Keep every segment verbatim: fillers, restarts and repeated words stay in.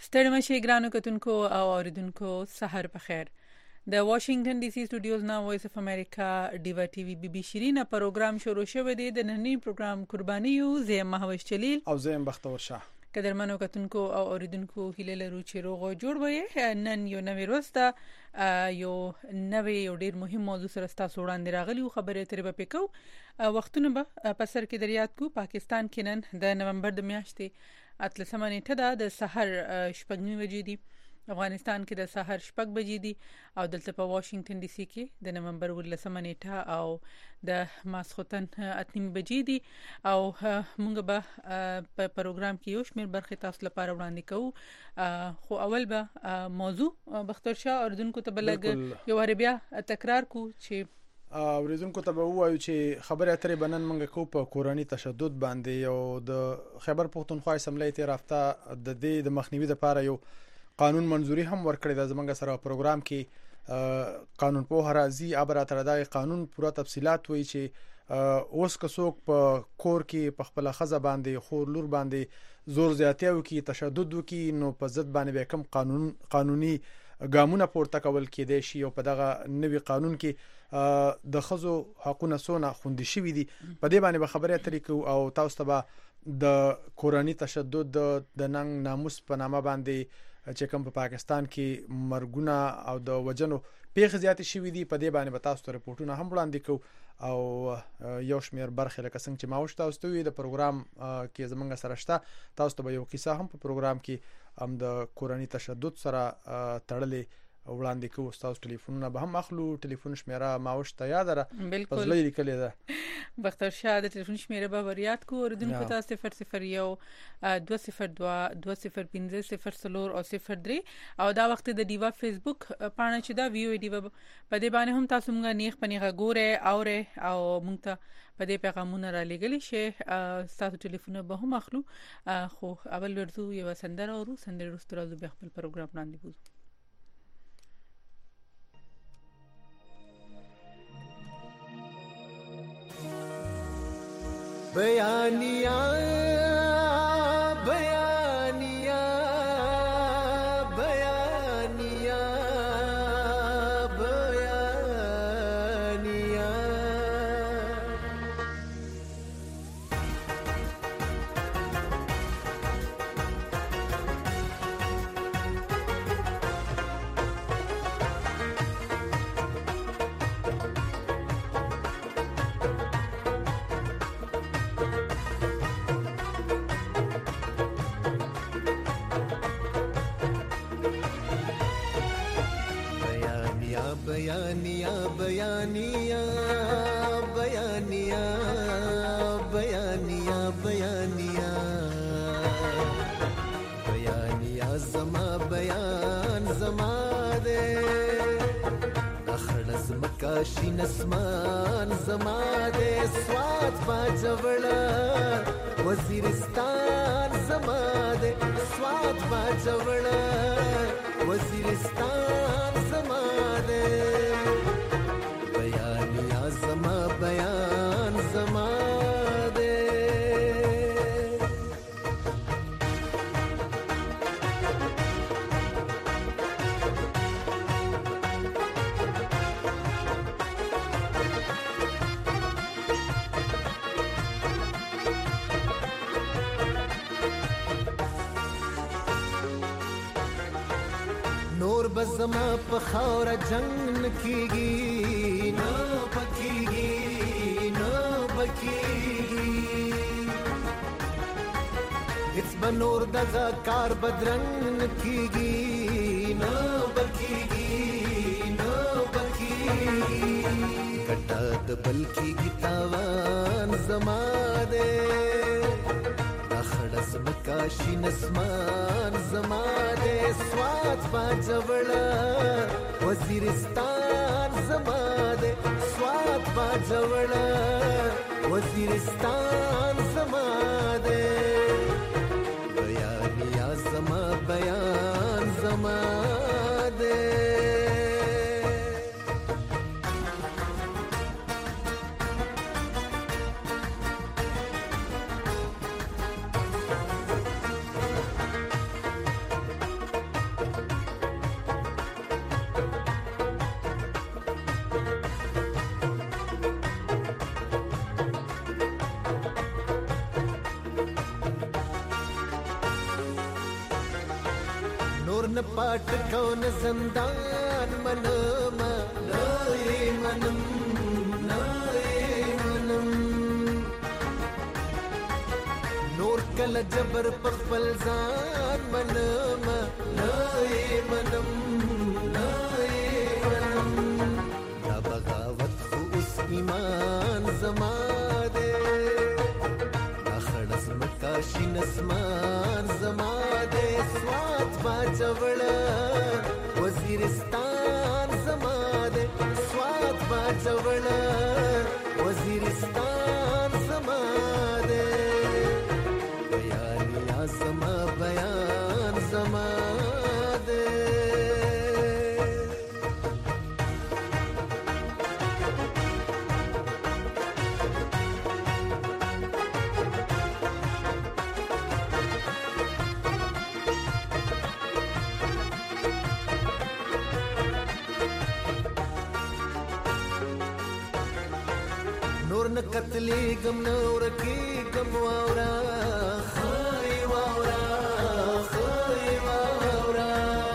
ستړي مشه ګرانو کتونکو او اوریدونکو سحر په خیر. د واشنگټن ډي سي سټوډیوز نا وایس اف امریکا ډیوا ټي وی بي بي شیرینه پروګرام شروع شوه دی. د نننی پروګرام قرباني یو زه مهوش جلیل او زه بختور شاه. قدرمنو کتونکو او اوریدونکو هیله لرو چې روغ او جوړ وي. نن یو نوې ورځ ده، یو نوې یو ډیر مهم موضوع سره تاسو وړاندې راغلی او خبرې ترې به پکاو. وختونه به په سر کې دریات کو. پاکستان کې نن د نومبر د میاشتې اتلسمه نیټه ده، د سحر شپږ نیمې بجې دي. افغانستان کې د سحر شپږ بجې دي او دلته په واشنگټن ډي سي کې د نومبر ولسمه نیټه او د ماسختن اته نیمې بجې دي. او موږ به په پروګرام کې یو شمېر برخې تاسو لپاره وړاندې کوو. خو اول به موضوع بختور شاه اوریدونکو ته بلګ یو بیا تکرار کو چې اوریدونکو ته به وایو چې خبره اترې بنن منګه کو په کورانی تشدد باندې او د خیبر پختونخوا اسمبلی ته رافته د دې د مخنیوي لپاره یو قانون منزوري هم ورکړی د زمنګ سره پروګرام کې قانون په هرازي ابر تر دغه قانون پوره تفصيلات وایي چې اوس کڅوک په کور کې په خپل خزه باندې خور لور باندې زور زیاتیو کې تشدد وکي نو په ضد باندې کوم قانون قانوني ګامونه پورته کول کېدای شي او په دغه نوي قانون کې د خزو حقوقونه سونه خوندي شوی دي. په دې باندې به خبرې اترې کو او تاسو ته به د کورانی تشدد د ننګ ناموس په نامه باندې چې کوم په پاکستان کې مرګونه او د وجنو پیښې زیاتې شوې دي په دې باندې به تاسو ته رپورټونه هم وړاندې کوو او یو شمېر برخې لکه څنګه چې ما وشته تاسو ته د پروګرام کې زمونږ سره شته تاسو ته یو قصه هم په پروګرام کې هم د کورانی تشدد سره تړلې وړاندې کوو. تاسو ټلیفونونه به هم اخلو. ټلیفون شمیره ما وشته یاد را بالکل پزلې لیکلې ده. بختور شاه د ټلیفون شمیره به وريات کو اوریدونکو ته صفر صفر یو دوه صفر دوه دوه صفر پنځه صفر صفر او صفر درې او دا وخت د دیوا فیسبوک پاڼه چې دا ویو دیوا په دې باندې هم تاسو موږ نیخ پنیغه ګوره اوره او موږ ته په دې پیغامونه را لګلی شي. تاسو ټلیفون به هم اخلو. خو اول ورته یو سندره او سندره رستورازو به خپل پروګرام وړاندې کوو. बयानिया बयानिया बयानिया बयानिया बयानिया बयानिया बयानिया बयानिया बयानिया बयानिया जमा बयान जमा दे अखड़स मकाशी नस्मान जमा दे स्वात बाजवड़ा वजीरिस्तान जमा दे स्वात बाजवड़ा वजीरिस्तान जमा दे बयानिया जमा बयान जमा दे नूर बज़मा पखार जंग कीगी ना बकीगी ना बकीगी इस बनूर दगा कार बदरंग कीगी ना बकीगी ना बकीगी कटा दबल की गितावान जमा दे अखड़स मकाशी नस्मान जमा दे स्वात बाजवड़ा वजीरिस्तान जमा दे स्वात बाजवड़ा वजीरिस्तान जमा दे बयानिया जमा बयान जमा दे نور نه پاټ کو نه زندان منم نه منم نه منم نور کله جبر په خپل ځان منم نه منم نه منم دا بغاوت خو اوس ایمان زما دې دا خړس مکاشي نسمان زما دې سوات باجوړه وزیرستان زما دې سوات باجوړه وزیرستان زما دې بیان یا زما بیان زما न कतली गम नौर की गम वावरा खाई वावरा खाई वावरा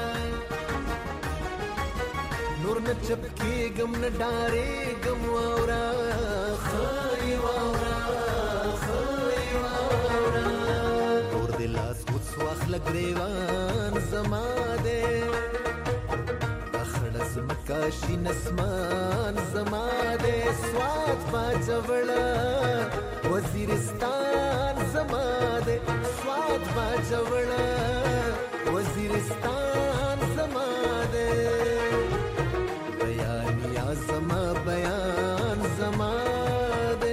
नूर न चपकी गम न डारे गम वावरा खाई वावरा खाई वावरा नूर दिलास उछवाख लगरेवान जमा दे अखड़स मकाशी नस्मान जमा दे स्वाद बाजवड़ा वजीरिस्तान जमा दे स्वाद बाजवड़ा वजीरिस्तान जमा दे बयानिया जमा बयान जमा दे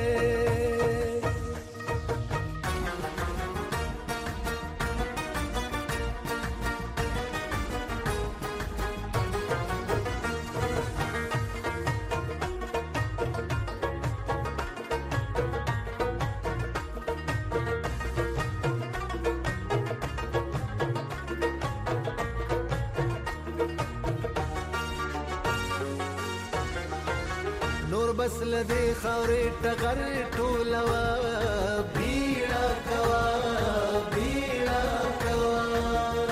بس لدی خوري ټغر ټولوا بیړه کوا بیړه کوا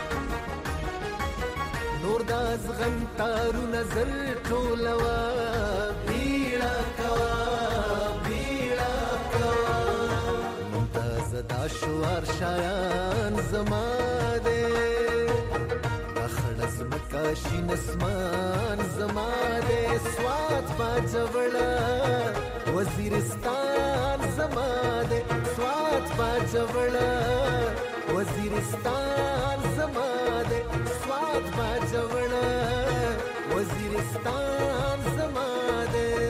نور داس غم تارو نظر ټولوا بیړه کوا بیړه کوا ممتاز دا شوار شایان زما دې اخړز مکاشي نسمان زما دې سوات باجوړه وزیرستان زما دې سوات باجوړه وزیرستان زما دې سوات باجوړه وزیرستان زما دې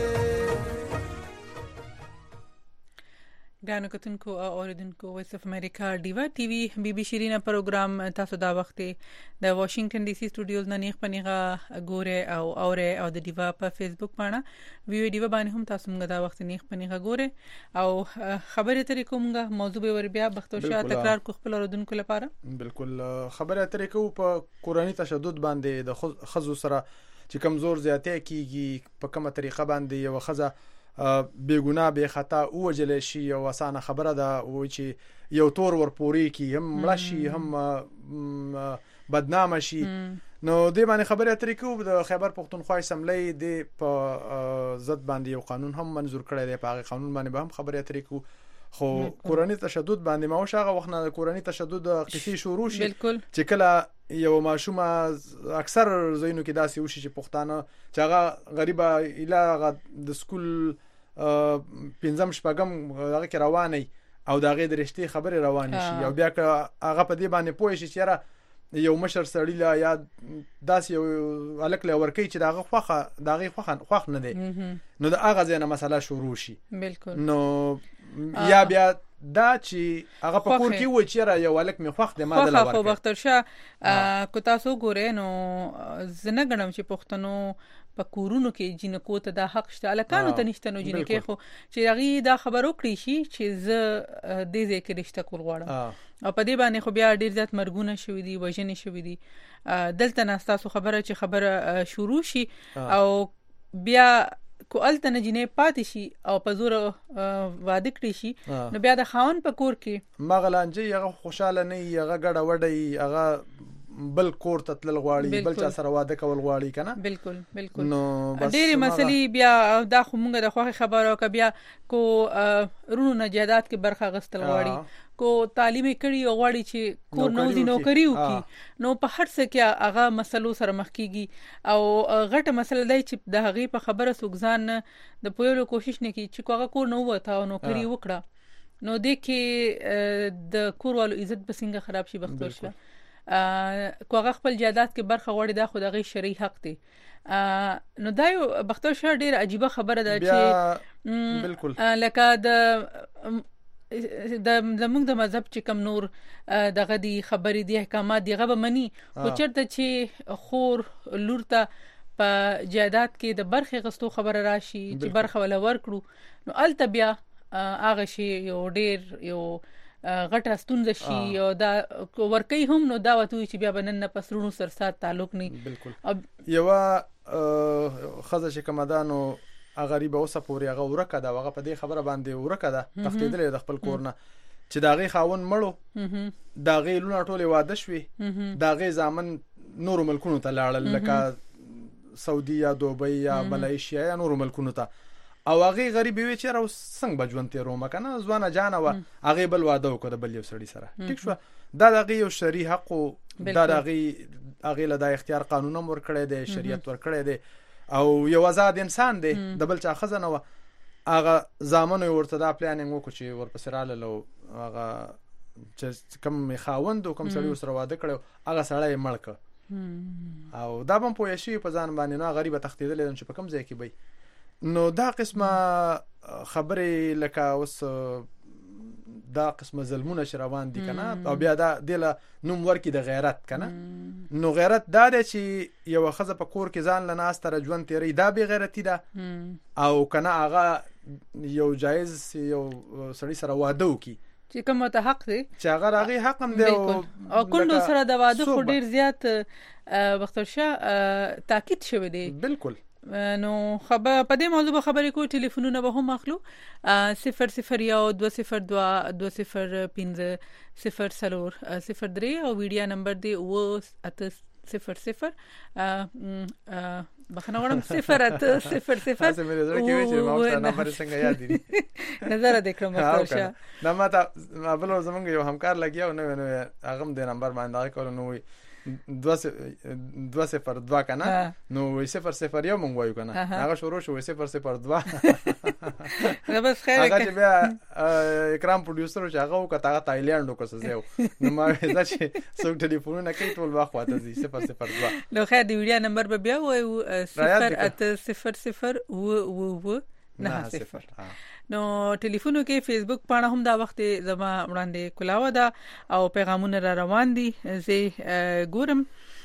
ګانو کتونکو او اوریدونکو وایس اف امریکا ډیوا ټي وي بي بي شیرینا پروګرام تاسو دا وخت د واشنگټن ډي سي سټوډیوز نه نیخ پنیغه ګوره او اوره او د ډیوا په فیسبوک باندې ویو ډیوا باندې هم تاسو موږ دا وخت نیخ پنیغه ګوره او خبرې ترې کومه موضوع به ور بیا بختو شاه تکرار کو خپل اوریدونکو لپاره بالکل خبرې ترې کو په کورنۍ تشدد باندې د خزو سره چې کمزور زیاتې کیږي په کومه طریقه باندې یو خزه بیګونا به خطا او وجل شي او اسانه خبره ده او چې یو تور ورپوري کی هم ملشي هم بدنامه شي نو دې باندې خبره اترې کو د خیبر پختونخوا اسمبلی د په ضد باندې یو قانون هم منزور کړی دی په قانون باندې به هم خبره اترې کو خو کورنۍ تشدد باندې ما وشغه وخت نه کورنۍ تشدد قصې شروع شي چې کله یو ماشومه اکثر زینو کې داسې وشي چې پښتانه چې هغه غریبه اله د سکول پنځم شپږم هغه کې رواني او دا غي درشتي خبره روان شي او بیا که هغه په دې باندې پوه شي چې یو مشر سړی لا یا داس یو الک له ورکی چې داغه خوخه داغه خوخه خوخ نه دی نو دا هغه ځنه مسله شروع شي بالکل نو یا بیا دا چې هغه په کور کې و چې را یو الک می خوخ د ماده لور خو بختر شه کو تاسو ګورئ نو زنه غنم چې پښتنو په کورونو کې جنکو ته د حق شته الکانو ته نشته نو جنکه خو چې هغه دا خبرو کړی شي چې ز دې ځکه رښتا کول غواړم او په دې باندې خو بیا ډیر ځات مرګونه شوې دي وژنې شوې دي دلته ناستاسو خبره چې خبره شروع شي او بیا کو الته نه جنې پاتې شي او په زور واده کړی شي نو بیا د خاون په کور کې مغلانجي هغه خوشاله نه هغه ګډه وډي هغه بل کور ته تل غواړي بل چا سره واده کول غواړي کنه بالکل بالکل نو بس ډېرې مسلې بیا دا خو مونږ د خوخه خبرو ک بیا کو رونو نه جیدات کې برخه غستل غواړي کو تعلیم کړي او غواړي چې کور نو دي نوکری وکي نو په هر څه کې هغه مسلو سره مخ کیږي او غټه مسله دی چې د هغه په خبره سوګزان د پویلو کوشش نه کوي چې هغه کور نو وته او نوکری وکړه نو د کې د کور والو عزت بسنګ خراب شي بختور شي کو هغه خپل جیدات کې برخه غوړي دا خو دغه شرعي حق دی نو دا یو بختور شه ډیر عجیبه خبره ده چې بالکل لکه د د زموږ د مذهب چې کم نور دغه دی خبرې دی احکامات دی غو منی خو چرته چې خور لورته په جیدات کې د برخه غستو خبره راشي چې برخه ولا ورکړو نو الته بیا هغه شی یو ډیر یو غټه ستونزه شي او دا ورکی هم نو دا وته چې بیا بنن نه پسرونو سر سات تعلق نه بالکل یو خزه چې کمدانو غریب اوسه پوري هغه ورکه دا هغه په دې خبره باندې ورکه دا تختیدل د خپل کورنه چې داغه خاون مړو داغه لونه ټوله واده شوي داغه ځامن نور ملکونو ته لاړل لکه سعودي یا دوبۍ یا ملایشیا یا نور ملکونو ته او هغه غریب وی چې راو څنګه بجون ته رومه کنه ځوانه جان و هغه بل واده وکړه بل یو سړی سره ټیک شو دا دغه یو شرعي حق دا دغه هغه له د اختیار قانون امر کړی دی شریعت ور کړی دی او یو آزاد انسان دی د بل چا خزانه و هغه زامن ورته دا پلانینګ وکړي چې ورپسراله لو هغه چې کوم خاوند کوم سړی سره واده کړو هغه سړی مړک او دا هم پوه شي په ځان باندې نو غریب تختیدل چې په کوم ځای کې وي نو دا قسمه خبرې لکه اوس دا قسمه ظلمونه شروان دي کنه او بیا دا د نوم ورکی د غیرت کنه نو غیرت دا دی چې یو خزه په کور کې ځان لناس تر ژوند تیری دا به غیرتی ده او کنه هغه یو جایز یو سړی سره واده وکي چې کوم ته حق دی چې هغه هغه حق هم دی او کله سره د واده خو ډیر زیات وختور شه تاکید شوی دی بالکل نو خبر په دې موضوع خبرې کو ټلیفونونه به هم اخلو صفر صفر یو دو صفر دو دو صفر پنځه صفر سلور صفر درې او ویډیو نمبر دی و اته صفر صفر بخنه وړم صفر اته صفر صفر تاسو مې زړه کې وی چې ما ورته نمبر څنګه یاد دي نظر دې کړم تاسو نو ما ته بل زمونږ یو همکار لګیاو نو نو هغه دې نمبر باندې کول نو دو دو صفر دو کنه نو صفر صفر یو مونږ وایو کنه هغه شروع شو صفر صفر دو دا بس خیر هغه بیا اکرام پروډوسر چې هغه وکړه تایلند وکړه زه نو ما دا چې څو ټلیفونونه کوي ټول واخ واته دي صفر صفر دو نو خیر دی ویډیو نمبر به بیا وایو صفر اته صفر صفر و و و نه صفر نو ټلیفونو کې فیسبوک پاڼه هم دا وخت زما وړاندې کلاوه ده او پیغامونه را روان دي زه ګورم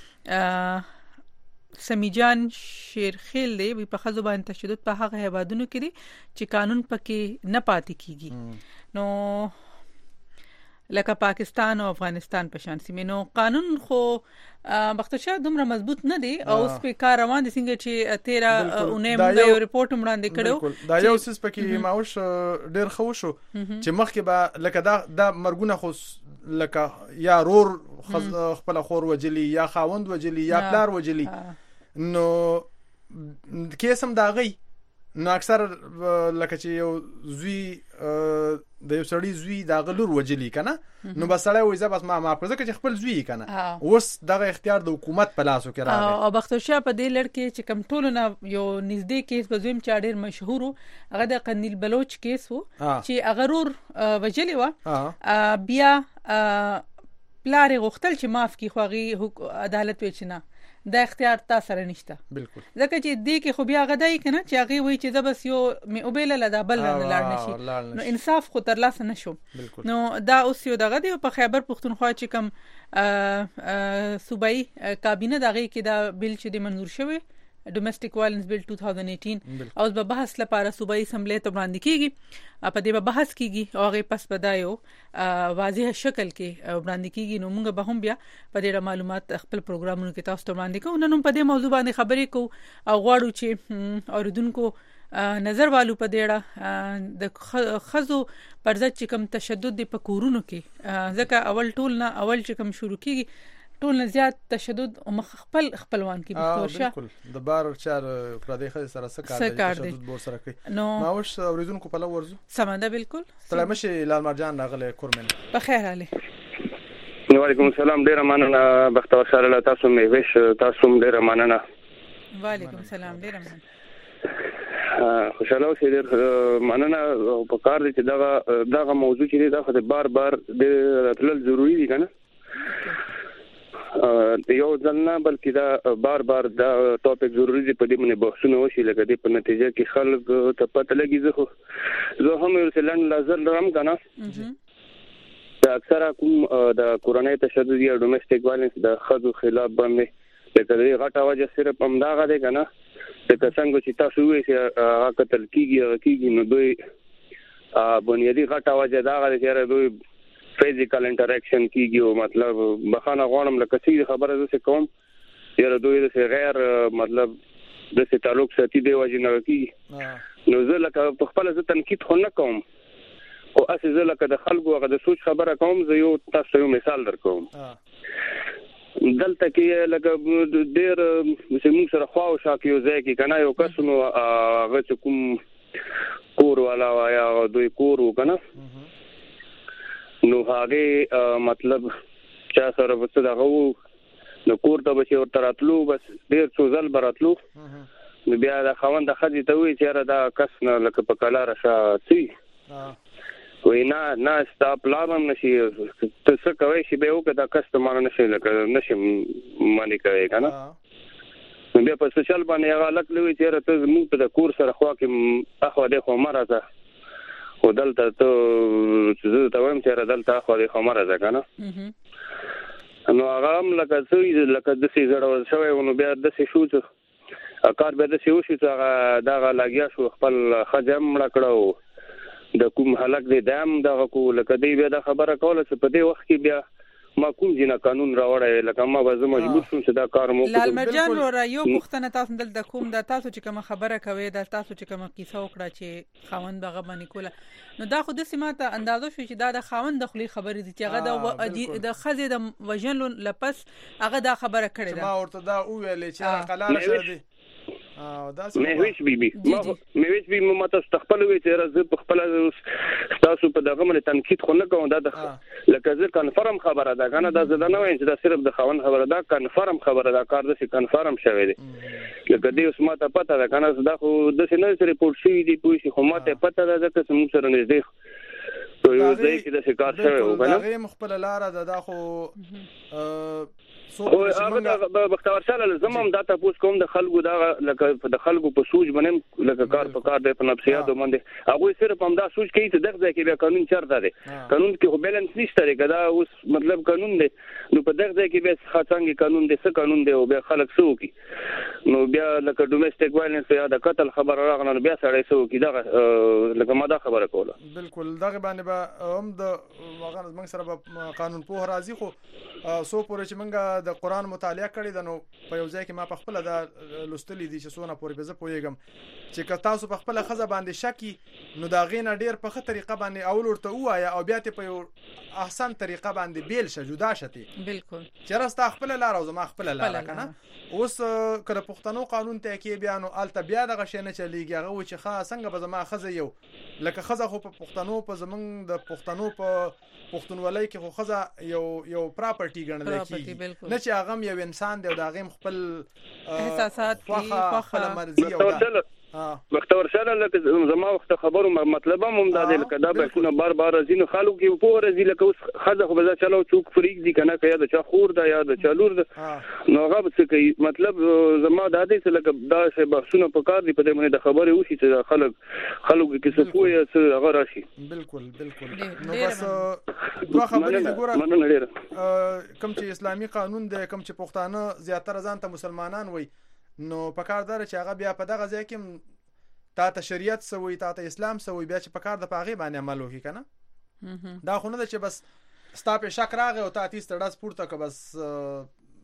سمیجان شیرخیل دی په خزو باندې تشدد په هغه هیوادونو کې دي چې قانون پکې نه پاتې کیږي نو لکه پاکستان او افغانستان په شان سیمه نو قانون خو بختشه دومره مضبوط نه دی او اوس په کار روان دي څنګه چې تیرا اونې موږ یو ریپورت وړاندې کړو دا یو سیس پکې ماوش ډیر خو شو چې مخکې به لکه دا د مرګونه خو لکه یا رور خپل خور وجلی یا خاوند وجلی یا پلار وجلی نو کیسم دا غي نو اکثر لکه چې یو زوی د یو سړی زوی دا غلور وجلی کنه نو بس سړی وای زه بس ما ما پرځه چې خپل زوی کنه اوس دغه اختیار د حکومت په لاسو کې راغی او بختوشه په دې لړ کې چې کم ټول نه یو نږدې کیس په زویم چا ډیر مشهور هغه د قندیل بلوچ کیس وو چې اغرور وجلی و بیا پلار غختل چې معاف کی خوغي عدالت وچنه دا اختیار تاسو سره نشته بالکل ځکه چې دې کې خو بیا غدای کنه چې هغه وای چې زبس یو می اوبېل لدا بل نه لاړ نشي نو انصاف خو تر لاسه نشو نو دا اوس یو دغه دی په خیبر پختونخوا چې کم صوبایي کابینه دغه کې دا بل چې د منظور شوی ډومېسټک وایلنس بل دوه هزار اته او په بحث لپاره صوبایي اسمبلی ته وړاندې کیږي په دې به بحث کیږي او هغه پس بدایو واضح شکل کې وړاندې کیږي نو موږ به هم بیا په دې معلومات خپل پروګرامونو کې تاسو ته وړاندې کوو نن په دې موضوع باندې خبرې کوو او غواړو چې اوریدونکو نظر والو په دیړه د خزو پر ضد چې کوم تشدد په کورونو کې ځکه اول ټول نه اول چې کوم شروع کیږي ټول نه زیات تشدد او خپل خپلوان کې بختورشه بالکل د بار چار پردې خځې سره څه کار دی تشدد بور سره کوي ما وش اوریدونکو په لور ورزو سمنده بالکل سلام شي لال مرجان راغله کورمن په خیر علي وعلیکم السلام ډیر مننه بختور سره تاسو مې ویش تاسو ډیر مننه وعلیکم السلام ډیر مننه خوشاله اوسئ ډیر مننه په کار دي چې دا دغه موضوع چې دا خو بار بار د راتلل ضروری دي کنه یو ځل نه بلکې دا بار بار دا ټاپک ضروری دی په دې باندې بحثونه وشي لکه دې په نتیجه کې خلک ته پته لګي زه زه هم یو سلن لازم لرم کنه دا اکثره کوم د کورنۍ تشدد یا ډومېسټک وایلنس د خځو خلاف باندې لکه دې غټه وجه صرف همدغه دی کنه لکه څنګه چې تاسو وایئ چې هغه قتل کیږي کیږي نو دوی بنیادی غټه وجه دا غواړي چې دوی فزیکل انټریکشن کیږي او مطلب بخانه غوړم لکه څه خبره ده چې کوم یره دوی د غیر مطلب د څه تعلق ساتي دی وجه نه کیږي نو زه لکه په خپل ځ تنقید خو نه کوم او اسې زه لکه د خلکو هغه د سوچ خبره کوم زه یو تاسو یو مثال درکوم دلته کې لکه ډېر چې موږ سره خوا او شا کې یو ځای کې کنه یو کس نو هغه کوم کور والا یا دوی کور وکنه نو هغه مطلب چا سره وڅ دغه نو کور ته به ورته راتلو بس ډیر څو ځل براتلو نو بیا د خوند خځې ته وی چې را دا کس نه لکه په کلا راشه سي وای نه نه ستا پلان نشي ته څه کوي چې به وکړه دا کس ته مان نشي لکه نشي مانی کوي کنه نو بیا په سوشل باندې هغه لک لوي چې را ته موږ په د کور سره خوا کې اخو د خو مرزه خو دلته ته زه ته وایم چې را دلته خو د خو مرزه کنه نو هغه هم لکه څه لکه د سي زړه شوی نو بیا د سي شو چې کار به د سي وشي چې هغه دغه لګیا شو خپل خجم مړ کړو د کوم حلق دې دام دغه کو لکه دی بیا د خبره کوله چې په دې وخت کې بیا ما کوم جنا قانون راوړی لکه ما به زه مجبور شوم چې دا کار مو لال مرجان ورا یو پښتنه تاسو دلته کوم دا تاسو چې کوم خبره کوي دا تاسو چې کوم کیسه وکړه چې خاوند بغه باندې کوله نو دا خو د سیماته اندازو شو چې دا د خاوند د خلی خبرې دي چې هغه د خزې د وژنلو لپس هغه دا خبره کړې ده ما ورته دا ویلې چې قلاره شه دي مهویش بي بي مهویش بي مو ماته استخپل وی چې راز په خپل تاسو په دغه باندې تنقید خو نه کوم دا لکه ځکه کنفرم خبره ده کنه دا زده نه وای چې دا صرف د خوان خبره ده کنفرم خبره ده کار د کنفرم شوی دی لکه دې اوس ماته پته ده کنه دا خو د سینې ریپورت شوی دی پوه خو ماته پته ده چې موږ سره نږدې تو یو ځای کې د شکار شوی و کنه هغه مخبل لار ده دا خو او هغه بختور سره زموږ د تاسو کوم د خلکو دا لکه د خلکو په سوچ باندې لکه کار په کار د نفسیات باندې هغه صرف هم دا سوچ کوي چې دغه ځای کې به قانون چرته دی قانون کې خو بیلانس نشته لري دا اوس مطلب قانون دی نو په دغه ځای کې به څنګه قانون دی څه قانون دی او بیا خلک سو کی نو بیا لکه ډومېسټک وایلنس یا د قتل خبر راغله نو بیا سړی سو کی دغه لکه ما دا خبره کوله بالکل دغه باندې به هم د واغان موږ سره قانون په راضي خو سو پورې چې موږ د قران مطالعه کړی د نو په یو ځای کې ما په خپل د لستلې دي چې سونه پورې به زه پوهیږم چې که تاسو په خپل خزه باندې شکی نو دا غینه ډیر په خه طریقه باندې اول ورته وایا او بیا ته په یو احسن طریقه باندې بیل شه جدا شته بالکل چې راسته خپل لار او زما خپل لار کنه اوس کله پښتنو قانون ته کې بیان او الته بیا دغه شی نه چلیږي هغه و چې خا څنګه به زما خزه یو لکه خزه خو په پښتنو په زمنګ د پښتنو په پښتونولۍ کې خو خزه یو یو پراپرټي ګڼل کیږي نه چې هغه یو انسان دی او دا غیم خپل احساسات په خپل مرزي او دا بختور سره لکه زما وخت خبرو مطلب هم دا دی لکه دا به بار بار زینو خالو کې په ورزي لکه اوس خزه خو به چلو چوک فریق دي کنه کیا د چا خور دا یا د چالور دا نو هغه څه کوي مطلب زما دا دی چې لکه دا شی بحثونه په کار دي په دې باندې د خبرې وشي چې خلک خلک کې څه کوی څه هغه راشي بالکل بالکل نو بس دوه خبرې دي ګوره کوم چې اسلامي قانون دی کوم چې پښتانه زیاتره ځان ته مسلمانان وي نو په کار دار چې هغه بیا په دغه ځای کې تا ته شریعت سوی تا ته اسلام سوی بیا چې په کار د پاغي باندې عمل وکړي کنه دا خو نه ده چې بس ستا په شک راغی او تا تیس تړاس پورته که بس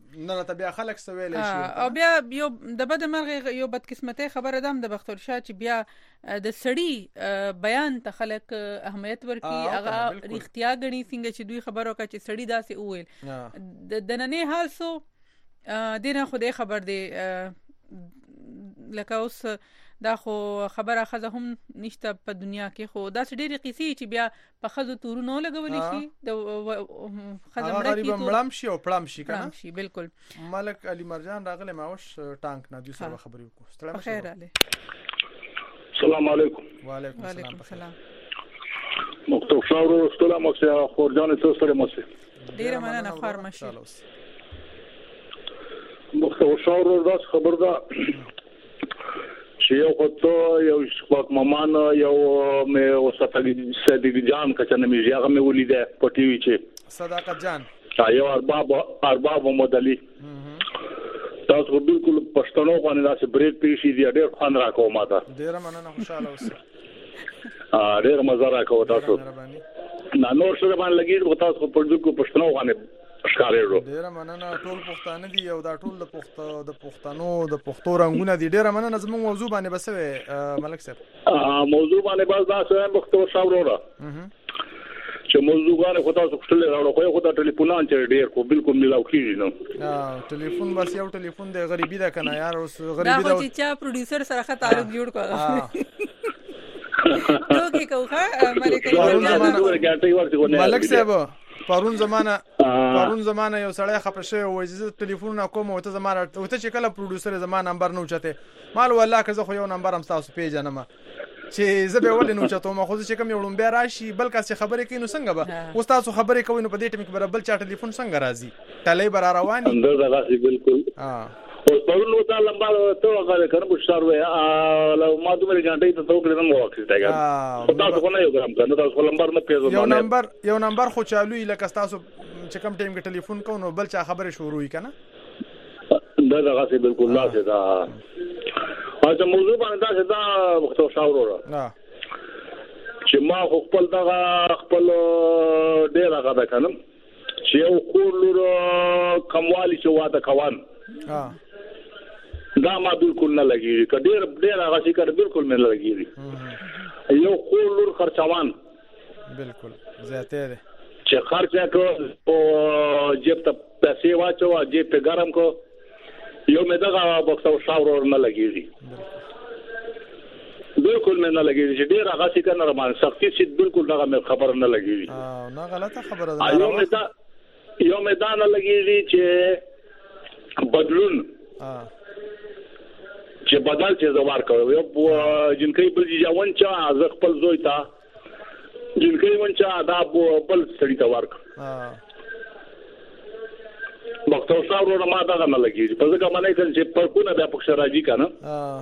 نه ته بیا خلک سویل شي او بیا یو د بد مرغ یو بدقسمتۍ خبره ده د بختور شاه چې بیا د سړی بیان ته خلک اهمیت ورکي هغه اختیا غني څنګه چې دوی خبرو کا چې سړی داسې وویل د نننې حال سو دینه خدای خبر دی لکه اوس دا خو خبره خزه هم نشته په دنیا کې خو دا ډېری قصې چې بیا په خزو تورونو لګولې شي د خزه مړه کی مړم شي او پړم شي کنه شي بالکل ملک علي مرجان راغله ماوش ټانک نه دوی سره خبرې وکړو ستړم خیر علي السلام علیکم وعلیکم السلام مختار شاورو ستړم مخه خورجان څه سره مشه ډیره مننه خور مشه مختار شاورو دا خبر ده چې یو خطو یو شپږ مامان یو مې وساتلی صدیق جان کچنه مې هغه مې ولیده په ټي وي چې صداقت جان یو ارباب ارباب مدلي تاسو بالکل پښتنو باندې داسې بریک پیشي دی ډېر خوان راکوه ماته ډېر مننه خوشاله اوسه ا ډېر مزه راکوه تاسو نه نور څه باندې لګیږي تاسو په دغه پښتنو باندې ښکارېږي ډېر مننه ټول پښتانه دي او دا ټول د پښتو د پښتنو د پښتو رنگونه دي ډېر مننه زموږ موضوع باندې بسوي ملک صاحب ا موضوع باندې بس دا څه مختور شاورو چې موضوع غواړي خو تاسو خپل راوړو خو خو دا ټلیفونان چې ډېر کو بالکل ملاو کیږي نو ا ټلیفون بس یو ټلیفون د غریبي دا کنه یار اوس غریبي دا خو چې چا پروډوسر سره خه تعلق جوړ کړو دوی کوخه ملک صاحب پرون زمانہ پرون زمانہ یو سړی خپشه او اجازه ټلیفون کوم او ته زمانہ او ته چې کله پروډوسر زمانہ نمبر نو چته مال والله که زه خو یو نمبر هم تاسو پیژنم چې زه به ولې نو چته ما خو چې کوم یو لومبه راشي بلکې څه خبرې کوي نو څنګه به اوس تاسو خبرې کوي نو په دې ټیم کې بل چا ټلیفون څنګه راځي تلې بر رواني اندر دا غاسي بالکل ها او پرونو دا لمبا ته هغه کنه بشار وې لو ما دومره غنټې ته تو کړم واکس تاګه تاسو کو نه یو ګرام کنه تاسو لمبر نه پیژو یو نمبر یو نمبر خو چالو لکه تاسو چې کوم ټیم کې ټلیفون کو نو بل چا خبره شروع وي کنه دا دا غاسي بالکل لا څه دا اځه موضوع باندې دا دا مختار شاورو را چې ما خپل دا خپل ډیر هغه دا کنه چې یو کور کموالی چې واده کوان ها دا ما بالکل نه لګیږي کډیر ډیر هغه چې کړ بالکل نه لګیږي یو کور خرچوان بالکل زیاته ده چې خرچه کو او جیب ته پیسې واچو جیب په ګرم کو یو مې دغه بوکسو شاور نه لګیږي بالکل مې نه لګیږي چې ډیر هغه چې کنه روان سختي چې بالکل دغه مې خبر نه لګیږي اه نه غلطه خبره ده یو مې دا یو مې دا نه لګیږي چې بدلون اه چې بدل چې زوار کوي یو جنکې بل ځوان چې از خپل زوی تا جنکې ون چې دا بل سړی تا ورک اه مختار شاورو ما دا نه لګیږي په ځکه معنی کړي چې پر کو نه بیا پښه راځي کنه اه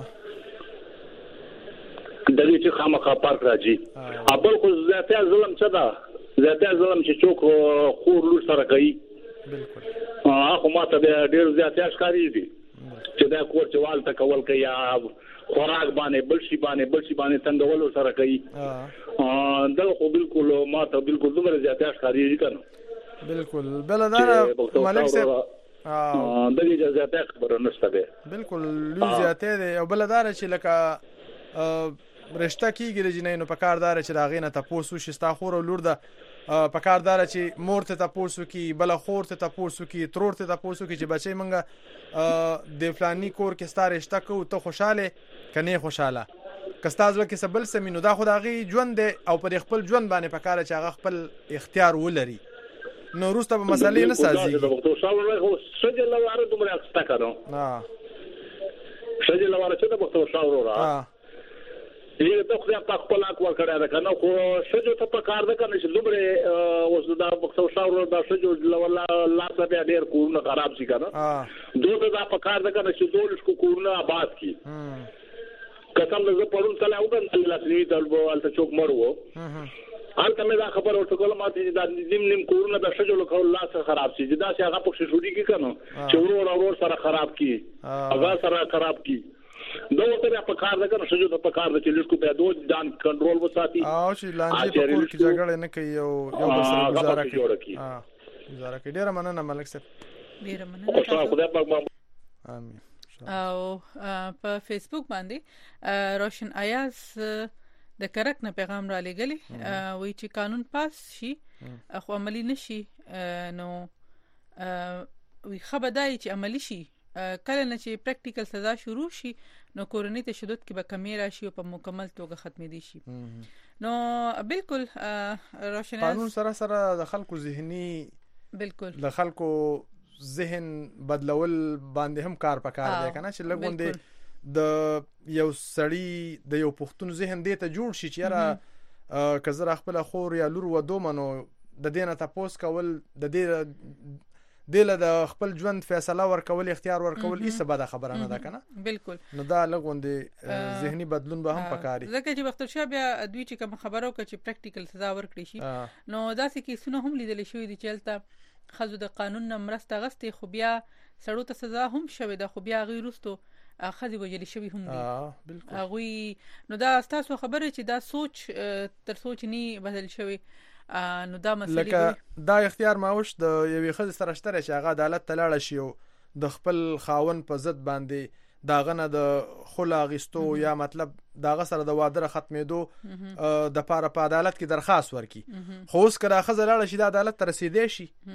د دې چې خامخا پارک راځي ابل خو زیاته ظلم څه ده زیاته ظلم چې څوک خور لور سره کوي بالکل هغه ما ته ډېر زیاته ښکاری دي چې دا کور چوال ته کول کوي یا خوراک باندې بل شي باندې بل شي باندې څنګه سره کوي اه دا خو بالکل ما ته بالکل دومره زیاته ښکاری دي کنه بالکل بلدار ملک صاحب اه د دې زیاته خبره نشته ده بالکل لوی زیاته ده او بلدار چې لکه رشتہ کیږي جنې نو پکاردار چې راغې نه تاسو شستا خور او لور ده پکاردار چې مور ته تاسو کی بل خور ته تاسو کی ترور ته تاسو کی چې بچي منګه د فلانی کور کې ستاره رشتہ کو ته خوشاله کني خوشاله کستاز وکي سبل سمینو دا خدایي ژوند او پر خپل ژوند باندې پکاره چې هغه خپل اختیار ولري نو روسته په مسلې نه سازي د وختو شاور خو سجل لواره دومره اخستا کړو ها سجل لواره چې د وختو شاور را ها یی ته خو په خپل اکو کړه دا کنه خو شجو ته په کار ده کنه چې دومره اوس دا وختو شاور دا شجو لولا لا ته ډېر کورونه خراب شي کنه ها دوی دا په کار ده کنه چې دولس کو کورونه آباد کی قسم له پرون تل او د لاسنی دلبو الته چوک مرو الته مې دا خبر ورته کوله ماته دا نیم نیم کورونه د شجو له الله سره خراب شي دا چې هغه په شوري کې کنه چې ورور اورور سره خراب کی هغه سره خراب کی دا ورته په کار ده کنه شجو په کار ده چې لږ کو په دوه ځان کنټرول وساتي او چې لانجه په کور کې جګړه نه کوي یو یو بل سره گزاره کوي ها گزاره کوي ډیر مننه ملک صاحب ډیر مننه تاسو خدای پاک مو امين. او په فیسبوک باندې روشن ایاز د کرک نه پیغام را لګلی وی چې قانون پاس شي خو عملی نشي نو وی خبردای چې عملی شي کله نه چې پریکټیکل سزا شروع شي نو کورنۍ تشدد کې به کمی راشي او په مکمل توګه ختمې دي شي. نو بالکل روشن قانون سره سره د خلکو ذهني بالکل د خلکو ذهن بدلول باندې هم کار پکار دی کنه چې لګوندې د یو سړی د یو پښتون ذهن دې ته جوړ شي چې یاره کزر خپل خور یا لور و دومنو د دینه تاسو کول د دې دله د خپل ژوند فیصله ورکول اختیار ورکول هیڅ بده خبره نه ده کنه بالکل. نو دا لګوندې ذهني بدلون به هم پکاري ځکه چې وخت شابه بیا دوی چې کوم خبرو کې چې پریکټیکل سزا ورکړي شي نو داسې کیسونه هم لیدل شوی دي چې البته خزو د قانون نه مرسته غستې خو بیا سړو ته سزا هم شوی ده خو بیا غیر رستو خزي وجلی شوی هم دي. بالکل غوي نو دا تاسو خبره چې دا سوچ تر سوچ نه بدل شوی نو دا مسلې لکه دا اختیار ماوش د یوې خزې سره شته چې هغه عدالت ته لاړ شي او د خپل خاون په ضد باندې داغه نه د خلا غستو یا مطلب داغه سره د واده ختمېدو د پاره په عدالت کې درخواست ورکي خو اوس کله خزه لاړ شي د عدالت ته رسیدې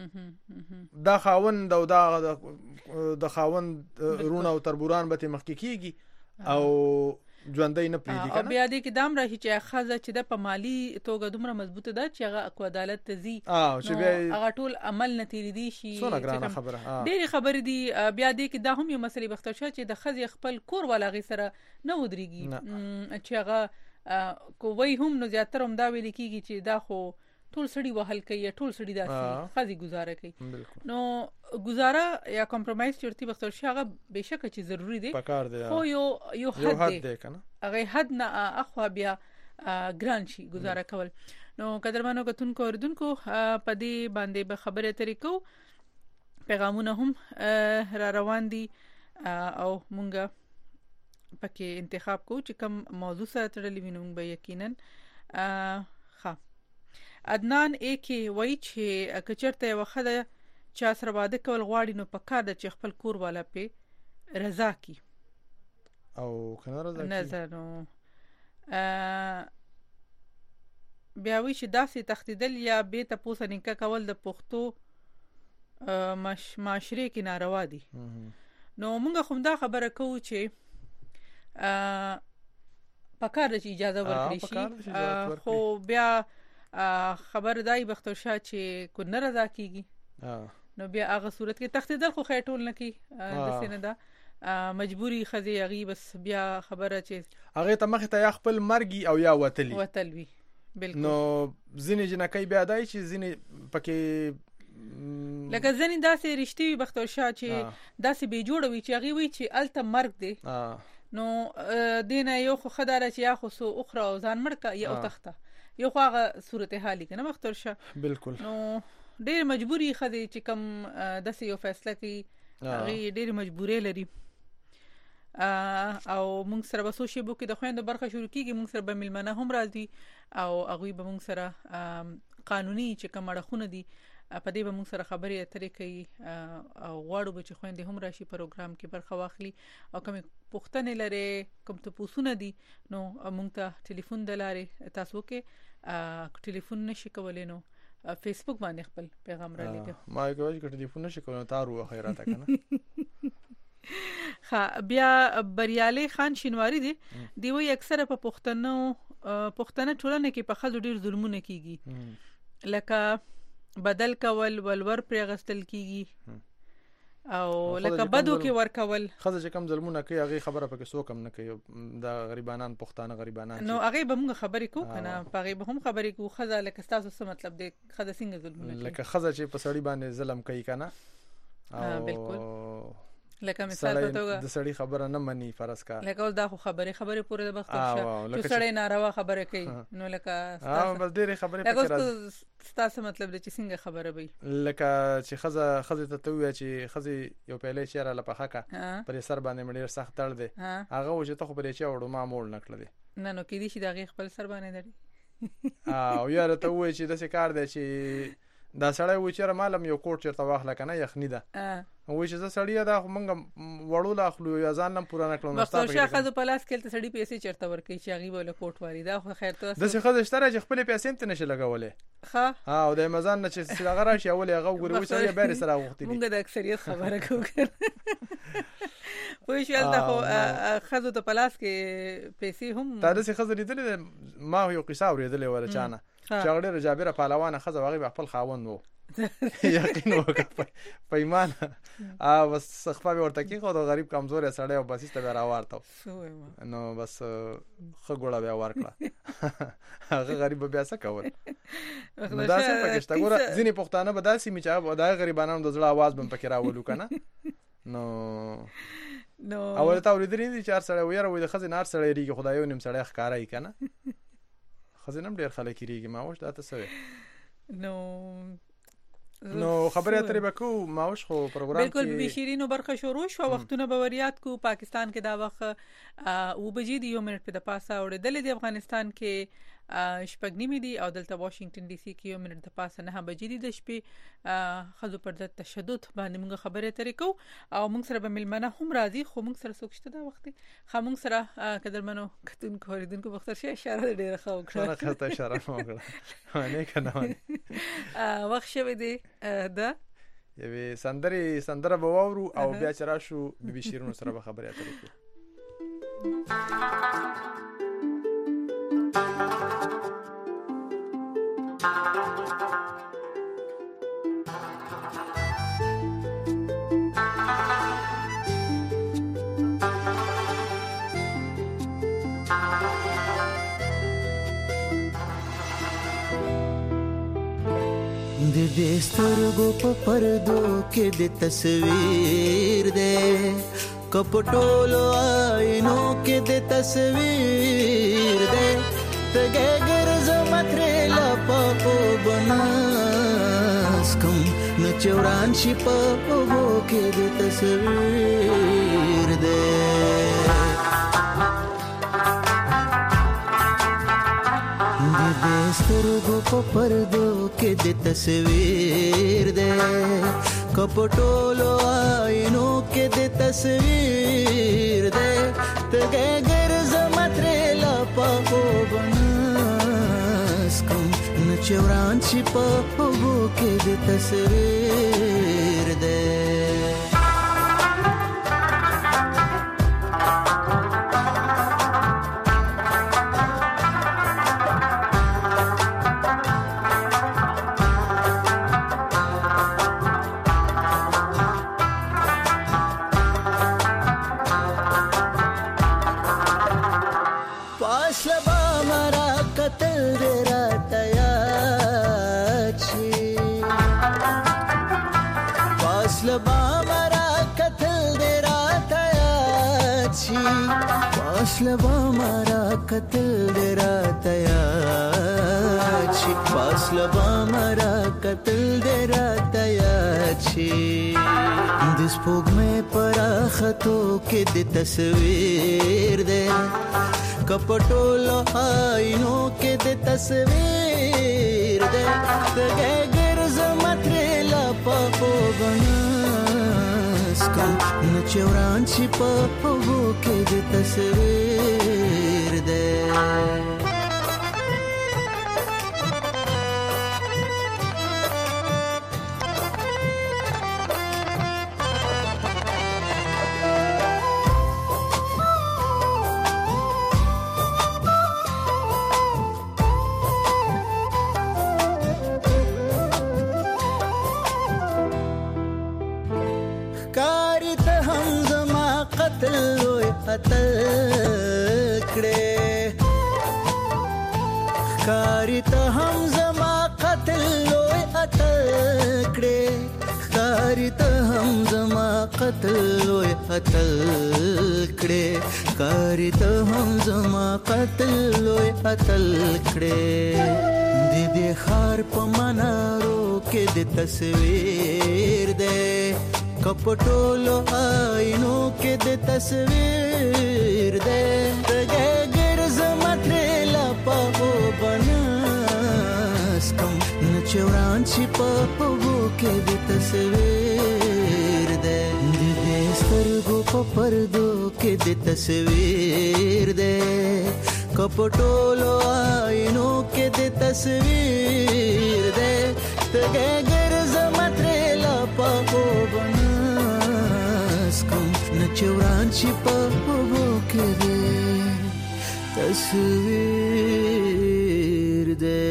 شي دا خاون د دا د خاون رونه او تربوران به مخکې کیږي او ژوندۍ نه پریدي کنه. او بیا دې کې دام راځي چې خزه چې د په مالی توګه دومره مضبوطه ده چې هغه کو عدالت ته ځي او چې بیا هغه ټول عمل نه تیری دي شي. څونه ګرانه خبره ډېری خبرې دي. بیا دې کې دا هم یو مسلې بختر شو چې د خزه خپل کور ولا غي سره نه ودرېږي چې هغه کوی هم نو زیاتره هم دا ویل کیږي چې دا خو ټول سړی وهل کوي ټول سړی داسې خزي گزاره کوي. نو گزاره یا کمپرمایز چورتي بختر شي هغه بهشکه چې ضروری دی خو یو یو حد دی کنه هغه حد نه اخوا بیا ګران شي گزاره کول. نو قدرمنو کتونکو اوردونکو په دې باندې به خبره طریقو پیغامونه هم را روان دي او مونږه پکې انتخاب کو چې کوم موضوع سره تړلې وینم به یقینا ښه. عدنان اکی وای چې کچرته وخده چا سره واده کول غواړي نو پکار د چې خپل کور والا په رضا کی او کنه رضا کی نظر نو بیا وی چې داسې تختیدل یا به ته پوسه نکاح کول د پښتو مش معاشره کې ناروا دي. نو موږ خو دا خبره کوو چې پکار د اجازه ورکړي شي خو بیا خبر دای بختور شاه چې کو نه رضا کیږي نو بیا هغه صورت کې تختیدل خو خېټول نه کی د سینه دا مجبوری خزي یغي بس بیا خبره چې هغه ته مخ ته خپل مرګي او یا وتلی وتلوي بالکل. نو ځینې جنکای بیا دای چې ځینې پکې لکه ځینې داسې رښتوي بختور شاه چې داسې به جوړوي چې هغه وی چې الته مرګ دی نو دینه یو خو خدای را چې یا خو سو اخرى او ځان مړه یا او تخته یو خو هغه صورتحال کنه بختور شاه بالکل. نو ډېر مجبوری خدي چې کوم د سې یو فیصله کوي هغه ډېر مجبورې لري او موږ سره به سوشي بو کې د خويندو برخه شروع کیږي موږ سره به ملمنه هم راځي او هغه به موږ سره قانوني چې کوم اړخونه دي په دې به موږ سره خبرې اترې کوي او غواړو به چې خويندې هم راشي پروګرام کې برخه واخلي او کوم پوښتنې لري کوم ته پوښتنه دي نو موږ ته ټلیفون دلاره تاسو کې ټلیفون نشي کولای نو فیسبوک باندې خپل پیغام را لګو ما یو چې ټلیفون نشي کولای تارو خیراته کنه ها بیا بریالي خان شینواری دی دی وی اکثره په پښتنو پښتنه ټولنه کې په خزو ډیر ظلمونه کیږي لکه بدل کول ولور پر غستل کیږي او لکه بدو کې ور کول خزه چې کم ظلمونه کوي هغه خبره پکې سو کم نه کوي دا غریبانان پښتانه غریبانان نو هغه به موږ خبرې کوو کنه هغه به هم خبرې کوو خزه لکه تاسو څه مطلب دی خزه څنګه ظلمونه کوي لکه خزه چې په سړی باندې ظلم کوي کنه او بالکل لکه مثال په توګه د سړی خبره نه مني فرض کا لکه دا خو خبره خبره پوره د بخت شه چې سړی ناروا خبره کوي نو لکه اه بس ډېر خبره پکې راځي تاسو مطلب د چې څنګه خبره وي لکه چې خزه خزه ته توې چې خزه یو پیلې چیرې لپاره حقه پر سر باندې مړ سخت تړ دی هغه و چې ته خو پر چا وړو معمول نکړه دی نه نو کې دي چې دا غي خپل سر باندې دی اه او یاره ته وې چې د څه کار دی چې دا سړی و چې مالم یو کوټ چرته واخله کنه یخنی ده و چې زه سړی دا مونږ وړو لا خلو یا ځان نم پورا نکړم نو تاسو شاخه د پلاس کې ته سړی پیسې چرته ورکې چې هغه ولا کوټ واری دا خو خیر ته د څه خزه شتره چې خپل پیسې ته نشه لګولې ها ها او د مزان نه چې سلاغه راشي اول هغه ګورو چې بیره سره وختي مونږ د اکثریت خبره کوو خو شي دا خو خزه د پلاس کې پیسې هم دا د څه خزه لیدلې ما یو قصه اوریدلې ولا چانه چې هغه جابر پهلوان خزه واغې خپل خاوند وو یقین وکړ پیمانه ا بس خپل ورته کې خو د غریب کمزور سړی او بس ته را وارته نو بس خګوړه بیا ورکړه هغه غریب بیا څه کول نو دا څه پکې شته ګوره ځینې پښتانه به داسې می چې د غریبانو د زړه आवाज بم پکې راولو کنه نو نو اول تا ورېدلې دي چې هر سړی ویره وي د خزې نار سړی ریږي خدایو نیم سړی ښکارای کنه خزې نم ډیر خلک ریږي ما وښه دا ته څه نو نو خبرې اترې وکړو ماوش خو پروګرام کې بالکل به شیرینو برخه شروع شو وختونه باوریات کو پاکستان کې دا وخت او بجې دی یو منټ په د پاسه اورېدلې دی افغانستان کې شپږ نیمې دي او دلته واشنگټن ډي سي کې یو منټ د پاسه نه بجې دي د شپې خزو پر د تشدد باندې موږ خبرې اترې کو او موږ سره به ملمنه هم راځي خو موږ سره څوک شته دا وخت خاموږ سره قدرمنو کتون کوریدونکو بختر شه اشاره ډیره ښه وکړه نه خاطر اشاره وکړه نه کنه وخت شوه دی دا یوه سندري سندره بوورو او بیا چر شو بيبي شیرونو سره به خبرې اترې کو د دې سترګو په پردو کې د تصویر دې کپټولو آینو کې د تصویر دې تګه ګرځم ترې لا په بناس کوم نو چوران شي په وګو کې د تصویر دې سترګو په پردو کې د تصویر دې کپټولو آینو کې د تصویر دې تګه ګرځم ترې لا په بناس کوم نو چوران شي په وګو کې د تصویر دې فاصله مارا قتل درا تیار چی فاصله مارا قتل درا تیار چی د سپوږمۍ پر خطو کې د تصویر دې کپټولو آینو کې د تصویر دې تګه ګرځم ترې لا په بناس کوم نو چوران شي په وګو کې د تصویر دې قتل کړه خاري ته هم زما قتل لوی قتل کړه خاري ته هم زما قتل لوی قتل کړه خاري ته هم زما قتل لوی قتل کړه د دې خار په منارو کې د تصویر دې کپټولو آینو کې د تصویر دې تګه ګرځم ترې لا په بناس کوم نو چوران شي په اوبو کې د تصویر دی د دې سترګو په پردو کې د تصویر دی کپټولو آینو کې د تصویر دی تګه ګرځه مترې لا په وبنس کوم نه چوران شي په اوبو کې د تصویر دی.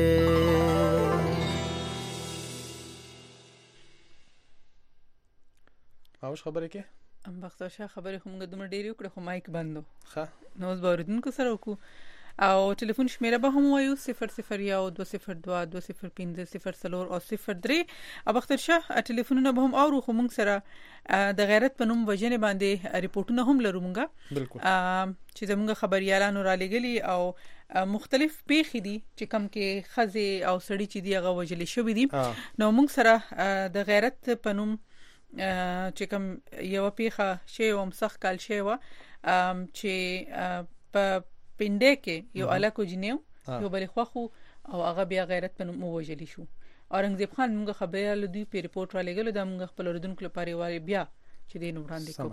اوس خبرې کې ام بختاشه خبرې هم غوډم ډېری وکړه خو مایک بندو ښه نو اوس باوردونکو سره وکړو او ټلیفون شمیره به هم وایو صفر صفر یو دو صفر دو دو صفر پنځه صفر څلور او صفر درې اب اخترشه ټلیفونونه به هم اورو خو موږ سره د غیرت په نوم وجنه باندې ریپورتونه هم لرو موږ بالکل چې زموږ خبريالانو را لګلي او مختلف پیښې دي چې کم کې خزه او سړی چې دی هغه وجلې شوې دي نو موږ سره د غیرت په نوم چې کوم یو پیخه شی او مسخ کال شی و چې په پنده کې یو الکو جنیو یو بل خوخو او هغه بیا غیرت په نوم وجلی شو. اورنګزیب خان موږ خبره لدی په ریپورت را لګلو د موږ خپل اردوونکو لپاره وایي بیا چې دین وړاندې کوو.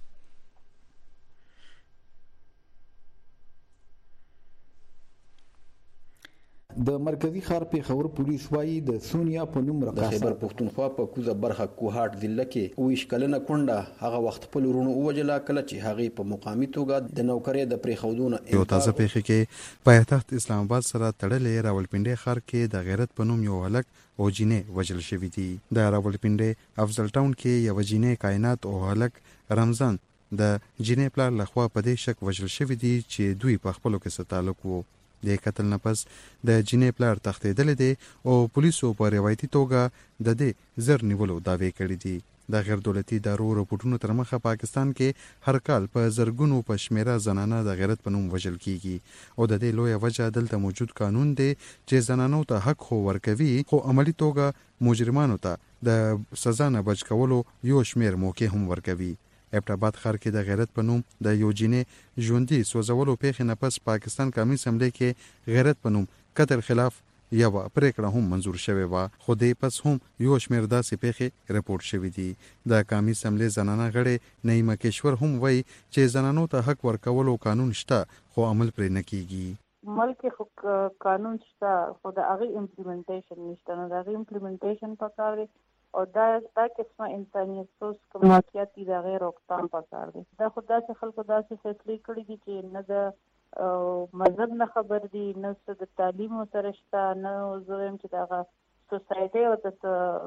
د مرکزی ښار پیښور پولیس وایي د سونیا په نوم رقاصه د خیبر پښتونخوا په کوزه برخه کوهاټ ضلع کې ویش کلنه کونډه هغه وخت په لورونو وجلا کله چې هغه په مقامی توګه د نوکرۍ د پریخودونه یو تازه پیښه کې پایتخت اسلام آباد سره تړلې راولپنډي ښار کې د غیرت په نوم یو هلک او جینې وجل شوی دی. د راولپنډي افضل ټاون کې یو جینې کائنات او هلک رمضان د جینې پلار لخوا په دې شک وجل شوی دی چې دوی په خپلو کې څه تعلق وو. د قتل نه پس د جینې پلار تښتېدل دي او پولیسو په روایتي توګه د دې زر نیولو داوی کړی دي. د غیر دولتي ادارو رپورټونو تر مخه پاکستان کې هر کال په زرګونو په شمیره زنانه د غیرت په نوم وژل کیږي او د دې لویه وجه دلته موجود قانون دی چې زنانو ته حق خو ورکوي خو عملی توګه مجرمانو ته د سزا نه بچ کولو یو شمیر موقع هم ورکوي. ابټاباد ښار کې د غیرت په نوم د یو جینې ژوندۍ سوځولو پیښې نه پس پاکستان قومي اسمبلی کې غیرت په نوم قتل خلاف یو پریکړه هم منزور شوې و خو دې پس هم یو شمیر داسې پیښې رپورټ شوې دي. د قومي اسمبلی زنانه غړي نعیمه کشور هم وایي چې زنانو ته حق ورکولو قانون شته خو عمل پرې نه کیږي. ملک قانون شته خو د هغه امپلیمنټیشن نشته نو د هغه امپلیمنټیشن پکار دی او دا دا قسمه انسانیت سوچ کوم واقعیت دی دا غیر روکتام پکار دی. دا خدا څخه خلکو داسې فیصله کړې دي چې نه د مذهب نه خبر دي نه د تعلیم سره شته نه زویم چې دا سوسایټي او د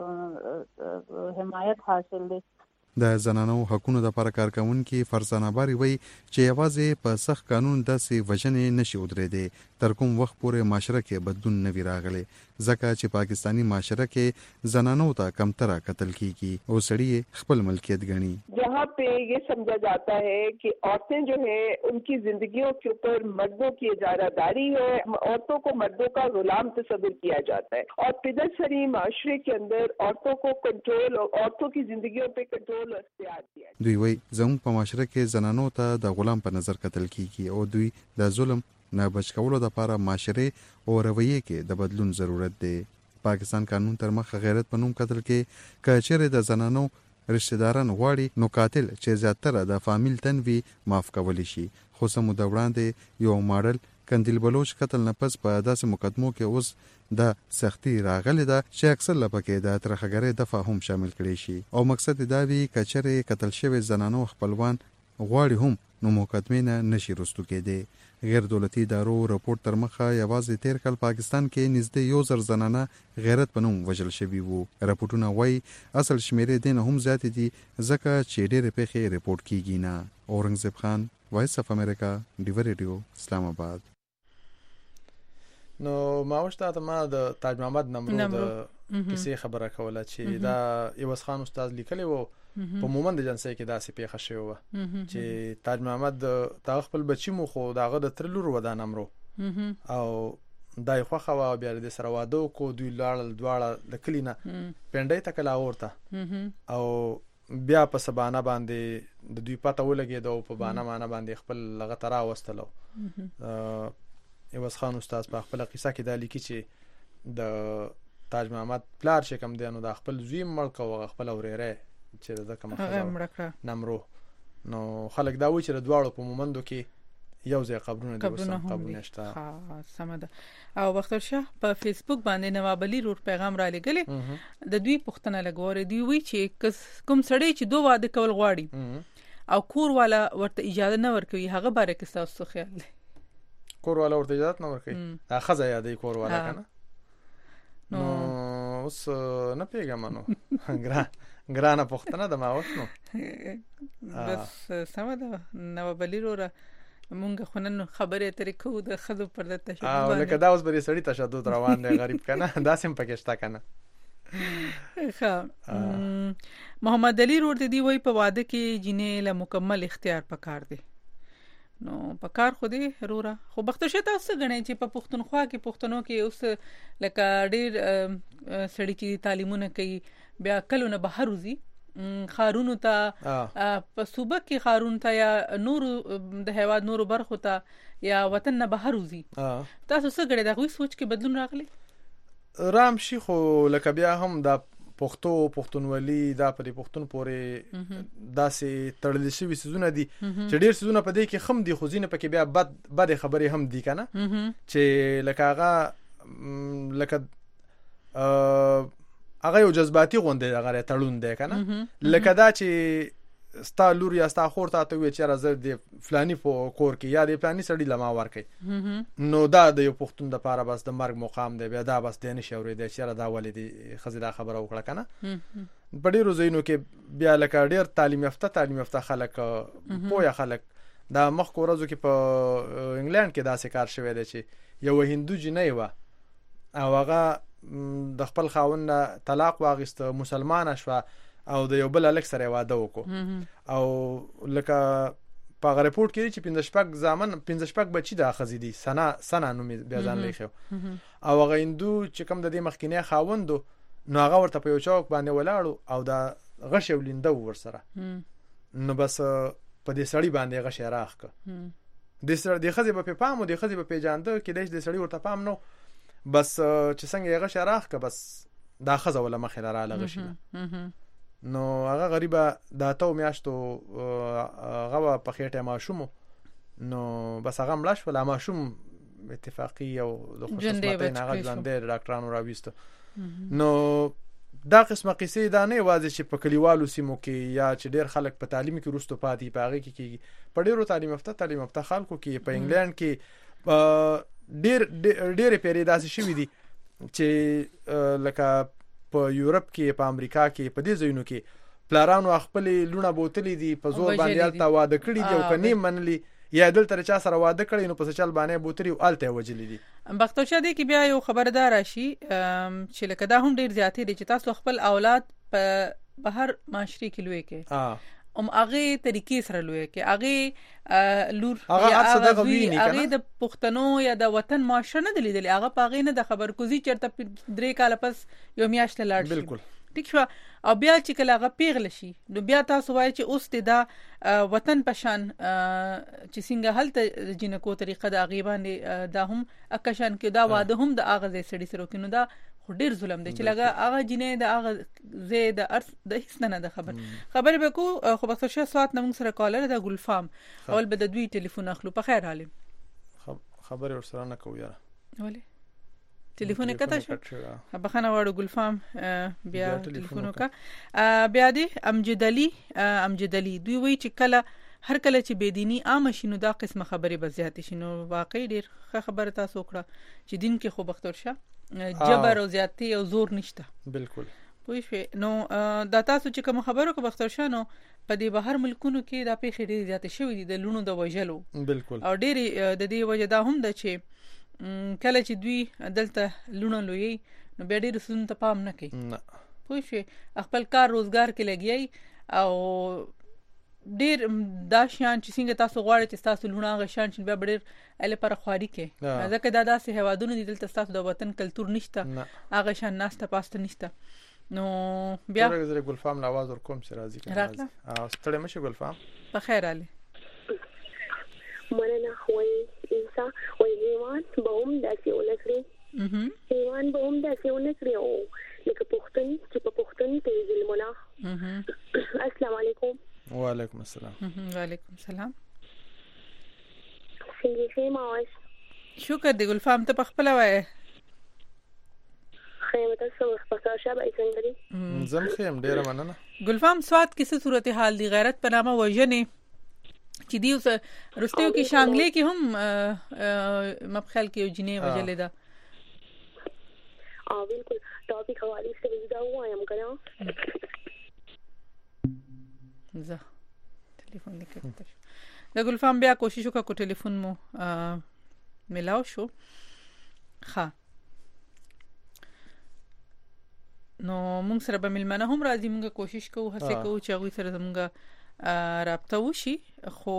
حمایت حاصل دي. د زنانو حقوقو لپاره کارکونکو فرزانه باری وایي چې یوازې په سخت قانون داسې وجنې نشي ودرېدې تر کوم وخت پورې معاشره کې بدلون نه وی راغلی ځکه چې پاکستانی معاشره کې زنانو ته کمتره قتل کیږي او سړی خپل ملکیت ګڼي. यहाँ पे ये समझा जाता है कि औरतें जो है उनकी जिंदगियों के ऊपर मर्दों की इजारादारी है, औरतों को मर्दों का गुलाम तस्वीर किया जाता है और पिदरसरी माशरे के अंदर औरतों को कंट्रोल और औरतों की जिंदगियों पे कंट्रोल اختیار दिया. دوی وایي زموږ په معاشره کې زنانو ته د غلام په نظر قتل کیږي او دوی د ظلم نه بچ کولو لپاره معاشره او رویه کې د بدلون ضرورت دی. پاکستان قانون تر مخه غیرت په نوم قتل کې کچره د زنانو رشتہ داران غواړي نو قاتل چې زیاتره د فامیل تنوي معاف کولی شي. خو سمو د وړاندې یو ماډل کندیل بلوچ قتل نه پس په داسې مقدمو کې اوس د سختي راغلی ده چې اکثر لپاره د ترخګرې دفعه هم شامل کړي شي او مقصد دا وی کچره قتل شوی زنانو خپلوان غواړي هم نو مقدمه نه نشي رستو کېده. غیر دولتي ادارو رپورټ تر مخه یوازې تیر کال پاکستان کې نږدې یو زر زنانه غیرت په نوم وژل شوي وو. رپورټونه وایي اصل شمیرې دین هم زیات دي ځکه چې ډېرې پیښې رپورټ کیږي نه. اورنګزیب خان، وایس اف امریکا، ډیو ریډیو، اسلام آباد. نو ما وشته ته ما د تاج محمد نمرود کیسه خبره کوله چې دا ایواز خان استاد لیکلی وو په مومند جنسي کې داسې پیښه شوی و چې تاج محمد تا خپل بچی مو خو داغه د تر لور ودان امرو او دای خو خو بیا د سره واده کو دوی لاړ دواړه د کلینا پندای تکلا اورته او بیا په سبانه باندې د دوی پته ولګي دا په بانه معنی باندې خپل لغه ترا واستلو. ایواز خان استاد په خپل قصه کې دا لیکي چې د تاج محمد پلار چې کوم دی نو د خپل زوی مړ کو خپل اورېره چې د کوم خبره نمرو نو خلک دا وایي چې د دواړو په مومندو کې یو ځای قبرونه دي وسم قبرونه شته. ها سمده. او وختر شه په فیسبوک باندې نواب علي رور پیغام را لګلې د دوی پښتنه لګوري دی وی چې کوم سړی چې دوه واده کول غواړي او کور والا ورته اجازه نه ورکوي هغه باره کې تاسو خیال دی؟ کور والا ورته اجازه نه ورکوي دا خزه یادې کور والا کنه نو اوس نه پیګم نو ګرا ګرانه پښتنه د ما اوس نو بس سمده. نواب علي رور مونږ خو نن خبرې ترې کوو د ښځو پر د تشدد او لکه دا اوس به سړی تشدد روان دی غریب کنه داسې هم پکې شته کنه. ښه محمد علي رور دی وای په واده کې جنې له مکمل اختیار پکار دی نو پکار خو دی رورا خو بختشه تاسو غنئ چې په پښتونخوا کې پښتنو کې اوس لکه ډېر سړی چې تعلیمونه کوي بیا کلونه بهر وځي خارونو ته په صوبه کې خارون ته یا نور د هیواد نور برخو ته یا وطن نه بهر وځي تاسو څه غړي دا کوئی سوچ کې بدلون راغلی رام شي خو لکه بیا هم دا پښتو پښتونولي دا په پښتون پورې داسې تړلې شوی سيزونه دي چې ډېر سيزونه په دې کې خم دي خو ځینې پکې بیا بد بد خبرې هم دي کنه چې لکه هغه لکه هغه یو جذباتي غونډه هغه تړون دی کنه لکه دا چې ستا لور یا ستا خور ته وی چې راځي د فلانی په کور کې یا د فلانی سړی لما ورکي نو دا د یو پښتون د پاره بس د مرګ مقام دی بیا دا بس د نشي اورېدل چې را دا ولې د خزیدا خبره وکړه کنه په ډیرو ځایونو کې بیا لکه ډیر تعلیم یافته تعلیم یافته خلک پوهه خلک دا مخ کورازو کې په انګلند کې داسې کار شوی دی چې یو هندو جنۍ و او هغه د خپل خاوند طلاق واغسته مسلمانه شو او د یو بل الک سره واده وکړو او لکه په رپورت کې چې پنځه شپږ ځامن پنځه شپږ بچی د اخزي دي سنا سنا نو بیا ځان لیکو او هغه هندو چې کوم د دې مخکینه خاوند نو هغه ورته په یو چوک باندې ولاړو او دا غش ولینده ورسره نو بس په دې سړی باندې غش راخ ک د سړی د خزي په پام او د خزي په پیجاند کې د سړی ورته پام نو بس چې څنګه یې غش راخ ک بس دا خزه ولا مخه لراله غشي نو هغه غریبه دا ته میاشتو هغه په خېټه ماشوم نو بس هغه ملاش ولا ماشوم اتفاقی او د خصوصیت نه هغه ځاندې ډاکټرانو راويسته نو دا قسمه قصې دا نه واځي چې په کلیوالو سیمو کې یا چې ډېر خلک په تعلیم کې روستو پاتې پاغي کې په ډېرو تعلیم یافته تعلیم یافته خلکو کې په انګلند کې ډېر ډېر پیری داسې شوی دي چې لکه په یورپ کې په امریکا کې په دې ځایونو کې پلارانو خپل لونه بوتلې دي په زور باندې الته واده کړی دی او کني منلی یا دلته چا سره واده کړی نو په چل باندې بوتري او الته وجلې دي بختوشه دي کې بیا یو خبردار راشي چې لکه دا هم ډېر زیاتې دي چې تاسو خپل اولاد په بهر معاشري کې لوي کې ام هغه طریقې سره لوي کې هغه لور یا هغه د پښتنو یا د وطن معاشره نه دي دي هغه پاغې نه د خبر کوزي چرته درې کال پس یو میاشت لاړ شي بالکل ټیک شو او بیا چې کله هغه پیغل شي نو بیا تاسو وایي چې اوس ته دا وطن پشان چې څنګه هلته جنکو طریقه د غیبانې دا هم اکشان کې دا واده هم د اغه سړي سره کینو دا ډیر ظلم دی چې لګه هغه جنې د هغه زید ارث د هیڅ نه د خبر خبر به کو خو په څه ساعت نمون سره کالر د ګلفام اول به د دوی ټلیفون اخلو په خیر حال خبر ورسره نه کوو یاره ولی ټلیفون کته شو بخنه واړو ګلفام بیا ټلیفون کا بیا دی امجد علي امجد علي دوی وی چې کله هر کله چې بيديني عام شینو دا قسمه خبره به زیات شینو واقعي ډیر خبره تاسو کړه چې دین کې خو بختور شه جبر او زیاتی او زور نشته بالکل پوه شئ نو دا تاسو چې کوم خبرو کو بختور شانو په دې بهر ملکونو کې دا پیښې ډېر زیات شوې دي د لونو د وجلو بالکل او ډېر د دې وجه دا هم ده چې کله چې دوی دلته لونو لوي نو بیا ډېر سن ته پام نه کوي نه پوه شئ خپل کار روزګار کې لګي او ډیر دا شان چې څنګه تاسو غواړئ چې تاسو لونه غشان چې بیا ډیر ال پر خواري کې ځکه دا داسې هوادونه دي دلته تاسو د وطن کلچر نشته هغه شان ناشته پاسته نشته نو بیا زه ګلفام لا आवाज ور کوم چې راځي راځي او ستړي مشه ګلفام په خیر علي مننه خوي انسان وای ایمان به هم داسې ولکړي حیوان به هم داسې ونه کړي او لکه پښتون چې په پښتون کې ظلمونه. السلام علیکم. وعلیکم السلام. وعلیکم السلام. څنګه یې ماوس؟ شکر دی ګلفام ته په خپل وایې. خیر تاسو په شابه څنګه دي؟ زم خیم ډیره مننه. ګلفام سواد کیسه صورتحال دی غیرت په نامه وژنې چې دی اوس رستیو کې شانګلې کې هم مبخل کې یو جنې وجلې ده. اه بالکل ټاپک حواله څه دا وایم کنه. زه ټلیفون لیکته دا ګلفام بیا کوشش وکړه کو ټلیفون مو ملاو شو. ها نو موږ سره به ملمنه هم راځي، موږ کوشش کوو هڅه کوو چې هغه سره زموږ رابطه وشي، خو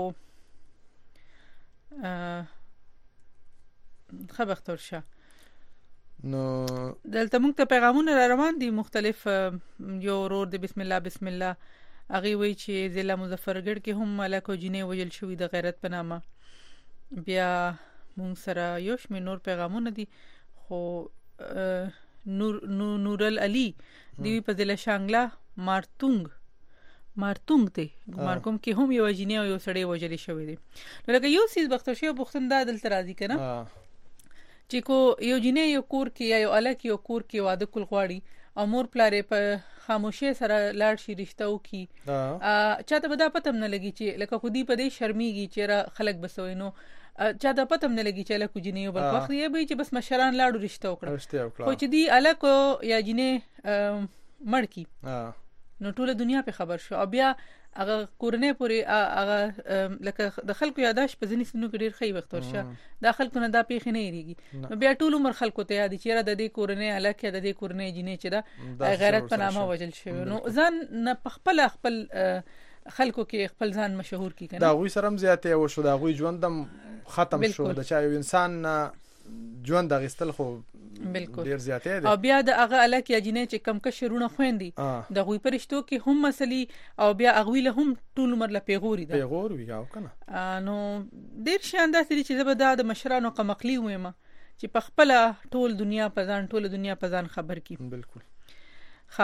خبر ترشه نو دلته موږ ته پیغامونه را روان دي مختلف. یو ورور د بسم الله بسم الله هغه وی چې ضلع مظفرګړ کې هم ملکو جنې وجل شوې د غیرت په نامه. بیا موږ سره یو شمېر نور پیغامونه دي، خو نور نورل علي دی په ضلع شانګلا مارتونګ مارتونګ ته مارکوم کې هم یو جنې او یو سړی وجل شوې دي. نو لکه یو سیس بختوشي او بختنده دلته راځي کنه چې کو یو جنې یو کور کې یا یو الک یو کور کې واده کول غواړي او مور پلارې په خاموشي سره لاړ شي رشتہ وکي چاته به دا پته نه لګي چې لکه خودي په دې شرمېږي چې را خلک بسوي. نو چاته پته نه لګي چې لکه جنې یو بل وخت یې به چې بس مشران لاړو رشتہ وکړه، خو چې دی الک یا جنې مړ کی نو ټول دنیا په خبر شو. او بیا هغه کورنۍ پورې هغه لکه د خلکو یاداش په ځینې سنو کې ډیر خی وخت ورشه د خلکو نه دا پیښ نه یریږي. نو بیا ټول عمر خلکو ته یاد چیرې د دې کورنۍ الک یا د دې کورنۍ جنې چې دا غیرت په نامه وجل شوی. نو ځان نه خپل خپل خلکو کې خپل ځان مشهور کی کنه دا غوي سرم زیاته او شو دا غوي ژوندم ختم شو د چا یو انسان ژوند غستل خو بالکل ډیر زیاته دي. او بیا د هغه الک یا جنې چې کم کشرونه خويندي د غوي پرشتو کې هم مسلې او بیا اغوی له هم ټول عمر له پیغوري ده پیغور ویاو کنه. نو ډیر شاندار دي چې زبر د مشرانو قمقلی وېما چې په خپل ټول دنیا په ځان ټول دنیا په ځان خبر کی. بالکل. ها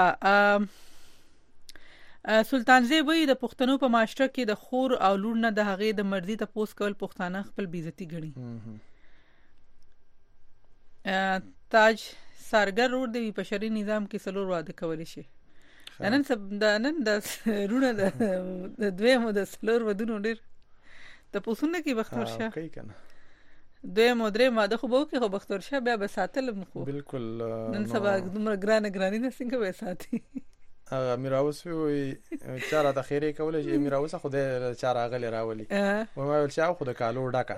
سلطان زی وی د پښتنو په معاشره کې د خور او لور نه د هغې د مرضی ته پوس کول پښتانه خپل بیزتی ګڼي. تاج سارګر روډ دی په شری نظام کې سلور واده کولی شي. نن سب د نن د رونه د دویمو د سلور ودونو ډیر ته پوسونه کې بختور شه کوي کنه دویم درې ماده خو به کې خو بختور شه بیا به ساتل مخو. بالکل. نن سبا دومره ګرانه ګرانی نه څنګه به ساتي. هغه میراوس وی چاره د خیره کوله چې میراوس خو د چاره غلی راولي و ما ول چاو خو د کالو ډاکا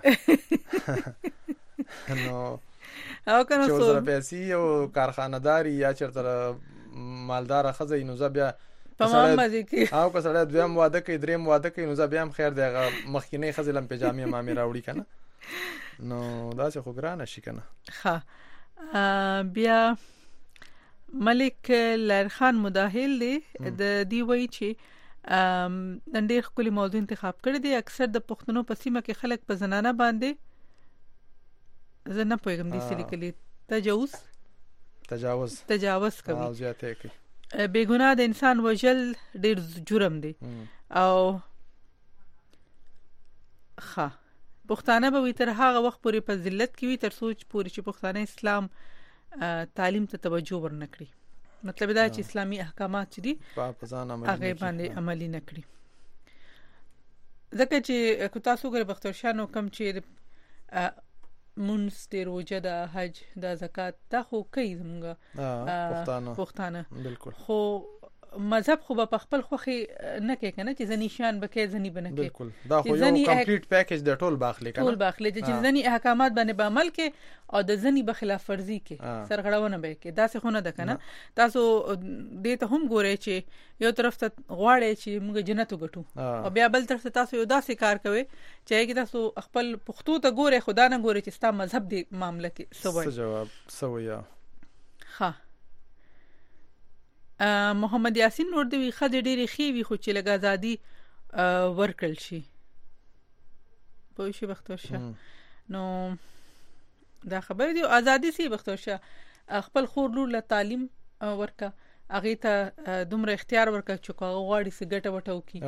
نو او کنه چې وزره پیسې او کارخانه‌داري یا چرته مالدار خزې نو زبیا تمام مزه کی او که سره دویم واده کوي دریم واده کوي نو زبیا هم خیر دی مخکینه خزې لم پجامې مامي راوړي کنه نو دا څه خو ګرانه شي کنه. ها بیا ملک لرخان مداهل دی د دی وی چې نن ډېر خپل موضوع انتخاب کړی دی. اکثر د پښتنو په سیمه کې خلک په زنانه باندې زه نه پوهیږم دې څه لیکلي تجاوز تجاوز تجاوز کوي او زیاته کوي. بے ګناه د انسان وژل ډېر جرم دی. او ښه پښتانه به وي تر هغه وخت پورې په ذلت کې وي تر څو پورې چې پښتانه اسلام تعلیم ته توجه ورنکړي. مطلب دا چې اسلامي احکامات چې دي په ځان عملي هغه باندې عملي نکړي. ځکه چې کو تاسو ګر بختورشانو کم چې مونږ د روزه د حج د زکات دا خو کوي زموږ پښتانه پښتانه بالکل. خو مذهب خو په خپل خوخي نه کوي کنه چې ځنی شان بکې ځنی بنه کوي. بالکل دا خو یو کمپلیټ پیکیج د ټول باخلي کنه ټول باخلي چې ځنی احکامات باندې به عمل کې او د ځنی به خلاف ورزي کې سرغړونه به کې دا څه خو نه ده کنه. تاسو دې ته هم ګورئ چې یو طرف ته غواړي چې موږ جنت وګټو او بیا بل طرف ته تاسو یو داسې کار کوي چې کې تاسو خپل پښتو ته ګورئ خدا نه ګورئ چې ستا مذهب دې معاملې کې سوي جواب سویا. ها محمد یاسین نور دی خځې ډېری خېوي خو چې لګا ازادي ورکړل شي په شي وخت ورشه. نو دا خبر دی ازادي سي بختور شاه خپل خور لور له تعلیم ورکا هغه ته دومره اختیار ورکا چې هغه غواړي سګټه وټو کی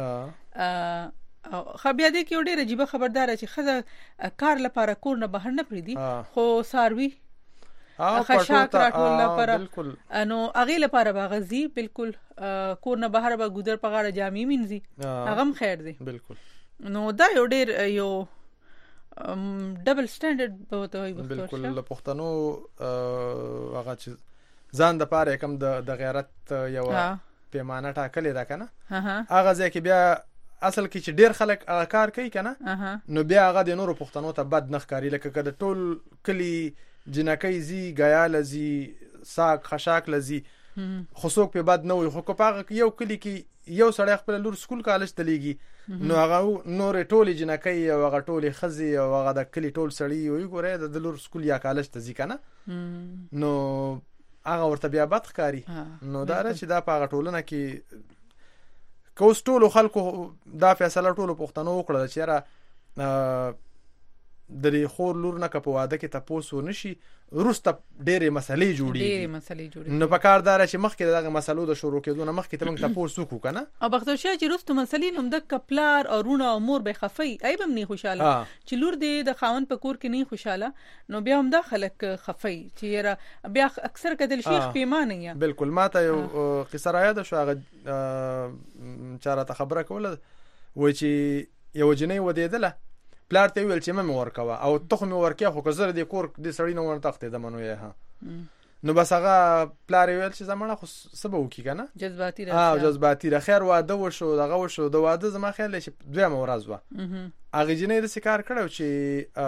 خو بیا دې کې ډېر عجیب خبردار چې خزه کار لپاره کور نه بهر نه پریدي خو ساروي خشاک راټول لپاره بالکل انو هغه لپاره باغزي بالکل کور نه بهر به ګودر په غاړه جامې مينځي هغه هم خیر دی بالکل نو دا یو ډېر یو ډبل سټانډرډ به وته وي بالکل له پښتنو هغه چې ځان د پاره کوم د غیرت یو پیمانه ټاکلې ده کنه هغه ځکه بیا اصل کې چې ډیر خلک هغه کار کوي کنه نو بیا هغه د نورو پښتنو ته بد نخ کاری لکه کده ټول کلی جنکې زی غیال زی ساق خشاک لزی خصوص په بد نه وي خو په یو کلی کې یو سړی خپل لور سکول کالج ته لیږي نو هغه نور ټول جنکې او هغه ټول خزي او هغه د کلی ټول سړی وي ګوره د لور سکول یا کالج ته ځي کنه نو هغه ورته بیا بد ښکاری نو دا چې دا په هغه ټولنه کې کوس ټول خلکو دا فیصله ټول پښتنو وکړه چې را د دې خور لور نه کپ واده کې تاسو نشي روسته ډېرې مسلې جوړي ډېرې مسلې جوړي نو په کار دار چې مخکې دغه مسلو د شروع کېدو نه مخکې ته موږ تاسو کو کنه او بختور شه چې روسته مسلې نوم د کپلار او رونه او مور به خفي ایبم نه خوشاله چې لور دې د خاون په کور کې نه خوشاله نو بیا هم د خلک خفي چې بیا اکثر کدل شیخ پیمانه یا بالکل ماته یو قصه را یاد شو هغه چاره خبره کوله و چې یو جنې ودیدله پلار ته ویل چې مې ورکوا او ته مې ورکیا خو کزر دې کور دې سړی نو ورته تخته د منو یې ها نو بس هغه پلار ویل چې زمونه خو سبو کی کنه جذباتي را ها جذباتي را خیر واده وشو دغه وشو د واده زما خیال چې دوه مورز و هغه جنې د سکار کړو چې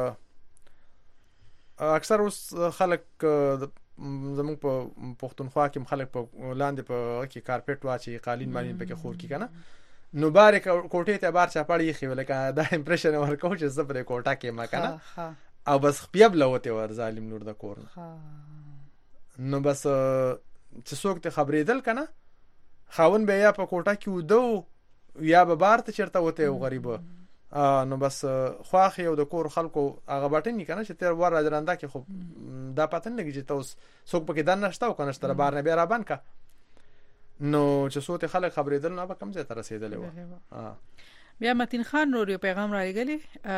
اکثر اوس خلک زمون په پښتونخوا کې خلک په لاندې په کې کارپټ واچي قالین مالین پکې خور کی کنه نو بار کوټې ته بار چا پړی خو لکه دا امپریشن ورکو چې زبر کوټه کې ما کنه او بس خپل لوته ور ظالم نور د کور نو بس چې څوک ته خبرېدل کنه خاون به یا په کوټه کې ودو یا به بار ته چرته وته غریب نو بس خواخ یو د کور خلکو هغه باټنی کنه چې تیر ور راځراندا کې خو دا پاتن لګی چې تاسو څوک پکې دان نشته او کنه ستر بار نه بیا را بان کا نو چې صوت خلک خبرېدل نه به کم ځای ته رسیدل و بیا متین خان نور یو پیغام راغلی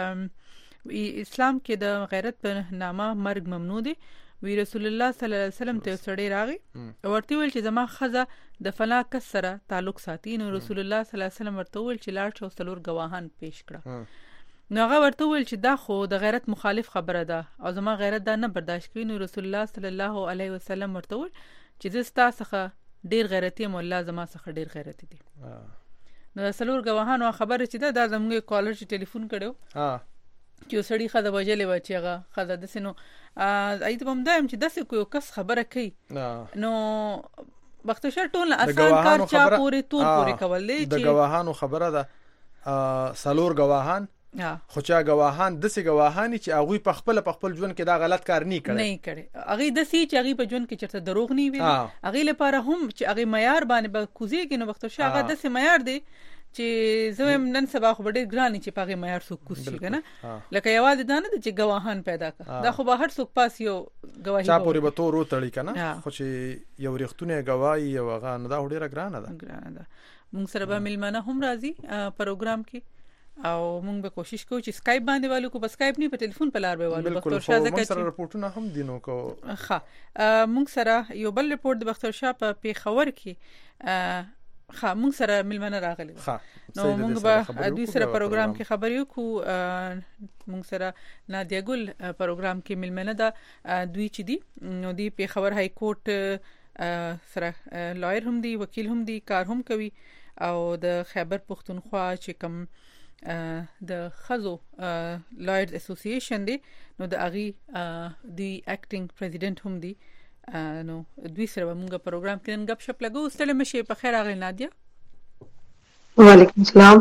اسلام کې د غیرت په نامه مرګ ممنوع دی وی رسول الله صلی الله علیه وسلم ته سړی راغی ورته ویل چې زما خزه د فلا کس سره تعلق ساتي نو رسول الله صلی الله علیه وسلم ورته ویل چې لاړ شو څلور گواهان پیش کړه نو هغه ورته ویل چې دا خو د غیرت مخالف خبره ده او زما غیرت دا نه برداشت کوي نو رسول الله صلی الله علیه وسلم ورته ویل چې زستا څخه ډیر غیرتی مولا زما څخه ډیر غیرتی دي نو سلور گواهانو خبره چې دا زموږ کالر چې ټلیفون کړو ها چې سړی خزه وجلې و چې هغه خزه د سينو اې ته هم دایم چې داسې کوی کس خبره کوي نو بختشر ټول اسان کار چا پورې تور پورې کول دي چې د گواهانو خبره ده سلور گواهان خو چا گواهان د سي گواهانی چې هغه په خپل په خپل ژوند کې دا غلط کار نه کړي نه کړي هغه د سي چې هغه په ژوند کې چرته دروغ نه ویل هغه لپاره هم چې هغه معیار باندې به کوزيږي نو وخت شي هغه د سي معیار دی چې زویم نن سبا خو ډېر ګرانی چې پاغه معیار سو کوشي کنه لکه یوازې دا نه چې گواهان پیدا کړه دا خو به هر څوک پاس یو گواهی چا پورې به تور وتړي کنه خو چې یو رښتونه گواهی یو هغه نه دا ډېر ګرانه ده ګرانه ده موږ سره به ملمنه هم راځي پروګرام کې او موږ به کوشش کوو چې سکایپ باندې والو کو بس سکایپ نه په ټلیفون په لار به والو بختور شاه زکه موږ سره رپورټونه هم دینو کو ښه موږ سره یو بل رپورټ د بختور شاه په پیښور کې ښه موږ سره ملمنه راغلی نو موږ به دوی سره پروګرام کې خبرې وکړو موږ سره نادیا ګل پروګرام کې ملمنه ده دوی چې دي نو دی پیښور های کورټ سره لایر هم دي وکیل هم دي کار هم کوي او د خیبر پختونخوا چې کوم د خزو لایرز اسوسییشن دی نو د اغي دی اکټینګ پریزیډنټ هم دی نو دوی سره موږ پروګرام کې نن غب شپ لګو ستله مشه په خیر اغه نادیا وعلیکم السلام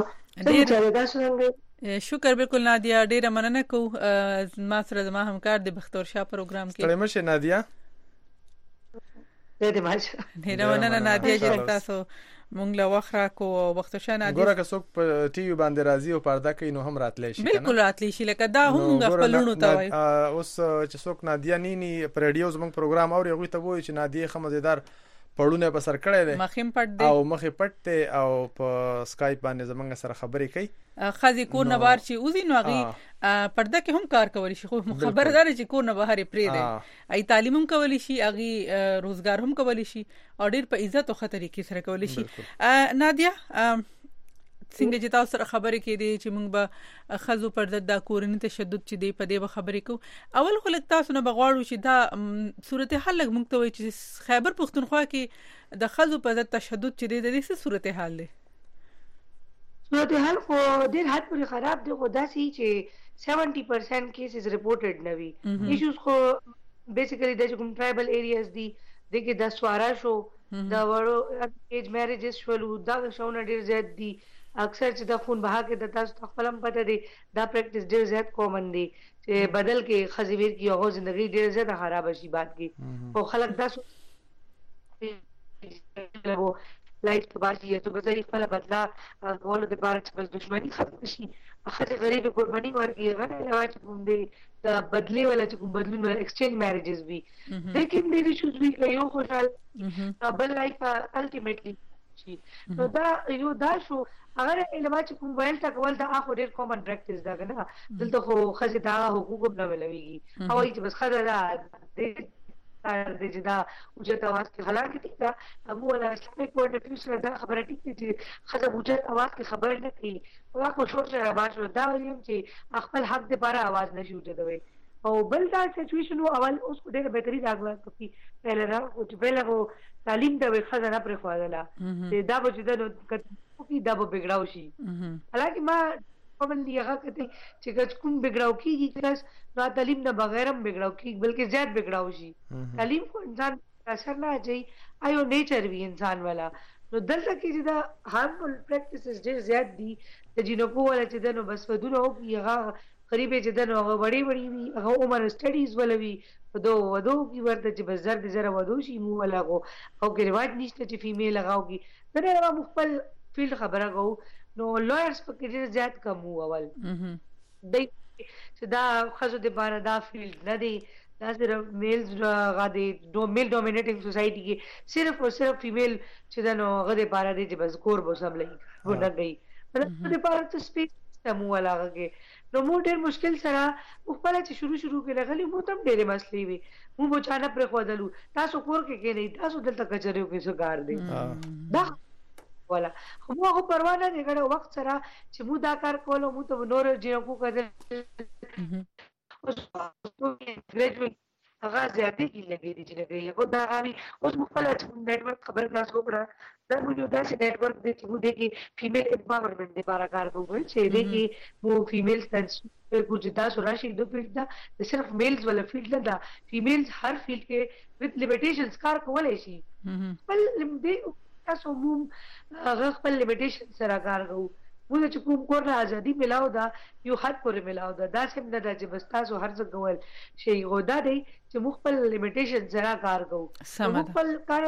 څنګه شکر بالکل نادیا ډیره مننه کو ما سره زما همکار د بختور شاه پروګرام کې ستله مشه نادیا ډیره ماشه ډیره مننه نادیا چې تاسو مونږ له وخره کو وخت شنه ګوره که څوک په ټي وي باندې راځي او پرده کوي نو هم راتلی شي بالکل راتلی شي لکه دا هم خپلونو ته وای اوس چې څوک نادیا نینی پر رادیو زموږ پروګرام اوري هغه ته وایي چې نادیا خمزیدار پړونه په سر کړی دی مخیم پټ دی او مخې پټ دی او په سکایپ باندې زمونږ سره خبرې کوي خازي کور نه بار چې اوزي نو غي پرده کې هم کار کولی شي خو خبردار چې کور نه بهر پرې دی ای تعلیم هم کولی شي اغي روزګار هم کولی شي او ډیر په عزت او خطرې کې سره کولی شي نادیا څنګه چې تاسو سره خبرې کې دي چې موږ به خزو پر ضد د کورنۍ تشدد چې دی په دې به خبرې کوو اول خو لک تاسو نه بغواړو چې دا صورتحال لګ موږ ته وایي چې خیبر پښتونخوا کې د خزو پر ضد تشدد چې دی د دې څه صورتحال دی صورتحال خو ډېر حد پورې خراب دی خو داسې چې سیونټي پرسنټ کیسز ریپورټډ نه وي ایشوز خو بیسیکلی د کوم ټرایبل ایریاز دي دغه د سوارا شو دا وړو ایج میریجز شولو دا شونه ډېر زیات دي اکثر چې د خون بها کې د تاسو خپلم پته دی دا پریکټیس ډېر زیات کامن دی چې بدل کې خزیویر کی هغه ژوندۍ ډېر زیات خراب شي بعد کې او خلک دا له لایټ په باندې یو څه غوړي خپل بدلا کول د بار چې بس دښمنی ختم شي هغه غریب قرباني ورکړي هغه لواټ باندې دا بدلی ولا چې کوم بدلون ولا ایکسچینج میریجز وي لیکن دې شوز وی یو خوشحال بل لایف الټیمیټلی شي نو دا یو دا شو اگر علما چې کوم ویل تا کول دا اخو ډیر کامن پریکټیس دا کنه دلته خو خزه دا حقوق نه ولويږي او چې بس خزه دا د د دا وجه اواز کې حالانکه دا ابو ولا اسلامي پوینټ اف ویو سره دا خبره ټیک دي چې خزه وجه اواز کې خبر نه کوي او خو شور سره باشه دا ویم چې خپل حق د لپاره आवाज نشي وجدوي او بل دا سچويشن اول اوس کو ډېر بهتري راغله کوي پهله را او چې پهله وو تعلیم د خزه نه پرې خواله چې دا به د کی دا به بګړاو شي حالانکه ما کوم دی هغه کته چې کوم بګړاو کیږي چې نو تعلیم نه بغیر هم بګړاو کیږي بلکې زیات بګړاو شي تعلیم کو انسان اثر نه اچي ایو نیچر وی انسان والا نو دلته کې چې دا هارمفul پریکټیسز ډېر زیات دي د جنکو ولا چې دنو بس ودونه او هغه قریب چې دنو هغه وړي وړي وي هغه عمر سټډیز ولوي ودو ودو کی ورته چې بس زرد زره ودو شي مو ولا او کې رواج نشته چې فیمیل هغه کی دا هغه مخبل فیلډ خبره کو نو لایرز په کې ډېر زیات کم وو اول د چې دا خزو د بار دا فیلډ نه دی دا صرف میلز غادي دو میل ډومینیټینګ سوسایټي کې صرف او صرف فیمیل چې دا نو غده بار دی چې بس کور بو سم لګي و نه گئی مطلب د بار ته سپیس سمو ولا کې نو مو ډېر مشکل سره خپل چې شروع شروع کې لغلی مو تم ډېر مسلې وي مو بچانه پر خودلو تاسو کور کې کې نه تاسو دلته کچریو کې سګار دی دا ولا خو هغه پروا نه دی ګړو وخت سره چې مو دا کار کولو مو ته نور جنو کو کړل اوس ګریجویټ هغه زیاتې کې لګې دي چې لګې یو دا غوي اوس مخبل چې نیټورک خبر کلاس وکړه دا مو یو داسې نیټورک دی چې مو دغه فیمیل امپاورمنت لپاره کار کوي چې دغه مو فیمیل سنس په ګوجتا سوراشي د فیلډ دا صرف میلز ولا فیلډ نه دا فیمیلز هر فیلډ کې وذ لیمیټیشنز کار کولای شي بل دې تاسو موږ هغه خپل لیمیټیشن سره کار کوو موږ چې کوم کور نه ازادي ملاو دا یو حد پورې ملاو دا دا سم نه د چې بس تاسو هر څه کول شي غوډه دی چې موږ خپل لیمیټیشن سره کار کوو خپل کار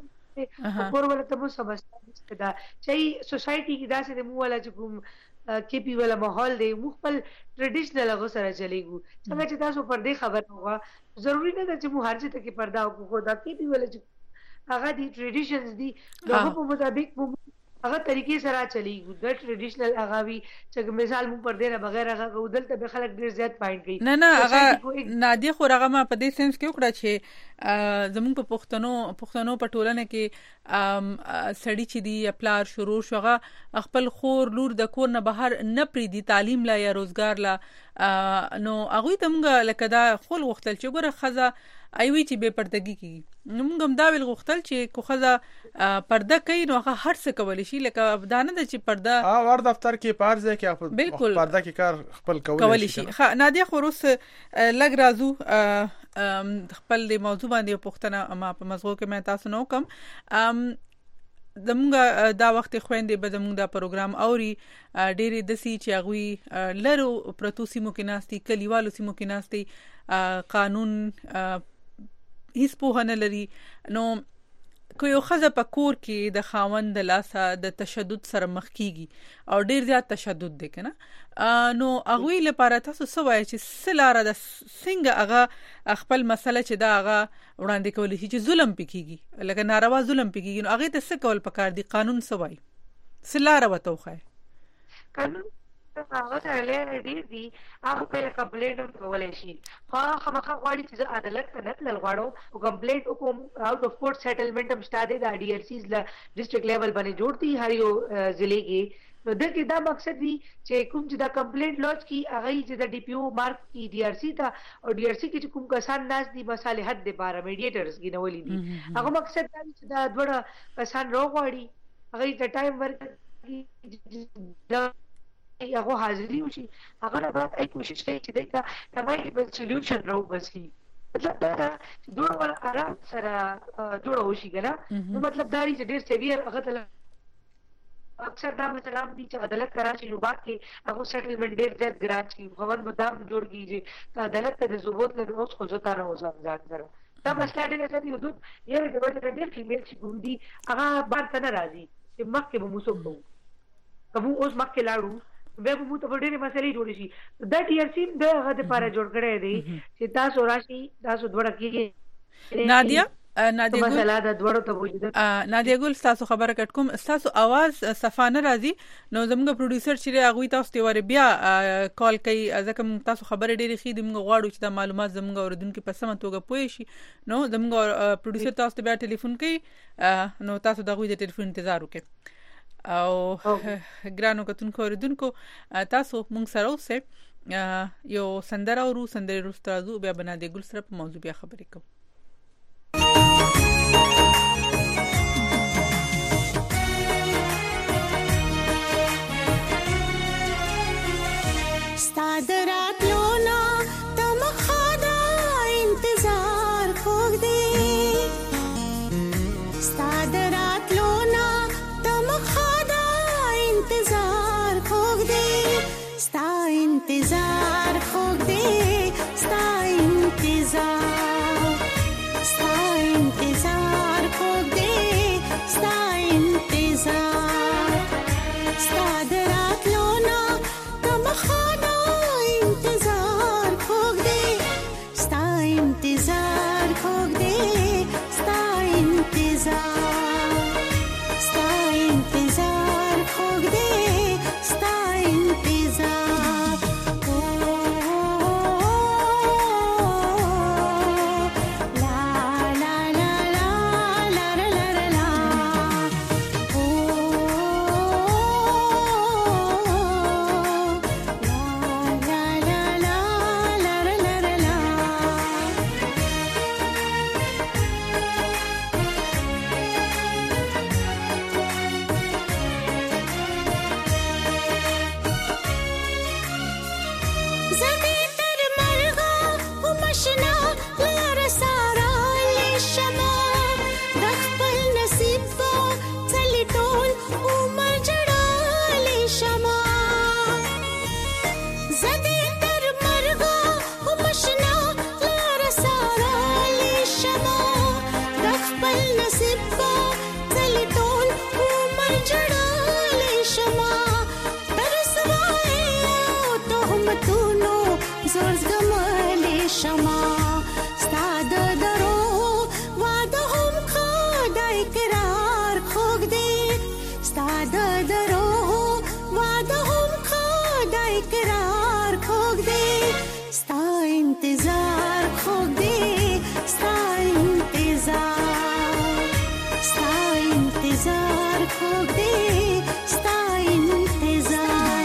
کور ولته مو سمجھته دا چې سوسایټي کې دا چې مو ولا چې کوم کې پی ولا ماحول دی موږ خپل ټریډیشنل هغه سره چلیږو څنګه چې تاسو پر دې خبر هوغه ضروری نه ده چې مو هر څه ته کې پردا وکړو دا کې پی ولا چې هغه دي ټریډیشنز دي دغه په مطابق مو هغه طریقې سره چلیږي د ټریډیشنل هغه وی چې مثال مو پر دې نه بغیر هغه ودلته به خلک ډیر زیات پاینټ کوي نه نه هغه نادي خو هغه ما په دې سنس کې وکړه چې زموږ په پښتنو پښتنو په ټولنه کې سړی چې دی خپل شروع شوغه خپل خور لور د کور نه بهر نه پری دی تعلیم لا یا روزګار لا نو هغه تمګه لکه دا خپل وختل چې ګوره خزه ایوي چې به پردګي کی نو موږ هم دا ویل غوښتل چې کو خزه پرده کوي نو هغه هر څه کولی شي لکه دانه د چې پرده ها ور دفتر کې پارځه کې خپل پرده کې کار خپل کولی شي ها نادیا خروس لګ رازو خپل د موضوع باندې پوښتنه ما په مزغو کې مې تاسو نو کوم زمونږ دا وخت خويندې به زمونږ دا پروګرام اوري ډېرې دسي چې هغوی لرو پرتو سیمو کې ناستي کلیوالو سیمو کې ناستي قانون هیڅ په نه لري نو کو یو خزه په کور کې د خاوند د لاسه د تشدد سره مخ کیږي او ډیر زیات تشدد دی کنه نو هغه لپاره تاسو څه وایي چې سلاره د څنګه هغه خپل مسله چې دا هغه وړاندې کولی شي چې ظلم پکېږي لکه ناروا ظلم پکېږي نو هغه ته څه کول پکار دي قانون څه وایي سلاره وتوخه قانون هغه ته لري دی دی هغه په کمپلیټ کولای شي خو هغه غواړي چې عدالت ته نه لغواړو او کمپلیټ وکوم اوټ اف کورټ سیټلمنٹ هم شته د ډي ار سیز له ډیسټریکټ لیول باندې جوړ دي هر یو ضلع کې نو دغه دا مقصد دی چې کوم چې دا کمپلیټ لوج کی هغه چې د ډي پی او مارک کی ډي ار سی ته او ډي ار سی کې کوم کسان ناس دي مصالحت د بار میډیټرز کې نولې دي هغه مقصد دا چې دا دوړه کسان روغواړي هغه ته ټایم ورکړي هغه حاضرې وشي هغه نه بعد ای کوشش کوي چې دا تمامي بل سولوشن راو بسي مطلب دا چې دوه ور آرام سره جوړ وشي کنه نو مطلب دا چې ډیر سیویر هغه ته اکثر دا مثلا دي چې عدالت کراچي نو بعد کې هغه سیټلمنٹ ډیر زیات ګراچ کی خبر مدام جوړ کیږي ته عدالت ته ضرورت نه اوس خو ځتا نه وځم ځان سره دا مسله ډیره ډیره حدود یې د وړاندې ډیر فیمیل چې ګوندي هغه بار ته نه راځي چې مخکې به موږ کوو کوم اوس مخکې لاړو به مو ته ډېرې مسلې جوړې شي دا ټي ار سی د هغه لپاره جوړ کړی دی چې تاسو راشي تاسو دوړه کېږي نادیا نادیا ګل مسله د دوړو ته وجود نادیا ګل تاسو خبره کټ کوم تاسو आवाज صفانه راځي نو زموږ پروډوسر چې هغه تاسو ته ور بیا کال کوي ځکه تاسو خبره ډېرې خې د موږ غواړو چې د معلومات زموږ اوردونکو په سمه توګه پوي شي نو زموږ پروډوسر تاسو ته بیا ټلیفون کوي نو تاسو دغه د ټلیفون انتظار وکړئ او ګرانو کتونکو اوریدونکو تاسو مونږ سره اوسه یو سندره او رو سندره روستازو بیا بنا دی ګل سره په موضوع بیا خبرې کوم ستادرات لونا تم خدا انتظار خوګ دی ستادرات لونا इंतजार खोग दे स्ता इंतजार खोग दे स्ता इंतजार स्ता इंतजार खोग दे स्ता इंतजार स्ता दरात लोना तम खाना इंतजार खोग दे स्ता इंतजार खोग दे स्ता इंतजार स्ता इंतजार खोग दे स्ता इंतजार ओ ला ला ला ला ला ला ला ला ओ ला ला ला ला ला ला ला शमा स्ताद दरो वाद हम खादा इकरार खोग दे स्ताद दरो वाद हम खादा इकरार खोग दे स्ता इंतजार खोग दे स्ता इंतजार स्ता इंतजार खोग दे स्ता इंतजार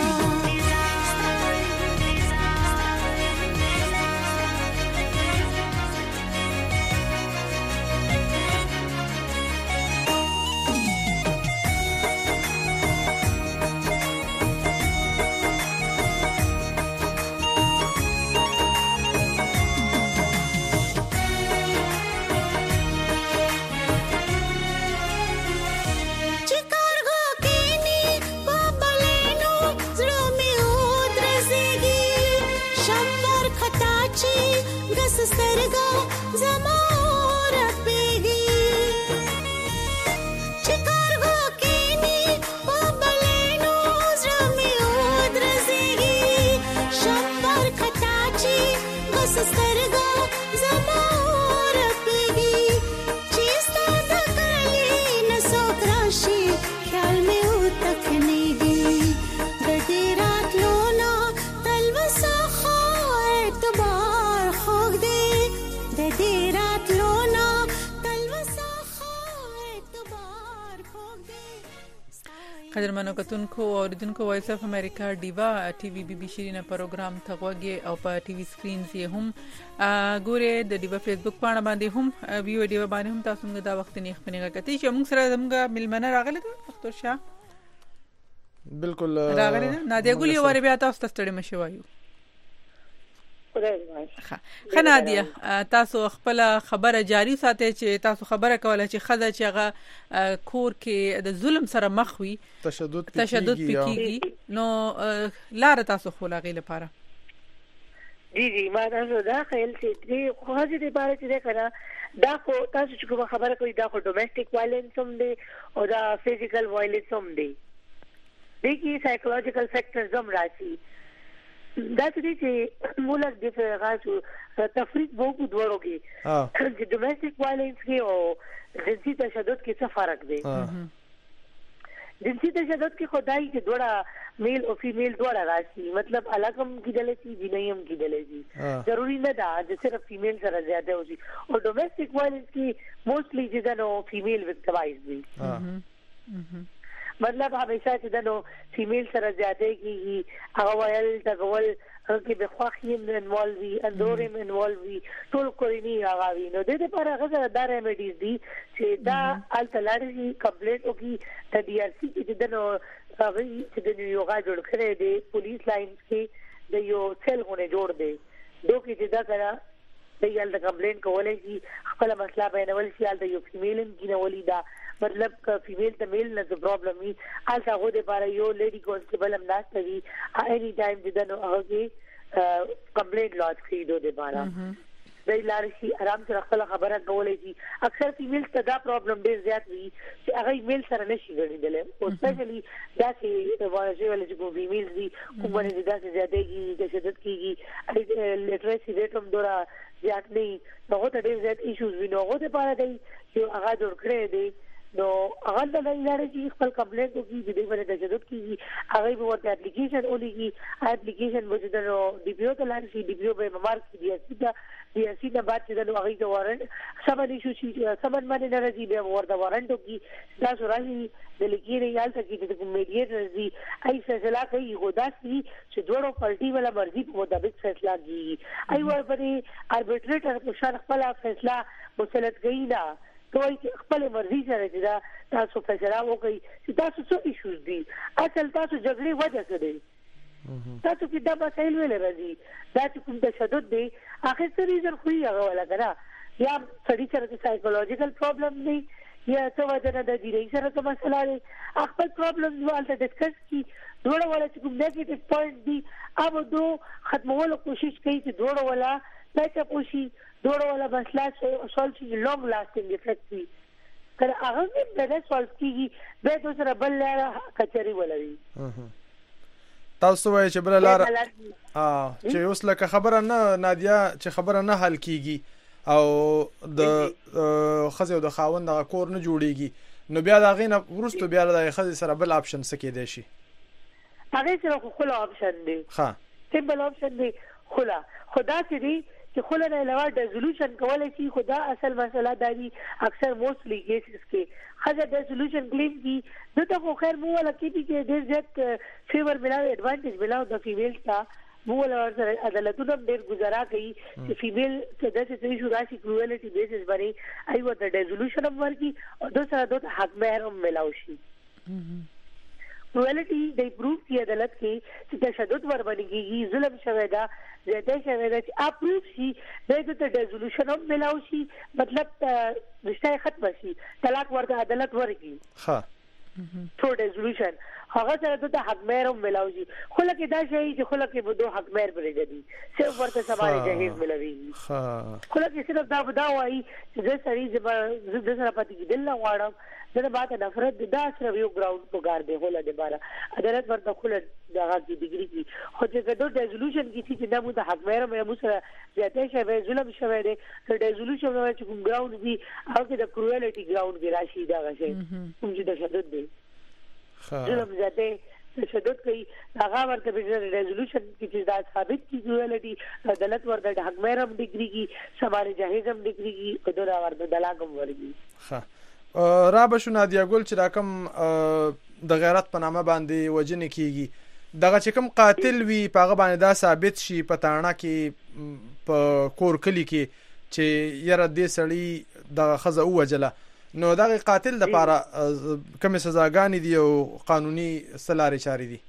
سترګو زما اور پیږي سترګو زما ورپېږي چې ستا د کلي نه څوک راشي خیال مې وتخنېږي د دې راتلو نه تلوسه خو اعتبار خوږ دی د دې راتلو نه تلوسه خو اعتبار خوږ دی. قدرمنو کتونکو او اوریدونکو وایس اف امریکا ډیوا ټي وي بي بي شیرینه پروګرام تغوږی او په ټي وي سکرین یې هم ګوره د ډیوا فیسبوک باندې باندې هم ویو ډیوا باندې هم تاسو موږ دا وخت نه خپنه کتي چې موږ سره زموږ ملمنه راغله د اختر شاه بالکل راغله نادیا ګل یو ور بیا تاسو ته ستړي مشي وایو. خنادیا تاسو خپل خبره جاری ساتي چې تاسو خبره کوله چې خزه چې هغه کور کې د ظلم سره مخ وي تشدد تشدد پکېږي نو لار تاسو خلاغې لپاره جی جی ما تاسو دا خیال چې دې خو هغه دې باره چې کړه دا خو تاسو چې کوم خبره کوي دا خو ډومېسټک وایلنس هم دی او دا فزیکل وایلنس هم دی دې کې سایکولوژیکل فیکټرز هم راځي دا چې موږ د فقراتو تفریق وو په دوړو کې چې ډومېسټک وایلنس کې او جنسي تشدد کې څه فرق دی جنسي تشدد کې خدای کې دوړه میل او فیمیل دوړه راشي مطلب الګ هم کېدل شي جنۍ هم کېدل شي ضروری نه ده چې صرف فیمیل سره زیاده وي او ډومېسټک وایلنس کې موستلی چې دا نو فیمیل وکټمایز دي مطلب همیشه چې دنو فیمیل سره زیاده کیږي هغه ویل دا ول کې به خواخیم انوالو وي اندورم انوالو وي ټول کورنی هغه وي نو د دې لپاره هغه دا ریمیډیز دي چې دا الټلاري کمپلیټ او کی د ډي ار سي چې دنو هغه چې د یو غا جوړ کړی دی پولیس لاینز کې د یو سیل غونه جوړ دی دوی چې دا کړه د یال د کمپلین کولای شي خپل مسله بیانول شي د یو فیمیل کې نه ولیدا مطلب فیمیل ته میل نه پرابلم وي الته هغه د لپاره یو لیډي کانسټیبل هم ناشته وي اني ټایم چې دنو هغه کمپلین لوج کړي دوی لپاره د لارشي آرام سره خپل خبره کولای شي اکثر فیمیل ته دا پرابلم ډیر زیات وي چې هغه میل سره نشي غړیدل او سپیشلی دا چې واژې ولې چې فیمیل دي کومه نه دا چې زیاته کیږي د شدت کیږي لټریسي ریټ هم دورا زیات نه نو ته ډیر زیات ایشوز ویني هغه ته پاره دی چې هغه جوړ کړی دی نو هغه د لارې چې خپل کمپلیټ کوي چې دغه باندې تجدد کیږي هغه به ورته اپلیکیشن ولېږي اپلیکیشن به د ډي پی او ته لاړ شي ډي پی او به مارک دی چې دا دی چې دا بعد چې د هغه د وارنټ سبا نشو شي سبا باندې نه راځي به ورته وارنټ کوي دا سورایي د لګیره یال ته کې د میډیټر دی ای فیصله کوي غداسي چې دوړو پارټي ولا مرضی په مطابق فیصله کوي ای ور باندې اربیټریټر په شان خپل فیصله مسلط کوي نه کوي خپل مرضی سره چې دا تاسو فیصله وکړي چې تاسو څه ایشوز دي اصل تاسو جګړې وجه څه دي تاسو کې دا مسایل ویل راځي دا چې کوم تشدد دی اخر څه ریزن خو یې هغه ولا کنه یا سړي سره سایکولوژیکل پرابلم دی یا څه وجه نه د دې سره کوم مسله دی خپل پرابلم ولته ډسکس کی دوړه ولا چې کوم نیگیټیو پوینټ دی اوبه دو ختمولو کوشش کوي چې دوړه ولا دا پوشي دوړه ولا مسله سولف شي لونګ لاسټینګ افیکټ وي کله هغه به د سولف کیږي به د سره بل لاره کچري ولوي تاسو وایي چې بل لاره ا چې اوس لکه خبره نه نادیا چې خبره نه حل کیږي او د خزه او د خاوند د کور نه جوړیږي نو بیا دا غینه ورستو بیا د خزه سره بل اپشن سکه دی شي هغه سره خو له اپشن دی ها سیمبل اپشن دی خلا خدا چې دی چې خلا نه علاوه د ریزولوشن کولای شي خدا اصل مسله دی اکثر موستلی کیسز کې خزه د ریزولوشن کلیم کی دته خو خیر مو ولا کې چې ډیر زیات فیور ملاو ایڈوانټیج ملاو د فیمیل تا مو ولا سره عدالتونو ډیر گزارا کوي چې فیمیل څه د څه شي راشي کروالټي بیسس باندې ایو د ریزولوشن ورکی او د سره د حق مهر هم ملاو شي کروالټي د پروف کی عدالت کې چې تشدد ور باندې کیږي ظلم شوی دا زیاته شوی دا چې اپروف شي د د ریزولوشن هم ملاو شي مطلب رشتہ ختم شي طلاق ورته عدالت ورکی ها ټول ریزولوشن هغه سره د حق مهر هم ملاو شي خو لکه دا شی چې خو لکه به دوه حق مهر پرې دی صرف ورته سماري جهیز ملوي ها خو لکه صرف دا دا وایي چې د سړي زما د سره پاتې کېدل نه غواړم دا باندې نفرت دا سره یو ګراوند په ګار دی هوله دی بارا عدالت ورته خپل دغه کی ډیګری کی خو چې د ریزولوشن کی چې دا مو د حق مېره مې مو سره زیاته شوی ظلم شوی دی د ریزولوشن نو چې کوم ګراوند دی هغه د کروالټي ګراوند دی راشي دا غشي کوم چې د شدت دی ظلم زیاته تشدد کوي هغه ورته په ریزولوشن کې چې دا ثابت کی کروالټي عدالت ورته د حق مېره ډیګری کی سماره جهیزم ډیګری کی په دغه ورته دلاګم ورګي ها را بشو نادیا ګل چې راکم د غیرت په نامه باندې وجنه کیږي دغه چې کوم قاتل وي پاغه باندې دا ثابت شي پټاڼه کې په کور کلی کې چې یره دې سړی د خزه وجله نو دغه قاتل د لپاره کوم سزاګانې دي او قانوني سلاري چاري دي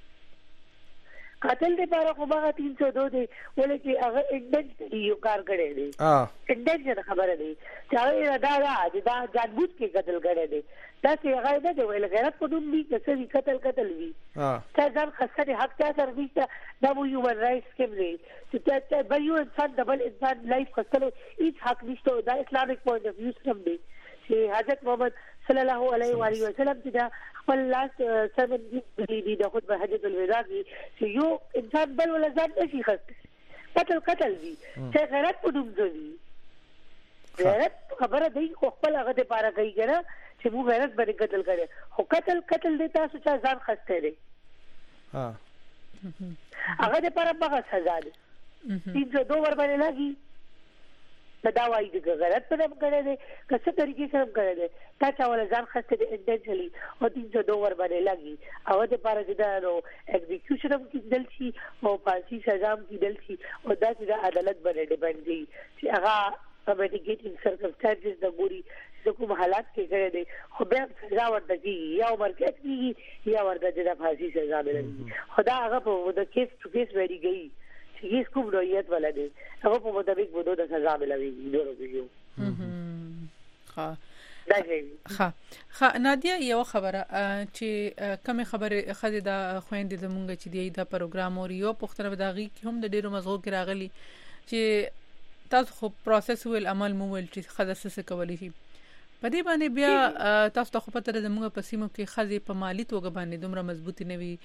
قاتل دې لپاره خو هغه تین سو دو دی ولکه هغه انډنټ یو کار کړی دی اه انډنټ خبره دی چې هغه دا دا دا جانبوج کې قتل کړی دی دا چې هغه دې ویل غیرت په دوم دي چې قتل قتل وی اه چې ځان خاصه حق چا سره نشته دا مو هیومن رائټس کې دی چې بل یو انسان ډبل انسان لایف خاصه هیڅ حق نشته دا اسلامیک پوینټ اف ویو سم دی چې حضرت محمد صلی الله علیه و علیه وسلم چې دا خپل لاس سرمن دی د خطبه حجۃ الوداع چې یو انسان بل ولا ځان نشي خسته قتل قتل دی چې غیرت په دوم ځوي غیرت خبره دی خو خپل هغه د پاره کوي کنه چې مو غیرت باندې قتل کړي خو قتل قتل دی تاسو چې ځان خسته دی ها هغه د پاره هغه سزا ده تین سو دو ور باندې لګي دا وایي د غیرت په نوم کړی دی که څه طریقې سره کړی دی تا چا ولا ځان خسته دی انټنشنلی او تین سو دو ور باندې لګي هغه د پاره چې دا نو ایگزیکیوشن هم کېدل شي او پانسي سزا هم کېدل شي او دا چې د عدالت باندې ډیپند دی چې هغه میټیګیټینګ سرکمسټانسز د ګوري چې کوم حالات کې کړی دی خو بیا سزا ورته کېږي یا عمر قید کېږي یا ورته د پانسي سزا ملوي خدا هغه په د کیس ټو کیس ویری گئی یہ کوم نوعیت والا دی هغه په مطابق بده د سزا ملوي ډیرو کېږي ها دا شي ها ها نادیا یو خبره چې کوم خبره خدي دا خويندې زمونږ چې دی دا پروګرام او یو پختره وداغي هم د ډیرو مزغو کې راغلي چې تاسو خو پروسس ویل عمل مو ویل چې خدای څه کولی شي په دې باندې بیا تاسو ته خو پته ده موږ په سیمو کې خزي په مالی توګه باندې دومره مضبوطی نه وي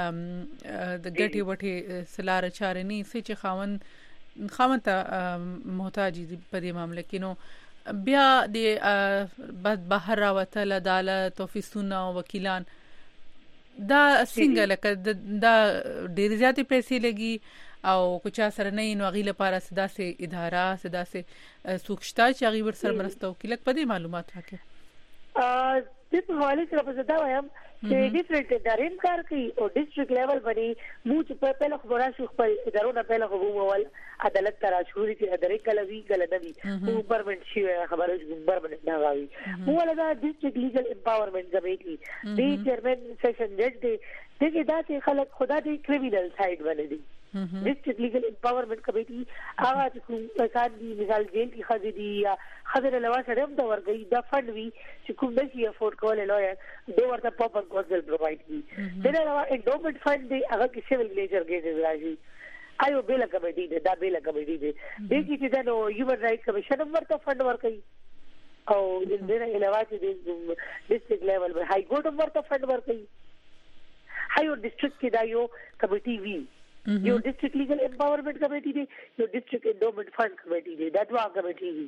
د ګټي وټي سلاره چارې نه سې چې خاون خاون ته محتاج دي په دې معاملې کې نو بیا د بعد بهر راوتل عدالت او فیسونه او وکیلان دا څنګه لکه دا ډېر زیاتې پیسې لګي او کوچا سره نه نو غیله لپاره صدا سه اداره صدا سه سوکشتا چې غي ور سره مرسته وکړي په دې معلومات راکې ا د په حواله سره په زدا وایم چې ډیفرنٹ ادارې کار کوي او ډیسټریکټ لیول باندې مو چې په پهله خبره شو خپل ادارونه پهله خو مول عدالت ترا شوري چې ادارې کلوي کلنوي مو پرمنټ شي خبره ګمبر باندې دا غاوي مو ولدا ډیسټریکټ لیګل امپاورمنت کمیټي دی چیرمن سیشن جج دی دغه داسې خلک خدا دې کریمینل سایډ باندې دي ډیسټریکټ لیګل امپاورمنت کمیټي هغه کوم کسان دي مثال جیل کې خځې دي یا خبره لوا سره هم دا ورګي دا فند وی چې کوم نشي افورد کولای لویر دوه ورته پاپر کوزل پرووایډ کی دا علاوه انډومنت فند دی هغه کې سیول لیجر کیسز راځي ایو بیل کمیټي دی دا بیل کمیټي دی دې کې چې نو هیومن رائټ کمیشن ورته فند ورکړي او دې علاوه چې ډیسټریکټ لیول پر هاي کورټ ورته فند ورکړي هايو ډیسټریکټ کې دا یو کمیټي وی یو ډیسټریکټ لیګل امپاورمنت کمیټي دی یو ډیسټریکټ انډومنت فند کمیټي دی دا دوه کمیټي دي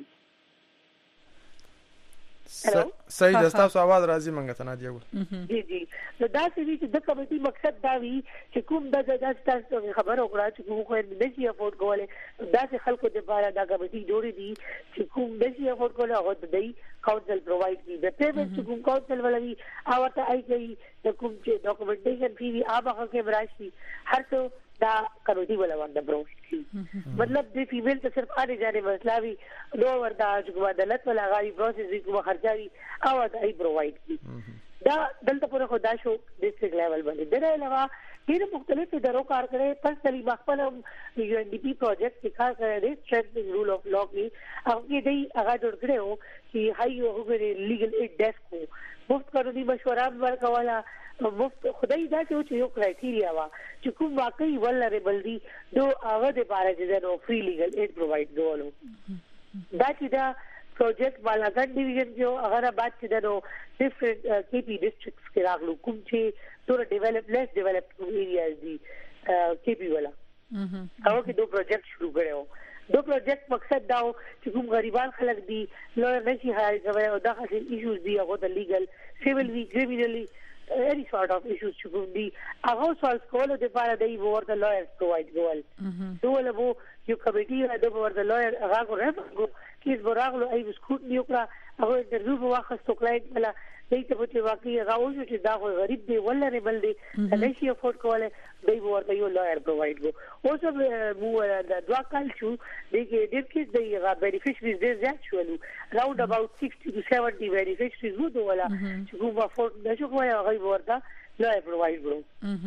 صحیح ده تاسو आवाज راځي مونږ ته نادیا ګل جی جی نو دا چې د کمیټي مقصد دا وی چې کوم د جج تاسو خبر وکړه چې کوم خو نشي افورد کوله دا چې خلکو د لپاره دا کمیټي جوړې دي چې کوم نشي افورد کوله هغه د کاونسل پرووایډ کی د پیمنٹ چې کوم کاونسل ولوي او ته آی کوي د کوم چې ډاکومېنټیشن فی وی هغه کې براشي هر څه دا کمیټي ولا وند پرووایډ کی مطلب د فیمیل ته صرف اړ جاري مسله وی نو وردا چې عدالت ولا غاری پروسس کوم خرچاري او دا ای پرووایډ کی دا دلته پورې خدا شو ډیسټریکټ لیول باندې دا علاوه ډېر مختلف ادارو کار کړي پرسنلی خپل یو ان ډي پی پروجیکټ کې کار کړي سټرنګ رول اف لا کې هغه دې هغه جوړ کړو چې هاي هغه لیګل ایډ ډیسک مفت قانوني مشورات ورکواله مفت خدای دا چې یو کرایټیریا وا چې کوم واقعي ولربل دي دو هغه د بارے چې نو فری لیګل ایډ پرووایډ کولو دا چې دا پروجیکټ بالاګان ډیویژن جو هغه بعد چې دنو ډیفرنٹ کې پی ډیسټرکټس کې راغلو کوم چې ډور ډیولپ لیس ډیولپ ایریاز دي کې پی ولا هغه کې دوه پروجیکټ شروع کړو دو پروجیکټ مقصد دا چې کوم غریبان خلک دي لوی نشي هاي کوي او دا هغه ایشوز دي هغه د لیګل سیویل وی کریمینلی any sort of issues چې کوم دي هغه سوالف کولو د لپاره دی ورته لایرز پرووایډ کول دوله وو یو کمیټي د ورته لایر هغه غوړم کیس براغلو ای سکوټ نیو کړه هغه انټرویو په واخستو کلاینټ ولا دایته په واقعي هغه وځي چې دا غریب دی ولربل دی نشي افورد کوله دی ورته یو لایر پرووایډ کو اوس مو د دوا کال شو دغه د کې د بینیفیشریز ډیر زیات شولو راوند اباوت sixty to seventy بینیفیشریز وو ولا چې کوم افورد نشو کوله هغه ورته لایر پرووایډ کړو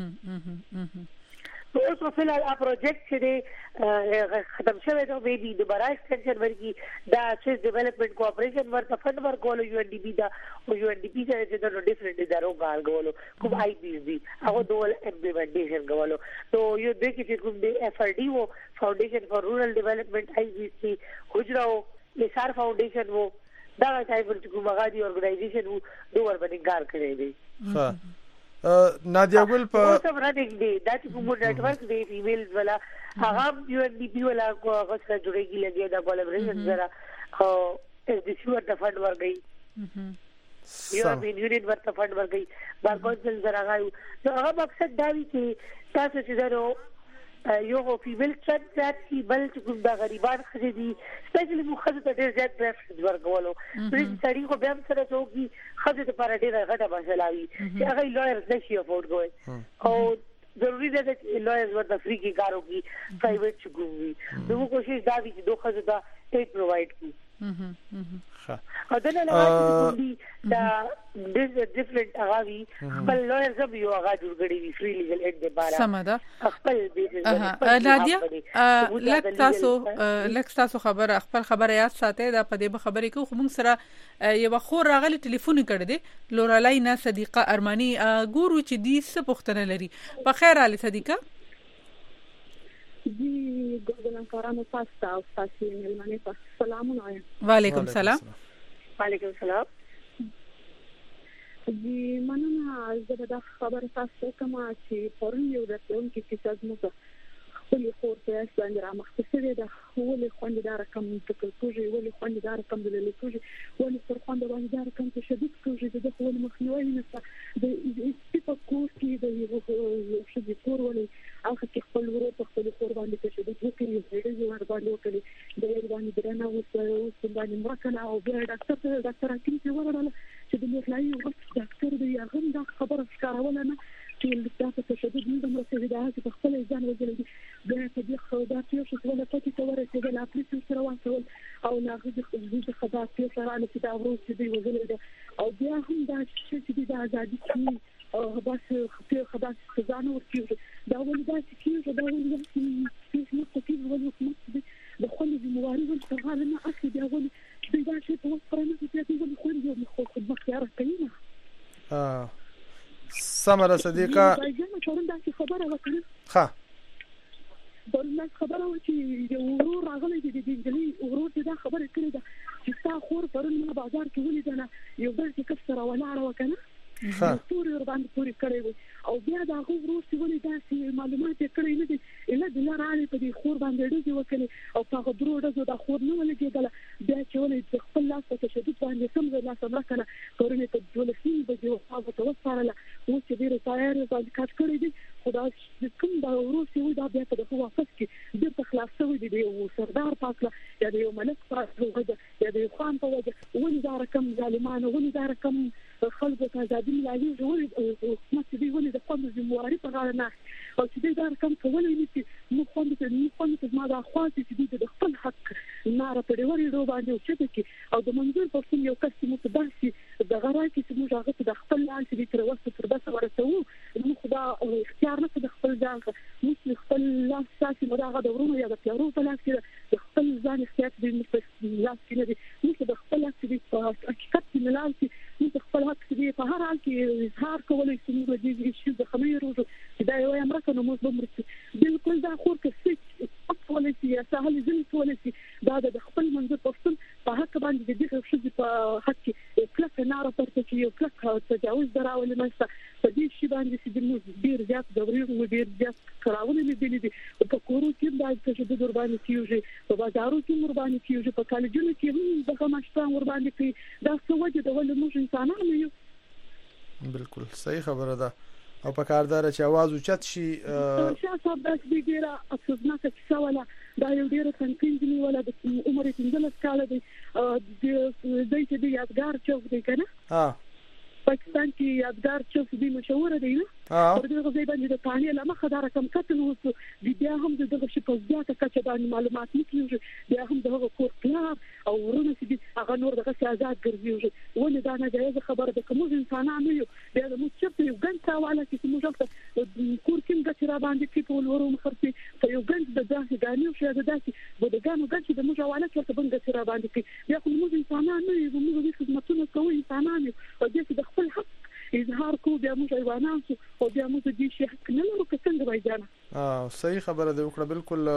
اوس په فلال ا پروجیکټ چې ختم شوی دا بیبي د برای ایکسټنشن ورکی دا چې ډیولپمنٹ کوآپریشن ورته فند ورکول یو ان ډی پی دا او یو ان ډی پی چې د ډیفرنٹ ادارو کار غوولو کوم آی پی دي هغه ډول امپلیمنټیشن غوولو نو یو د کې چې کوم دی اف ار ډی وو فاونډیشن فار رورل ډیولپمنٹ آی پی سی حجراو لسار فاونډیشن وو دا ټایپ د کوم غادي اورګنایزیشن وو دوه باندې کار کړی دی ها نادیا ګل په اوس هم راځي دی دا چې کوم نیټورک دی ایمیلز ولا هغه یو ان ډی پی ولا هغه سره جوړیږي لګي دا کولیبریشن سره او اس ډی سی ورته فند ورګي یو یونین ورته فند ورګي بار کونسل سره راغی نو هغه مقصد دا وی چې تاسو چې درو یو هو فیمیل چت ذات کی بل چې کوم د غریبان خځې دي سپیشلی مو خځې ته ډېر زیات پریفرنس ورکولو پرې سړی خو بیا سره څوکي خځې ته پر ډېر غټه مسله وي چې هغه لایرز نشي افورد کوي او ضروري ده چې لایرز ورته فری کې کار وکړي پرایویټ چګوي نو کوشش دا وي چې دوه خځې ته ټیک پرووایډ کړي او دا نه لوي دا ډیفرنٹ اغاوی خپل لویر زب یو اغا جوړ غړي وی فری لیګل اډ د بارا سمدا خپل بیزنس نادیا لک تاسو لک تاسو خبر خپل خبر یاد ساتي دا په دې خبرې کو موږ سره یو خور راغلی ټلیفون کړ دې لورالینا صدیقه ارمانی ګورو چې دې څه پوښتنه لري په خیر علي صدیقه جی ګورګلان کارانو پاستا او تاسو یې ملمنه پاس سلام علیکم وعلیکم السلام وعلیکم السلام جی مننه زه دا خبره تاسو کوم چې پرون یو راتلون کې چې تاسو مو خپل خور په اساس را مختصره ده ولې خونددار کم تکل توجي ولې خونددار کم دلې توجي ولې پر خونددار کم ته شدید توجي د خپل مخنیوي نه د سپیپ کورس کې د یو شدید کور ولې هغه کې خپل ورو په خپل خور باندې ته شدید وکړي د یو ور باندې وکړي د یو باندې درنه اوس اوس باندې مرکنه او بیا ډاکټر ته ډاکټر اکیل چې ورغله چې د مخلای یو ډاکټر دی هغه دا خبره ښکارول نه چې تاسو ته شدید نه مرسته ده چې په خپل ځان وځي بیا په دې خو دا چې څه ولا پاتې ته ورسېږي لا پلیس سره واسول او ناغه د خدای په سره نه چې دا ورو چې دی وځي او بیا هم دا چې د ازادي کې او بس خپل خدای ځان ورکړي دا ولې دا چې دا ولې چې نو کوي ولې حکومت د خپل ځمواري څنګه نه اصلي دا ولې دا چې په پرانه کې چې ولې خو دې خو خدمت یې راکړي اه سمره صدیقه ها بل خبره و چې ورور راغلی دی د انجلۍ ورور دا خبره کړې ده چې تا خور پرون ما بازار کې ولیدنه یو بل چې کسره ولاړه وکنه پوری ور باندې پوری کړی و او بیا دا ورور چې ولې داسې معلومات کړی نه دي اله د لارې په دې خور باندې ډېر وکړي او هغه درو ډزو دا خور نه ولګېدل بیا چې ولې خپل لاس ته شدید باندې سم ځلا سم راکنه کورنه ته جولسي بجو هغه ته وسارله و چې ډېر تیار باندې کټ کړی دي خدا کوم دا ورور چې دا بیا په دغه وخت کې د تخلاصوي دي یو سردار پاسله یا د یو ملک پاسله یا د خان په وجه ولې دا رقم ظالمانه ولې دا رقم خلکو ته ځادي ملایي ولې حکومت دې ولې د قوم زمواري په غاړه نه او چې دا رقم کولای نشي نو خوند ته نو خوند ته ما دا خاصه چې د خپل حق ناره په ډېر ډول باندې او چې او د منځور په څیر یو کس چې مو داسي د غراي کې چې موږ هغه د خپل لاس دې تر وسه تر بس ورته وو نو خدا اختیار نه د خپل ځان مو خپل لاس ساتي موږ هغه د ورونو یا د پیارو په لاس کې د خپل ځان اختیار دې مو په لاس کې نه دي مو د خپل لاس دې په حقیقت کې ملال چې مو خپل حق دې په هر حال کې اظهار کولای شي موږ دې شي د خمیرو چې دا یو امریکا نو موږ بمرسي بالکل دا خور کې څه ولې چې سهل ځل ولې چې دا د خپل منځ پښتون په حق باندې د په حق کې کلک ناره پرته چې یو کلک تجاوز دراولي مسته په دې شی باندې چې د ډیر زیات دوري ډیر زیات کراونه لیدلې دي په کورو کې د تشدد قرباني کیږي په بازارو کې قرباني کیږي په کالجونو کې هم دغه مشتان قرباني کوي دا څه وجه د ول موږ انسانانو یو بالکل صحیح خبره ده او په کاردار چې आवाज اوچت شي شاه صاحب د دې ډیره افسوسناکه څه ولا دا یو ډیره څنګه ولا د عمر پنځلس کال دی د دې چې د یادګار چوک دی کنه ها پاکستان کې یادګار چوک دی مشهور دی نه په دې غوښې باندې د پانی له مخه دا رقم کتل وو د بیا هم دغه شی په ځاته کچه باندې معلومات نه کیږي بیا هم دغه کور پلار او ورونه چې هغه نور دغه آزاد ګرځي ولې دا نه جایز خبره ده کوم انسانانو یو بیا د مشرف یو ګن تاواله چې موږ کور کې د را باندې کې په ورو مخرتي په یو ګن د داسې غانیو شه د داسې بودګانو ګن چې د موږ حواله کې په ګن را باندې کې بیا کوم انسانانو یو موږ د خدماتونو کوي انسانانو او دې د خپل حق اظهار کو بیا موږ ایوانان او بیا موږ دې شي حق نه لرو که څنګه وایي اه صحیح خبره ده وکړه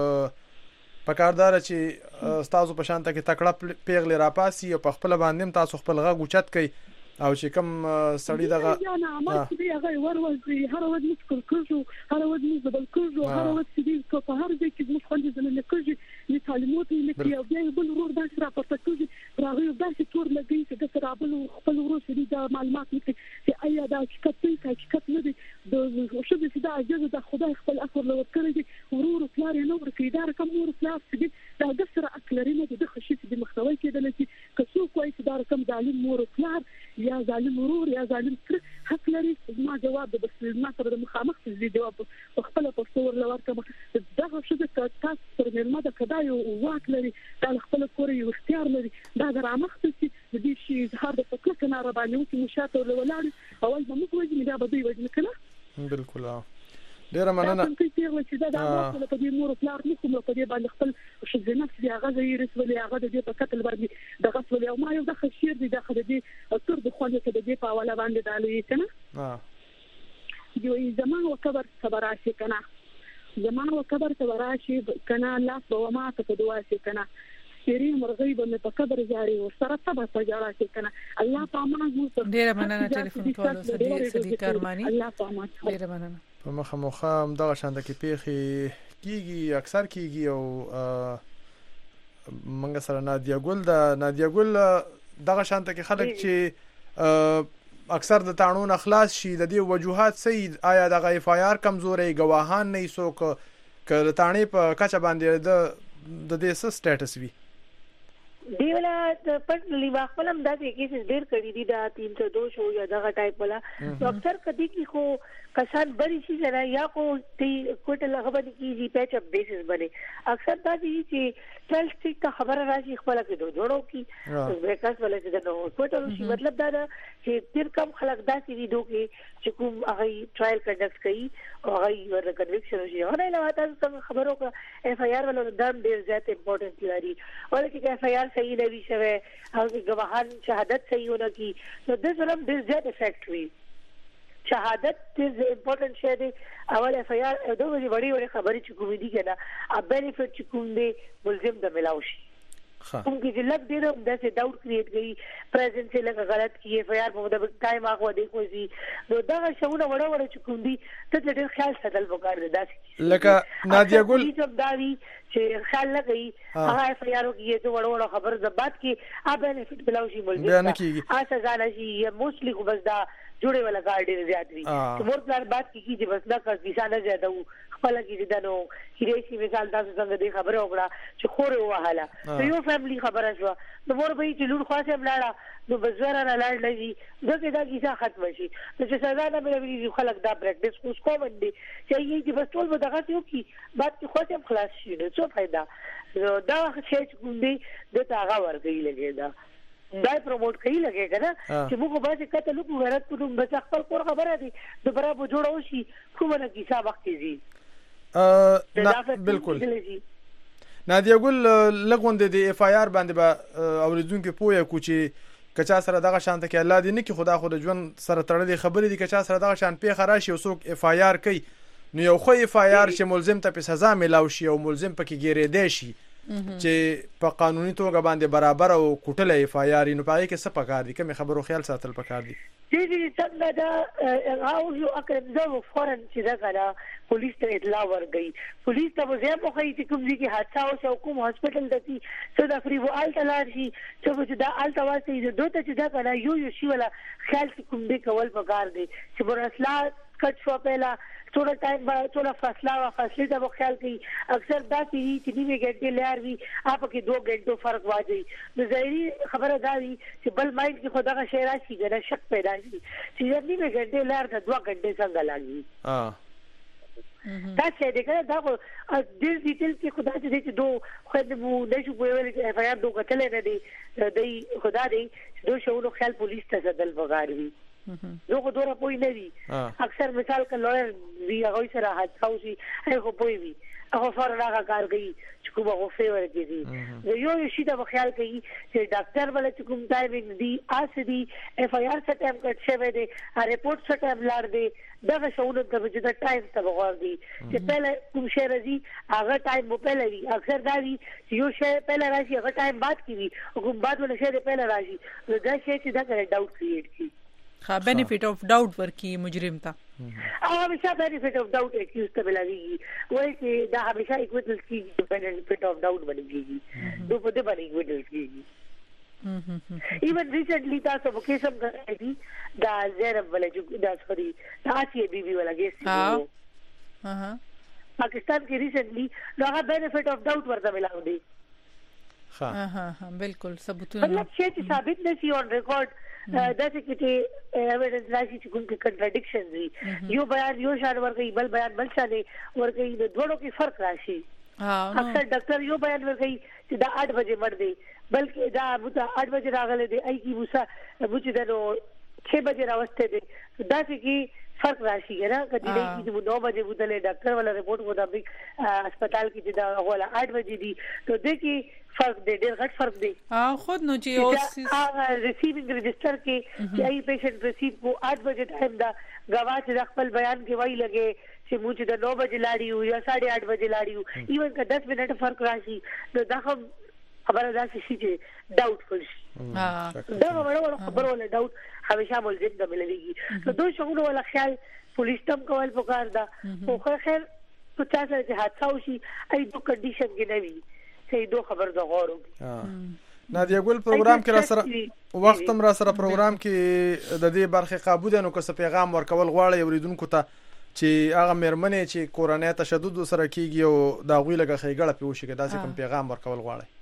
بالکل پکاردار چې تاسو په شانته کې تکړه پیغلې راپاسي او په خپل باندې تاسو خپل غږ اوچت کړئ او چې کوم سړی دغه نه ما چې هغه وروځي هر ورځ مسکل کوجو هر ورځ مزبل کوجو هر ورځ چې کو په هر ځای کې موږ خوند زنه کوجو نه تعلیمات نه کیو بیا بل ورور داسې راپورته کوجو راغی داسې تور لګي چې د ترابل خپل ورور سړي د معلومات نه چې ایا دا حقیقت دی حقیقت نه دی د شوبې چې دا اجازه د خدای خپل اثر لور کړی ورور پلار نه ورکې دا رقم ورور پلار چې دا د سره اکلرینه د خشي د مختوي کېدل چې کڅو کوی چې دا رقم ظالم ورور پلار یا ظالم ورور یا ظالم تر حق لري ما جواب د بس ما سره د مخامخ دي جواب خپل په څور لور کوم دا شو د تاسو پر مېلمه د کدايو واک لري دا خپل کور یو اختیار لري دا درامخت چې د دې شي اظهار د فکر کنه را باندې چې مشاته ولولار اول به موږ وځي دا به دوی وځي کنه بالکل ډیره مننه دا چې دا د په دې مور پلار نه کوم په دې باندې خپل شذ نفس دی هغه یې رسولي هغه د دې په قتل باندې د غسل او ما یو د خشیر دی د خدای تر د خوانه کې د دې په حواله باندې دالي کنه ها یو زمان او کبر صبراشي کنه زمان او کبر صبراشي کنه الله په ما ته په دعا شي کنه سری مرغی به په قبر جاری او سره صبر تجارت شي کنه الله پامان مو ډیره مننه ټلیفون کول صدیق صدیق ارمانی الله پامان ډیره مننه په مخه مخه هم دغه شانته کې پیخي کیږي اکثر کیږي او منګه سره نادیا ګل د نادیا ګل دغه شانته کې خلک چې اکثر د قانون اخلاص شي د دې وجوهات سید آیا د اف آی آر کمزوري گواهان نه څوک ک تانې په کچه باندې د د دې څه سټیټس وی دی ولا پرسنلی واخلم دا چې کیسز ډیر کړي دي دا تین سو دو شو یا دغه ټایپ ولا اکثر کدي کی خو کسان بری شي زرا یا کو تی کوټه لغبه کیږي پیچ اپ بیسس باندې اکثر دا دي چې چل ټیک خبر راشي خپل کې دوه جوړو کی بیکاس ولا چې نو کوټه شي مطلب دا چې تیر کم خلک دا سي ویډیو کې چې کوم هغه ټرایل کنډکټ کوي او هغه ور کنویکشن شي هغه نه لا تاسو خبرو کا اف آی آر ولا دم ډیر زیات امپورټنت لري ولکه چې اف آی آر صحیح نه وي شوه هغه گواهان شهادت صحیح ونه کی نو د زرم ډیر زیات افیکټ وي شهادت ډیر امپورټنت شه دی اول اف آی آر دوه وړي وړي خبرې چې کوم دي کنه ا بینیفټ چې کوم دی ملزم د ملاوي کوم کې چې لګ ډیر د څه ډاوټ کریټ کړي پریزنس لکه غلط کی اف آی آر په مطابق ټایم هغه دی کوزي نو دا شونه وړه وړه چې کوم دي ته ډیر خیال ساتل وکړ داسې لکه نادیا ګل چې داوی چې خیال نه کوي هغه اف آی آر کې ته وړه وړه خبر زبات کې ا بینیفټ ملاوي ملزم ا سزا نشي موستلی خو بس دا جوړه ولا ګاډي زیات وي چې مور پلان بات کیږي چې بس دا کا کیسه نه زیاده وو خپل کې دنو هیڅ مثال تاسو څنګه دې خبره وکړه چې خور وهاله نو یو فیملی خبره شو نو مور به چې لور خاصه ملاړه نو بزوره نه لاړ لږی دغه دا کیسه ختم شي نو چې سزا نه ملوي خلک دا پریکټیس کوس کوم دي چې یي چې بس ټول به دغه یو کی بعد کې خاصه خلاص شي نو څه फायदा دا چې کوم دي د تاغه ورګي لګي دا دا پروموټ کوي لګي کنه چې موږ به چې کته لوګو غرض کوم بس خپل کور خبره دي د برابر جوړو شي کومه کیسه وخت زی ا بالکل نادیا ګل لګوند د اف آی آر باندې به اوریدونکو پوهه کوچی کچا سره دغه شانته کې الله دې نه کې خدا خو د ژوند سره تړلې خبرې دي کچا سره دغه شان په خراشي او څوک اف آی آر کوي نو یو خو اف آی آر چې ملزم ته په سزا ملاوي شي او ملزم پکې ګیرې دی شي چې په قانوني توګه باندې برابر او کوټله اف آی آر نو پای کې څه پکار دي کوم خبرو خیال ساتل پکار دي دي دي څنګه دا هغه یو اکرم زو فورن چې دا کړه پولیس ته اطلاع ورغی پولیس ته وځه په خې چې کوم ځای کې حادثه او کوم هسپتال دتی څه دا فری و آل تلار شي چې دا آل تواسي دوته چې دا کړه یو یو شی ولا خیال کوم دې کول پکار دي چې برسلا کټ شو پهلا थोड़ा टाइम थोड़ा फसला व फसले का वो ख्याल की अक्सर बात ही कितनी भी घंटे ले आर भी आपके दो घंटों फर्क आ जाए तो ज़ाहिरी खबर अदा हुई कि बल माइंड की खुदा का शेरा सी गना शक पैदा सी सीजनी में घंटे ले आर था दो घंटे संग लगी हां तासे देखा था वो दिल डिटेल की खुदा से देखिए दो खुद वो नहीं हुए वाले एफआईआर दो कतले ने दी दई खुदा दी दो शोनो ख्याल पुलिस तसदल वगार भी دو خو دوره پوي نه وي اکثر مثال ک لویر وی هغه سره حادثه وشي هغه پوي وي هغه فورا هغه کار کوي چې کومه غوفه ورګي دي یو شي دا خیال کوي چې ډاکټر ول چې کوم ټایمینګ دی اس دی اف آی آر څه ټایم کټ شوی دی ا ریپورت څه ټایم لاړ دی دا شاونه د چې دا ټایم ته وګور دی چې پهله کوم شی راځي هغه ټایم مو پهله وي اکثر دا وي چې یو شی پهله راشي هغه ټایم بعد کیږي او کوم بعد ول شی پهله راشي دا شی چې دا کړه ډاوټ کریټ کی ها benefit of doubt ورکی مجرم تا همیشه benefit of doubt accuse ته ملایي وایي چې دا همیشه equivalent کی benefit of doubt بنېږي دوی په دې باندې equivalent کیږي even recently تاسو په کیسم غوښتي دا زیرب ولا جو دا سوري دا اسی بی بی ولا ګیس ها ها پاکستان کې recently دا benefit of doubt ورته ملاو دی ها ها ها بالکل ثبوتونه مطلب چې ثابت نشي on record دا چې ایویډنس راشي چې کوم کې کنټرډکشن وي یو بیان یو شان ورګي بل بیان بل شان ورګي د دوړو کې فرق راشي اکثر ډاکټر یو بیان ورګي چې دا आठ بجے مړ دی بلکې دا بوته आठ بجے راغله دی ای کی وسه بوچ دنو छह بجے راوسته دی دا چې فرق راشي ګره کدی دی چې نو بجے بوتله ډاکټر ولا رپورت مطابق هسپتال کې دا غولا आठ بجے دی ته د کی فرق دی ډېر غټ فرق دی اه خود نو چې او ریسیوینګ رجسٹر کې چې ای پیشنٹ ریسیو کو आठ بجے ټایم دا غوا چې خپل بیان کې وای لګي چې موږ د नौ بجے لاړیو یا साढ़े आठ بجے لاړیو ایون کا दस منټ فرق راشي نو دا خبره دا شي چې ډاوټ فل شي ها دا وړو خبرو له ډاوټ همیشه ملزم د ملويږي نو دوی شغل ولا خیال پولیس تم کول پکار دا خو خیر په تاسو چې حادثه وشي ای دو کنډیشن کې نه وي چې دو خبر د غورو نادیا ګل پروګرام کې را سره وخت هم را سره پروګرام کې د دې برخه قابو دي نو که څه پیغام ورکول غواړي اوریدونکو ته چې هغه مېرمنې چې کورنۍ تشدد سره کیږي او دا غوي لګه خېګړه پیوشي کې داسې کوم پیغام ورکول غواړي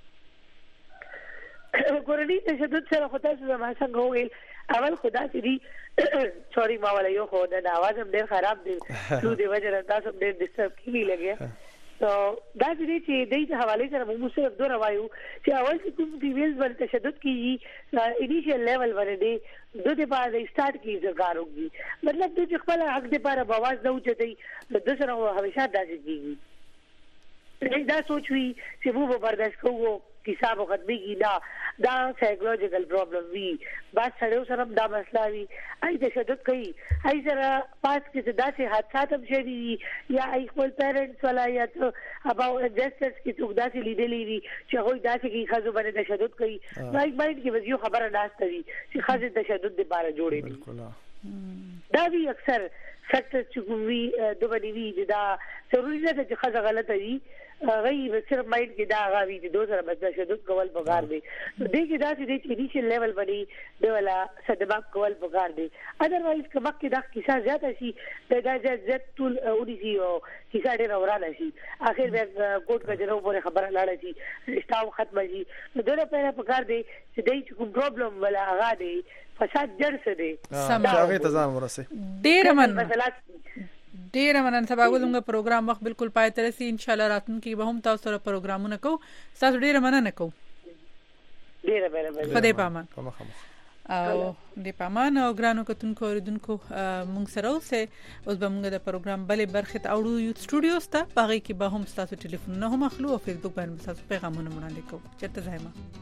کورنۍ تشدد سره خو تاسو ما څنګه ویل اول خدا سړي سوري ما ولا یو خو د आवाज هم ډېر خراب دی نو د وجه تاسو ډېر ډیسټرب کیږي لګي تو دا چې د دې حواله سره موږ صرف دوه راوایو چې اول چې کوم فیمیلز باندې تشدد کیږي انیشل لیول باندې دوی په اړه سٹارټ کیږي ځکاروږي مطلب چې خپل حق د لپاره بواز نه وچتای د سره همیشه داسې کیږي دا سوچ وی چې موږ برداشت کوو حساب ختمي کی دا دا سایکولوژیکل پرابلم وی بس سره سره دا مسله وی ای تشدد کوي ای سره پاس کې داسې حادثات هم شوي یا ای خپل پیرنټس ولا یا اباو جسټس کې څوک داسې لیدلې وي چې هغه داسې کې خزو باندې تشدد کوي لایک باندې کې وزيو خبره ناشته وي چې خزه تشدد د باره جوړې دي دا وی اکثر فیکټر چې وی د باندې وی دا ضروري نه چې خزه غلطه وي غي صرف مایند کې دا غوي چې دوه سره بچا شدت کول پکار دی نو دې کې دا چې انیشل لیول باندې د ولا صدمه کول پکار دی اذروایز کله کې دا کیسه زیاته شي دا د زت ټول اودي او کیسه ډېر ورانه شي اخر به کوټ کجرو پورې خبره لاړه شي اسټاو ختم شي نو دغه په پکار دی چې دې کوم پرابلم ولا هغه دی فساد جړ څه دی سم هغه تزام ورسه ډېر من ډیر مننه سبا ولونګه پروګرام وخت بالکل پای تر سي ان شاء الله راتلونکي به هم تاسو سره پروګرامونه کو تاسو ډیر مننه کو ډیر مننه خدای پامان او د پامان او ګرانو کتونکو اوریدونکو مونږ سره اوسه اوس به موږ د پروګرام بلې برخه ته اورو یو سټوډیو ستا پاره کې به هم تاسو ټلیفون نه هم اخلو او فیسبوک باندې تاسو پیغامونه وړاندې کوو چرته ځایما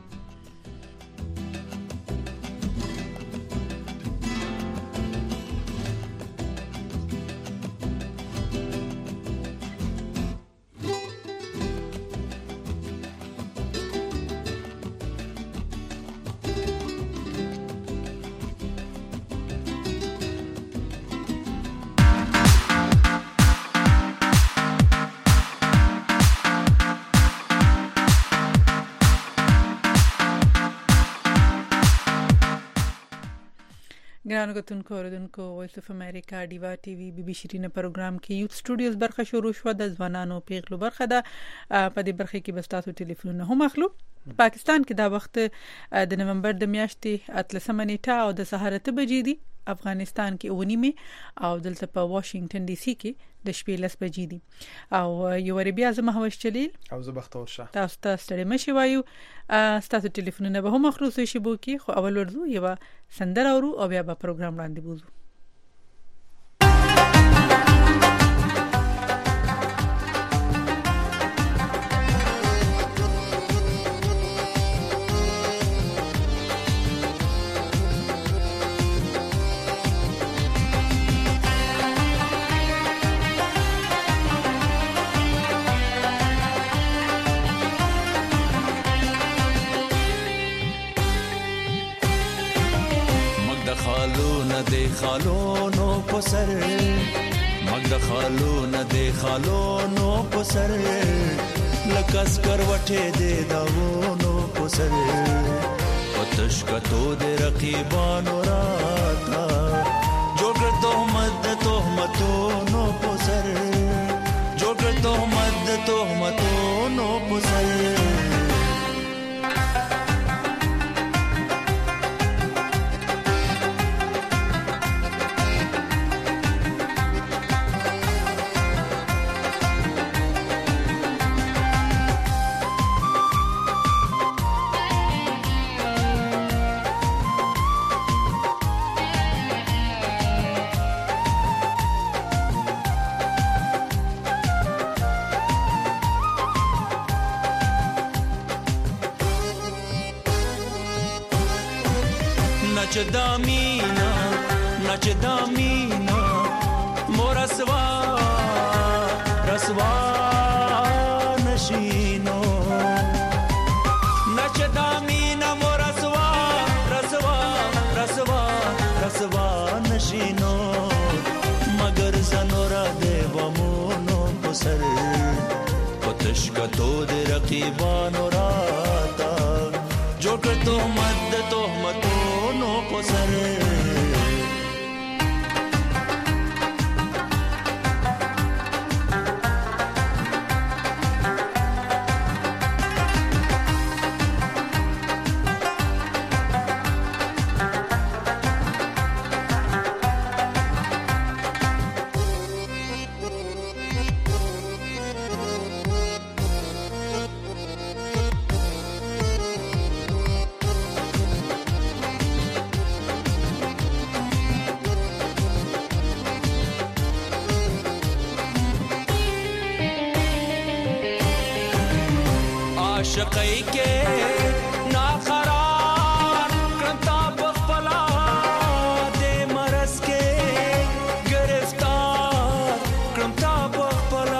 ګرانو کتونکو اوریدونکو وایس اف امریکا ډیوا ټي وي بي بي شیرینه پروګرام کې یوث سټوډیوز برخه شروع شو د ځوانانو پیغلو برخه ده. په دې برخه کې بس تاسو ټلیفونونه هم اخلو. پاکستان کې دا وخت د نومبر د میاشتې اتلسمه نیټه او د سهار اته بجې دي. افغانستان کې اونیمه او دلته په واشنگټن ډي سي کې د شپې لس بجې دي. او یو ور بیا زما هوش چلیل او زه بختور شه تاسو ته ستړي مشي وایو. تاسو ټلیفونونه به هم اخلو سوي شي بو کې خو اول ورزو یو سندره اورو او بیا به پروګرام وړاندې بوزو. خالونو پسر مګ د خالونو د خالونو پسر لکس کروټه دې داونو پسر پتش کتو د رقیبانو راتا جوړ تهمت تهمتونو پسر جوړ تهمت تهمتونو پسر نچ دامینا نچ دامینا مورسوا رسوا نشینو نچ دامینا مورسوا رسوا رسوا رسوا نشینو مگر زنورا دیوامونو پسر پتش کتو دی رقیبانو راتا جو کرتو مد تهمتو نو پسر عاشقی کے ناقرار کرتا بخپلا دے مرض کے گرفتار کرتا بخپلا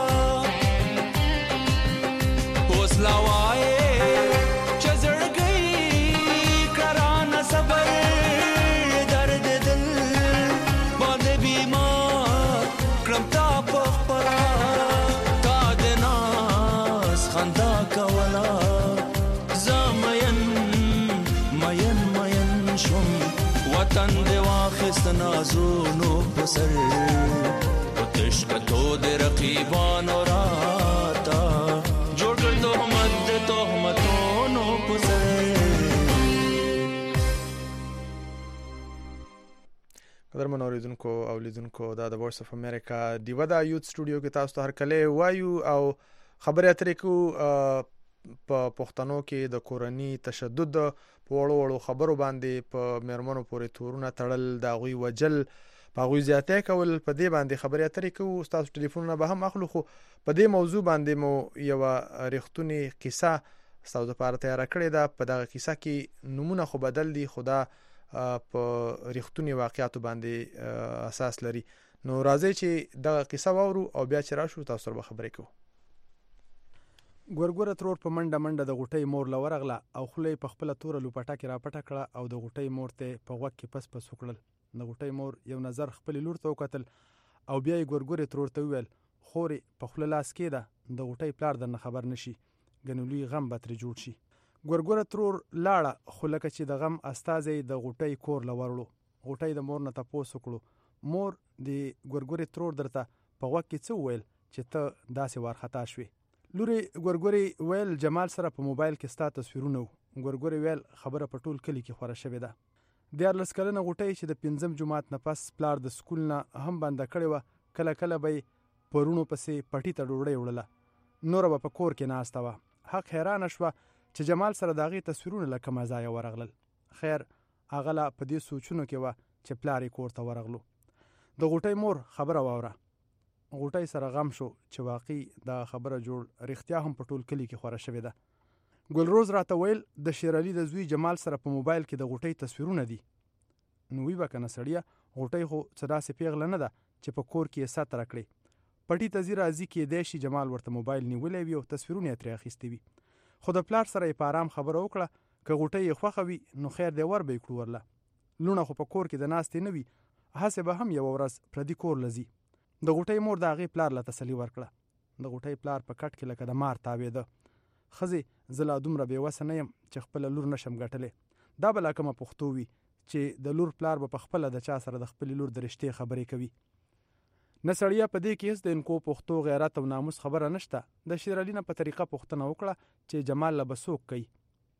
حوصلہ وائے چزڑ گئی کران صبر درد دل باندھ بیمار کرتا بخپلا خندا کولا زمین مین مین شم وطن دی واخست نازونو پسر پتش کتو دی رقیبانو راتا جوڑ کر تهمت دی تهمتونو پسر. قدرمن اوریدونکو او لیدونکو دا د وایس اف امریکا دیوا دا یوث سټوډیو کې تاسو ته هر کله وایو او خبرې اترې کو په پښتنو کې د کورنی تشدد په وړو وړو خبرو باندې په میرمنو پورې تورونه تړل دا غوي وجل په غوي زیاتې کول په دې باندې خبرې اترې کو تاسو ټلیفونونه به هم اخلو خو په دې موضوع باندې مو یو ریښتونی قصه تاسو لپاره تیار کړې ده. په دغه قصه کې نمونه خو بدل دي خدا په ریښتونی واقعیت باندې اساس لري. نو راځي چې دغه قصه وورو او بیا چې راشو تاسو سره خبرې کوو. ګورګوره ترور په منډه منډه د غوټۍ مور لورغله او خلې په خپل تور لوپټه کې را پټه کړه او د غوټۍ مور ته په وګ کې پس پس وکړل. د غوټۍ مور یو نظر خپل لور ته وکتل او بیا یې ګورګوره ترور ته وویل خوري په خپل لاس کې ده د غوټۍ پلار درنه خبر نشي ګنولوی غم به تر جوړ شي. ګورګوره ترور لاړه خو لکه چې د غم استازی د غوټۍ کور لورلو غوټۍ د مور نه تپوس وکړو مور د ګورګورې ترور درته په غوږ کې څه وویل چې ته داسې وارخطا شوې لورې ګورګورې ویل جمال سره په موبایل کې ستا تصویرونه وو ګورګورې ویل خبره په ټول کلي کې خوره شوې ده دیارلس کلنه غوټۍ چې د پنځم جماعت نه پس پلار د سکول نه هم بنده کړې وه کله کله به یې پرونو پسې پټي ته ډوډۍ وړله نوره به په کور کې ناسته وه حق حیرانه شوه چې جمال سره د هغې تصویرونه له کومه ځایه ورغلل خیر هغه لا په دې سوچونو کې وه چې پلار یې کور ته ورغلو د غوټۍ مور خبره واوره غوټۍ سره غم شو چې واقعي دا خبره جوړ رښتیا هم په ټول کلي کې خوره شوې ده ګلروز راته ویل د شیر علي د زوی جمال سره په موبایل کې د غوټۍ تصویرونه دي نو وی به کنه سړیه غوټۍ خو څه داسې پیغله نه ده چې په کور کې یې ساتره کړې پټي ته ځي راځي کېدای شي جمال ورته موبایل نیولی وي او تصویرونه یې ترې اخیستي وي خو د پلار سره یې په ارام خبره وکړه که غوټۍ یې خوښه وي نو خیر دی ور به یې کړو ورله لوڼه خو په کور کې د ناستې نه وي هسې به هم یوه ورځ پردي کور له ځي د غوټۍ مور د هغې پلار له تسلي ورکړه د غوټۍ پلار په کټ کې لکه د مار تاوېده ښځې زه لا دومره بېوسه نه یم چې خپله لور نشم ګټلی دا به لا کومه پښتو وي چې د لور پلار به په خپله د چا سره د خپلې لور د رشتې خبرې کوي نه سړیه په دې کې هېڅ د انکو پښتو غیرت او ناموس خبره نشته د شیر علي نه په طریقه پوښتنه وکړه چې جمال له به څوک کوي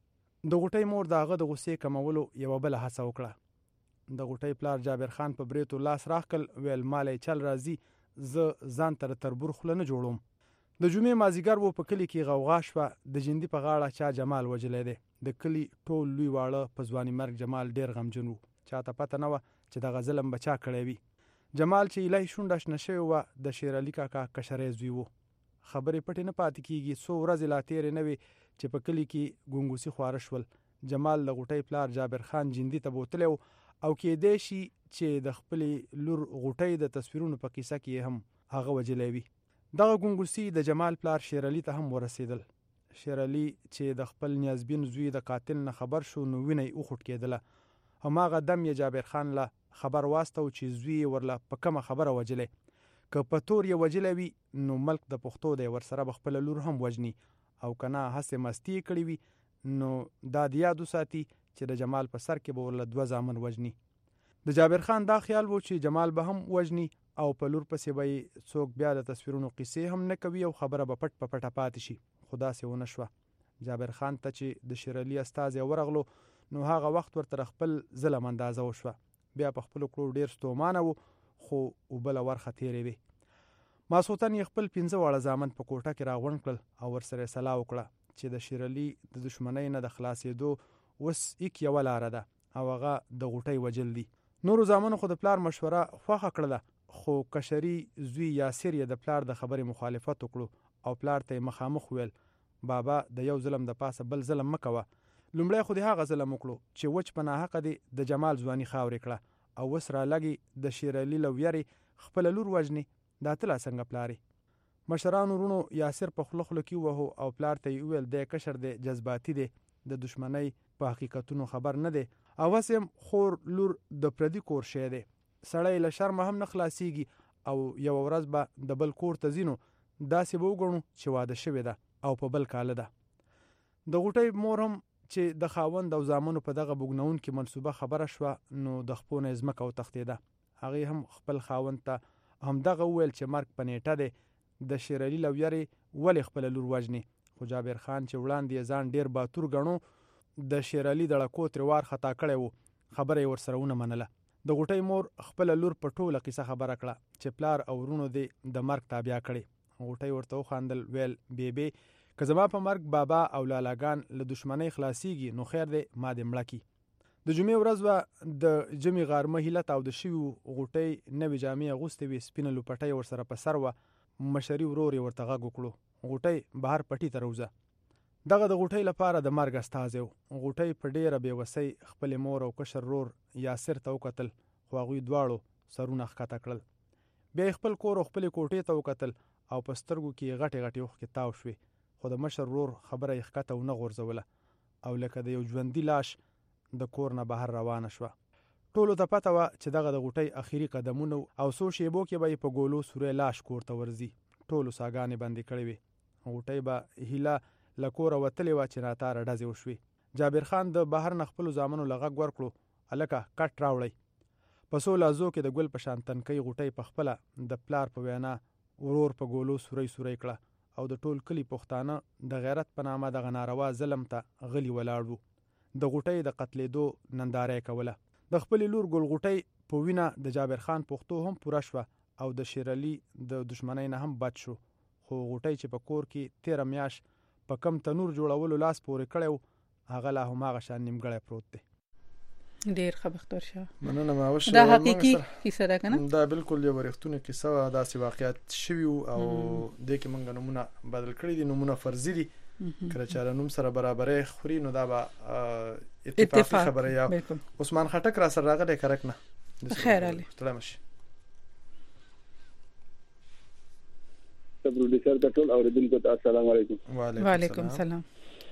د غوټۍ مور د هغه د غصې کمولو یوه بله هڅه وکړه د غوټۍ پلار جابر خان په بریتو لاس راخکل ویل مالی چل راځي زه ځان ته د تربور خوله نه جوړوم د جمعې مازدیګر و په کلي کې غوغا شوه د جندي په غاړه چا جمال وجلی دی د کلي ټول لوی واړه په ځواني مرګ جمال ډېر غمجن و چاته پته نه وه چې دغه ظلم به چا کړی وي جمال چې ایله شونډه شنه شوې وه د شیر علي کاکا کشری زوی و خبرې پټې نه پاتې کېږي څو ورځې لا تېرې نه وې چې په کلي کې ګونګوسي خواره شول جمال د غوټۍ پلار جابر خان جندي ته بوتلی و او کېدای شي چې د خپلې لور غوټۍ د تصویرونو په کیسه کې هم هغه وجلی وي دغه ګونګوسي د جمال پلار شیر علي ته هم ورسېدل شیر علي چې د خپل نیازبین زوی د قاتل نه خبر شو نو وینه یې وخوټ کېدله هماغه دم یې جابر خان له خبر واستو چې زوی یې ورله په کومه خبره وجلی که په تور یې وجلی وي نو ملک د پښتو دی ورسره به خپله لور هم وژني او که نه هسې مستي یې کړې وي نو دا د یاد وساتي چې د جمال په سر کې به ورله دوه زامن وژني د جابر خان دا خیال و چې جمال به هم وژني او په لور پسې به یې څوک بیا د تصویرونو قصې هم نه کوي او خبره به پټ په پټه پاتې شي خو داسې ونه شوه جابر خان ته چې د شیر علي استازی ورغلو نو هغه وخت ورته خپل ظلم اندازه وشوه بیا په خپلو کړو ډېر ستومانه و خو اوبه له ورخه تېرې وې ماسخوتن یې خپل پنځه واړه زامن په کوټه کې راغونډ کړل او ورسره یې سلا وکړه چې د شیر علي د دښمنۍ نه د خلاصېدو اوس ایک یوه لاره ده او هغه د غوټۍ وجل دي نورو زامنو خو د پلار مشوره خوښه کړله خو کشري زوی یاسر یې د پلار د خبرې مخالفت وکړو او پلار ته یې مخامخ ویل بابا د یو ظلم د پاسه بل ظلم مه کوه لومړی خو د هغه ظلم وکړو چې وچ په ناحقه دی د جمال ځواني خاورې کړه او اوس رالګي د شیر علي له ویرې خپله لور وژني دا ته لا څنګه پلارې مشرانو وروڼو یاسر په خوله خوله کې ووهو او پلار ته یې وویل دی کشر دی جذباتي دی د دښمنۍ په حقیقتونو خبر نه دی او هسې هم خور لور د پردي کور شی دی سړی له شرمه هم نه خلاصیږي او یوه ورځ به د بل کور ته ځي نو داسې به وګڼو چې واده شوې ده او په بل کاله ده د غوټۍ مور هم چې د خاوند او زامنو په دغه بوږنونکې منصوبه خبره شوه نو د خپو نه یې ځمکه وتښتېده هغې هم خپل خاوند ته همدغه وویل چې مرګ په نیټه دی د شیر علي له ویرې ولې خپله لور وژني خو جابر خان چې وړاندې یې ځان ډېر باتور ګڼو د شیر علي د ړکو ترې وار خطا کړی و خبره یې ورسره ونه منله د غوټۍ مور خپله لور په ټوله قصه خبره کړه چې پلار او ورونو دې د مرګ تابیا کړې غوټۍ ورته وخاندل ویل بیبې که زما په مرګ بابا او لالاګان له دښمنۍ خلاصیږي نو خیر دی ما دې مړه کي د جمعې ورځ وه د ژمي غارمه هیله تاوده شوي وو غوټۍ نوې جامې اغوستې وې سپینه لوپټۍ ورسره په سر وه مشري ورور یې ورته غږ وکړو غوټۍ بهر پټي ته روزه دغه د غوټۍ لپاره د مرګ استازی و غوټۍ په ډېره بېوسۍ خپلې مور او کشر ورور یاسر ته وکتل خو هغوی دواړو سرونه ښکته کړل بیا یې خپل کور او خپلې کوټې ته وکتل او په سترګو کې یې غټې غټې اوښکې تاو شوې خو د مشر ورور خبره یې ښکته ونه غورځوله او لکه د یو ژوندي لاش د کور نه بهر روانه شوه ټولو ته پته وه چې دغه د غوټۍ اخري قدمونه او څو شیبو کې به یې په ګولو سوری لاش کور ته ورځي ټولو ساګانې بندې کړې وې غوټۍ به هیله له کوره وتلې وه چې ناتاره ډزې وشوې جابر خان د بهر نه خپلو زامنو له غږ ورکړو هلکه کټ راوړئ په څو لحظو کې د ګل په شان تنکۍ غوټۍ په خپله د پلار په وینا ورور په ګولو سوری سوری کړه او د ټول کلي پښتانه د غیرت په نامه دغه ناروا ظلم ته غلي ولاړ وو. د غوټۍ د قتلېدو ننداره یې کوله. د خپلې لور ګل غوټۍ په وینه د جابر خان پښتو هم پوره شوه او د شیر علي د دشمنۍ نه هم بچ شو. خو غوټۍ چې په کور کې تیره میاشت په کم تنور جوړولو لاس پورې کړی و هغه لا هماغه شان نیمګړی پروت دی. ډیر ښه بختور شه. مننه ماوش. دا حقیقي کیسه ده کنه؟ دا بالکل یو ورښتونه کیسه وه. داسې واقعیت شوي وو او دې کې موږ نومونه بدل کړي دي. نومونه فرضي دي، کله چې له نوم سره برابرۍ خوري نو دا به اتفاقي خبره یا عثمان خټک را سره راغلی کرک نه. خیر علي سلام شي. پروډوسر ته ټول اوریدونکو ته السلام علیکم. وعلیکم السلام.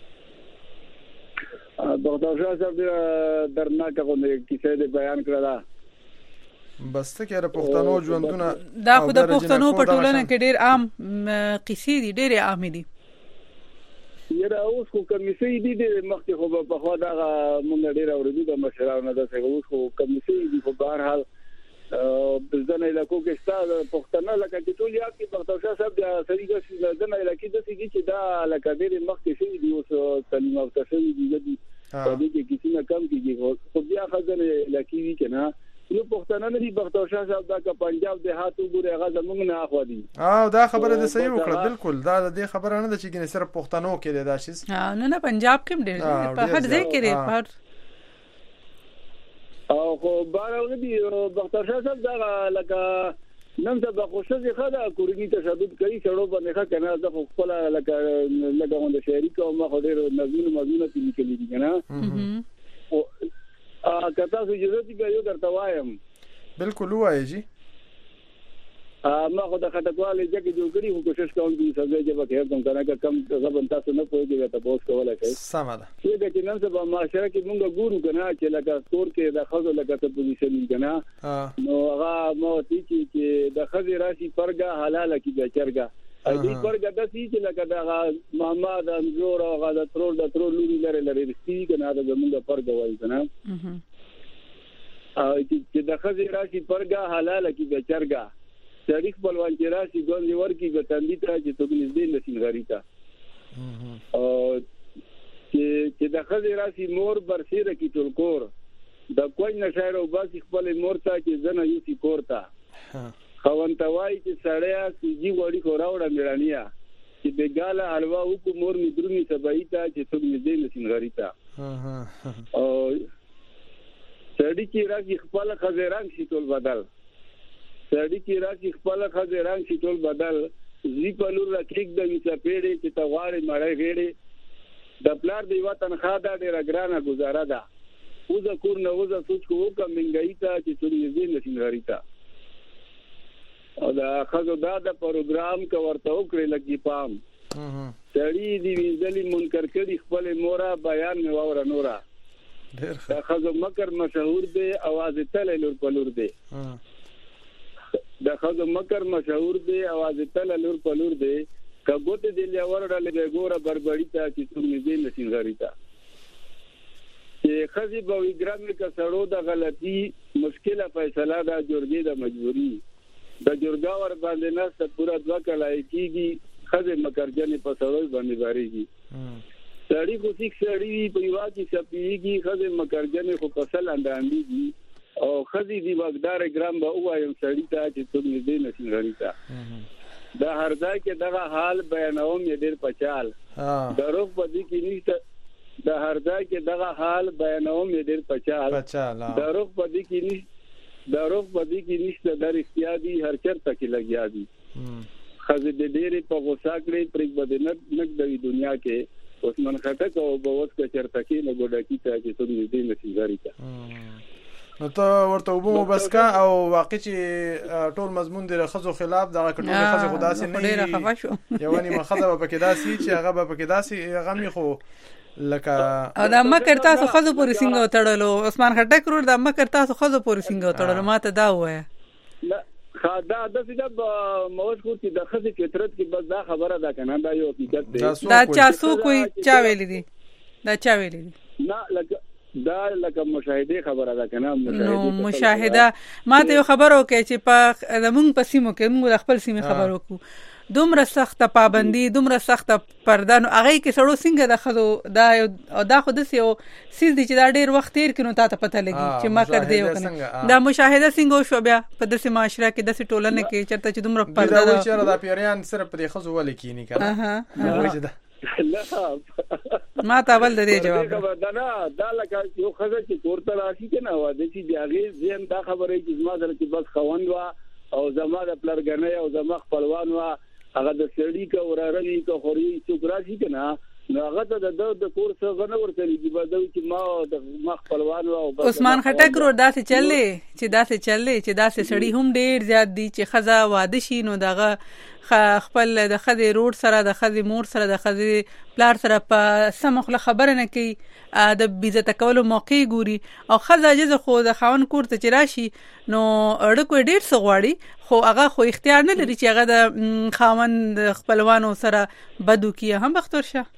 ډاکټر شاه صاحب درناکه غوډه کیسه دې بیان کړله. بس ته کې را پښتنو ژوندونه دا خو د پښتنو په ټولنه کې ډیر عام قصې دي، ډیر عام دي. یره اوس خو کمیسي دي د مخکې خو په خوا دا مونږ ډیر اوریدو د مشرانو د څنګه اوس خو کمیسي دي. په بهر حال د ځنې علاقو کې ستاسو پښتنه لکه چې ټول یاد کې ډاکټر شاه صاحب د سړي د ځنې علاقې د سګي چې دا لکه ډیر مخکې شي دي اوس تعلیم او تشوي دي په دې کې کسی نه کم کیږي. خو بیا خزانه علاقې وی کنه یو پښتنه نه دي. ډاکټر شاه صاحب دا که پنجاب د هاتو ګوره هغه زمونږ نه اخوا دي. او دا خبره د صحیح وکړه. بالکل دا د خبره نه ده چې ګنې صرف پښتنو کې دا شي. ها نه نه پنجاب کې ډېر په هر ځای کې لري په او خو بارو دي. ډاکټر شاه صاحب دا لکه نن ته د خوشزي خدا کورنی تشدد کوي سړو باندې ښه کنه. زه خو خپل لکه لکه غونډه شهري کوم ما خو ډېر نظم مزونه تل کلی دي کنه. او ا کته چې ضرورت دی یو درته وایم. بالکل وایي جی. ا ما خو د خټکوالې ځکه جوړ کړی خو کوشش کوم چې څنګه چې به کېږم کنه که کم غبن تاسو نه پوهیږئ ته پوس کولای شئ. سم ده. چې د نن سبا معاشره کې موږ ګورو کنه چې لکه کور کې د خزو لکه ته پوزیشن کنه نو هغه مو چې د خزې راشي پرګه حلاله کې بچرګه ا دې پرګه د سې چې لکه د ماما د انزور او غا د ترور د ترور لوري لري لري رسي کنه دا موږ پرګه وایي کنه. ا چې د خزې راشي پرګه حلاله کې بچرګه تاریخ بلوان چې راشي ګوندې ورکی به تندې ته چې څوک نږدې نشي غری ته. او چې چې د خزې راشي مور برسیره کې ټول کور د کوی نشایر او باسي خپل مور ته چې زنه یو سی کور ته خوانتوای چې سړیا سيجي وړي خو راوړه میرانیا چې بګاله حلوا وکړو مور می درمي سبای ته چې څوک نږدې نشي غری ته. او سړی چې راشي خپل خزران شي ټول بدل سړی چې راشي خپل خزران شي ټول بدل زی په لور راکېک د وسه پیړې چې تغواړي مړې غېړې د پلار دی وطن خاده ډېر ګرانه گزاره ده. اوزه کور نه اوزه سوچ کو وکم منګای ته چې څوري دې نشي غری ته. او دا خزو دا د پروګرام کا ورته وکړي لګي پام سړی دی ویزلی منکر کړي خپل مورا بیان نو اور نورا دا خزو مکر مشهور دی आवाज تل لور په لور دی. دا خزو مکر مشهور دی आवाज تل لور په لور دی کګوت دی لور ډلې ګوره بربړی ته چې څومره دې نشي غری ته. چې خزي به وګرام کا سړو د غلطي مشکله فیصله دا جرګې د مجبوری د جرګا ور باندې نه پورا دوا کلای کیږي خزه مکرجنې په سړوي باندې باریږي. سړی خو سیک سړی په یوا کې سپیږي خزه مکرجنې خو فصل انداميږي او خزي دی وګدار ګرام به وایم سړی ته چې څومره دې نشي غری ته. دا هر ځای کې دغه حال بیانوم یې ډېر پچال دروغ پدې کې نشته. دا هر ځای کې دغه حال بیانوم یې ډېر پچال پچال دروغ پدې کې نشته. دروغ پدې کې نشته در اختیاري هر چرته کې لګیا دي. خزه دې ډېر په غوسه کړې پرې بده نک د دنیا کې عثمان خټک او بوس کې چرته کې نه ګډه کی ته چې څومره دې نشي غری ته. نو ته ورته وبو بسکا او واقع چې ټول مضمون د خزو خلاف دغه کټوله خزه خدا سي نه ډېر خفه شو یو ني مخزه په کې داسي چې هغه په کې داسي غمي خو لکه دا مکر تاسو خزو پورې څنګه وتړلو عثمان خټک ورور دا مکر تاسو خزو پورې څنګه وتړلو ماته دا وایي. لا خدا د سیده موږ کو چې د خزې فطرت کې بس دا خبره ده کنه دا یو حقیقت دی. دا چا سو کوئی چا ویلې دي دا چا ویلې دي نه لکه دا لکه مشاهده خبره ده کنه نو مشاهده ما ته خبرو کې چې په زمونږ په سیمو کې موږ خپل سیمه خبرو کو دومره سخت پابندي دومره سخت پرده نو هغه کې سړو څنګه د خدو دا دا خود سیو سیل دي چې دا ډیر وخت تیر کینو تا ته پته لګي چې ما کړ دی کنه دا مشاهده څنګه شو بیا په داسې معاشره کې داسې ټولنه کې چرته چې دومره پرده دا چې دا پیریان صرف په خزو ولې کینی کنه ما ته ول د دې جواب دا نه دا لکه یو خزه چې ورته راشي کنه و د چې دیغه زین دا خبره چې زما در چې بس خوند وا او زما د پلرګنې او زما خپلوان وا هغه د سړی کا وراري کا خوري چې راشي کنه نو هغه ته د د کور څخه غنه ورته لګي بده چې ما د مخ خپلوان او عثمان خټک رو داسې چلې چې داسې چلې چې داسې سړی هم ډیر زیات دي چې خزه واده شي نو دغه خپل د خزه روډ سره د خزه مور سره د خزه پلار سره په سمخله خبره نه کوي د بیزه کولو موقع ګوري او خزه اجازه خو د خاون کور ته چراشي نو اړکو ډیر سغواړي خو هغه خو اختیار نه لري چې هغه د خاون خپلوانو سره بدو کیه هم بختور شه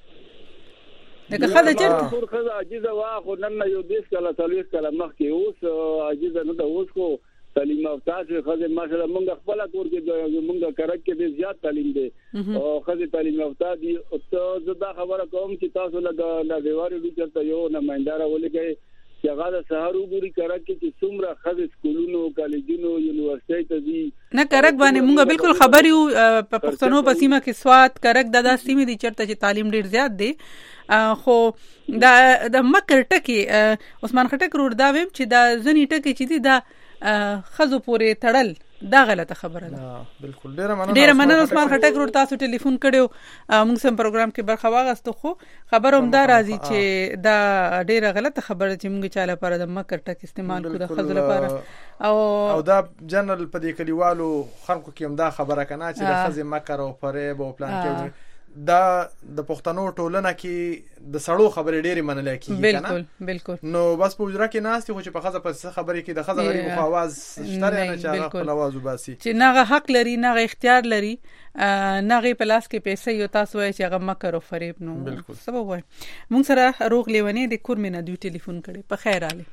دغه خزه چرته ټول خزه اجازه وا خو نن یو دیس کله تلويس کله مخ کې اوس اجازه نه د اوس کو تعلیم او تاسو خزه ماشاءالله مونږ خپل کور کې مونږ کرک کې زیات تعلیم دی او خزه تعلیم او تاسو ته دا خبره کوم چې تاسو له د دیوارو د چرته یو نمائندار ولګي چې هغه د سهار وګوري کرک کې څومره خزه سکولونو کالجونو یونیورسيټي ته دي نه کرک باندې مونږ بالکل خبر یو په پښتنو په سیمه کې سواد کرک د داسې سیمه دي چرته چې تعلیم ډیر زیات دی خو دا د مکر ټکی عثمان خټک روړ دا ویم چې دا ځنی ټکی چې دی دا خزو پورې تړل دا غلطه خبره ده بالکل ډیره مننه ډیره مننه عثمان خټک روړ تاسو ټلیفون کړو موږ سم پروګرام کې برخه واغستو خو خبروم دا راځي چې دا ډیره غلطه خبره چې موږ چاله پر د مکر ټک استعمال کو د خزو لپاره او او دا جنرال په دې کلیوالو خلکو کې هم دا خبره کنه چې د خزو مکر او فریب او پلان کې دا د پښتنو ټولنه کې د سړو خبرې ډېری منل کېږي کنه بالکل بالکل نو بس په وجره کې ناس خو چې په خزه په خبرې کې د خزه غریب خو आवाज شته نه چې خپل आवाज وباسي چې نه حق لري نه اختیار لري نه په لاس کې پیسې یو تاسو وایي چې هغه مکر او فریب نو سبب وایي موږ سره روغ لیونی د کور مینه دوی ټلیفون کړي په خیر आले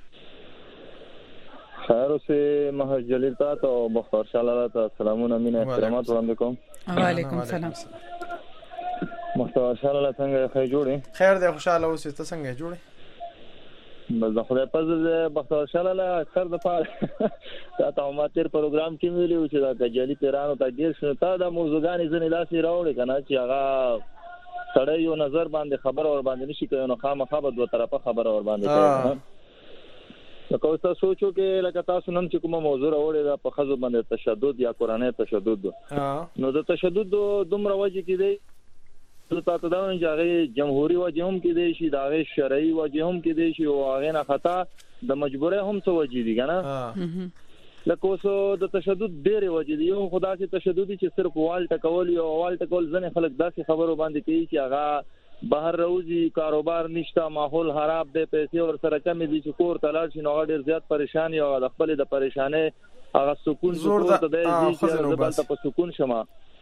خیر اوسه مهر جلیل تاسو او مختار شالاله تاسو سلامونه مینه احترامات وړاندې کوم وعلیکم السلام مختار شالاله څنګه خیر جوړې خیر دې خوشاله اوسې ته څنګه جوړې بس د خدای په زړه مختار شالاله اکثر د پاره تا ته ماتر پروګرام کې ویلو چې دا کجالي پیرانو ته ډیر شنو تا د موضوعګانې ځنې لاسې راوړي کنه چې هغه سړی یو نظر باندې خبر اور باندې نشي کوي نو خامخا به دوه طرفه خبر اور باندې کوي نو کوم څه سوچو کې لکه تاسو نن چې کومه موضوع راوړي دا په خزو باندې تشدد یا قرآني تشدد نو د تشدد دومره وجه کې دی تاسو دا نه چې جمهوریت وجه هم کې دی شي دا غي شرعي وجه هم کې دی شي او هغه نه خطا د مجبورې هم څه وجه دي کنه لکه اوس د تشدد ډېر وجه دي یو خدا سي تشدد چې صرف وال ټکول او وال ټکول ځنه خلک داسې خبرو باندې کوي چې هغه بهر روزي کاروبار نشته ماحول خراب دی پیسې ور سره کم دي چې کور تلل شي نو ډېر زیات پریشانی او د خپل د پریشانه هغه سکون زور ته دی چې د په سکون شمه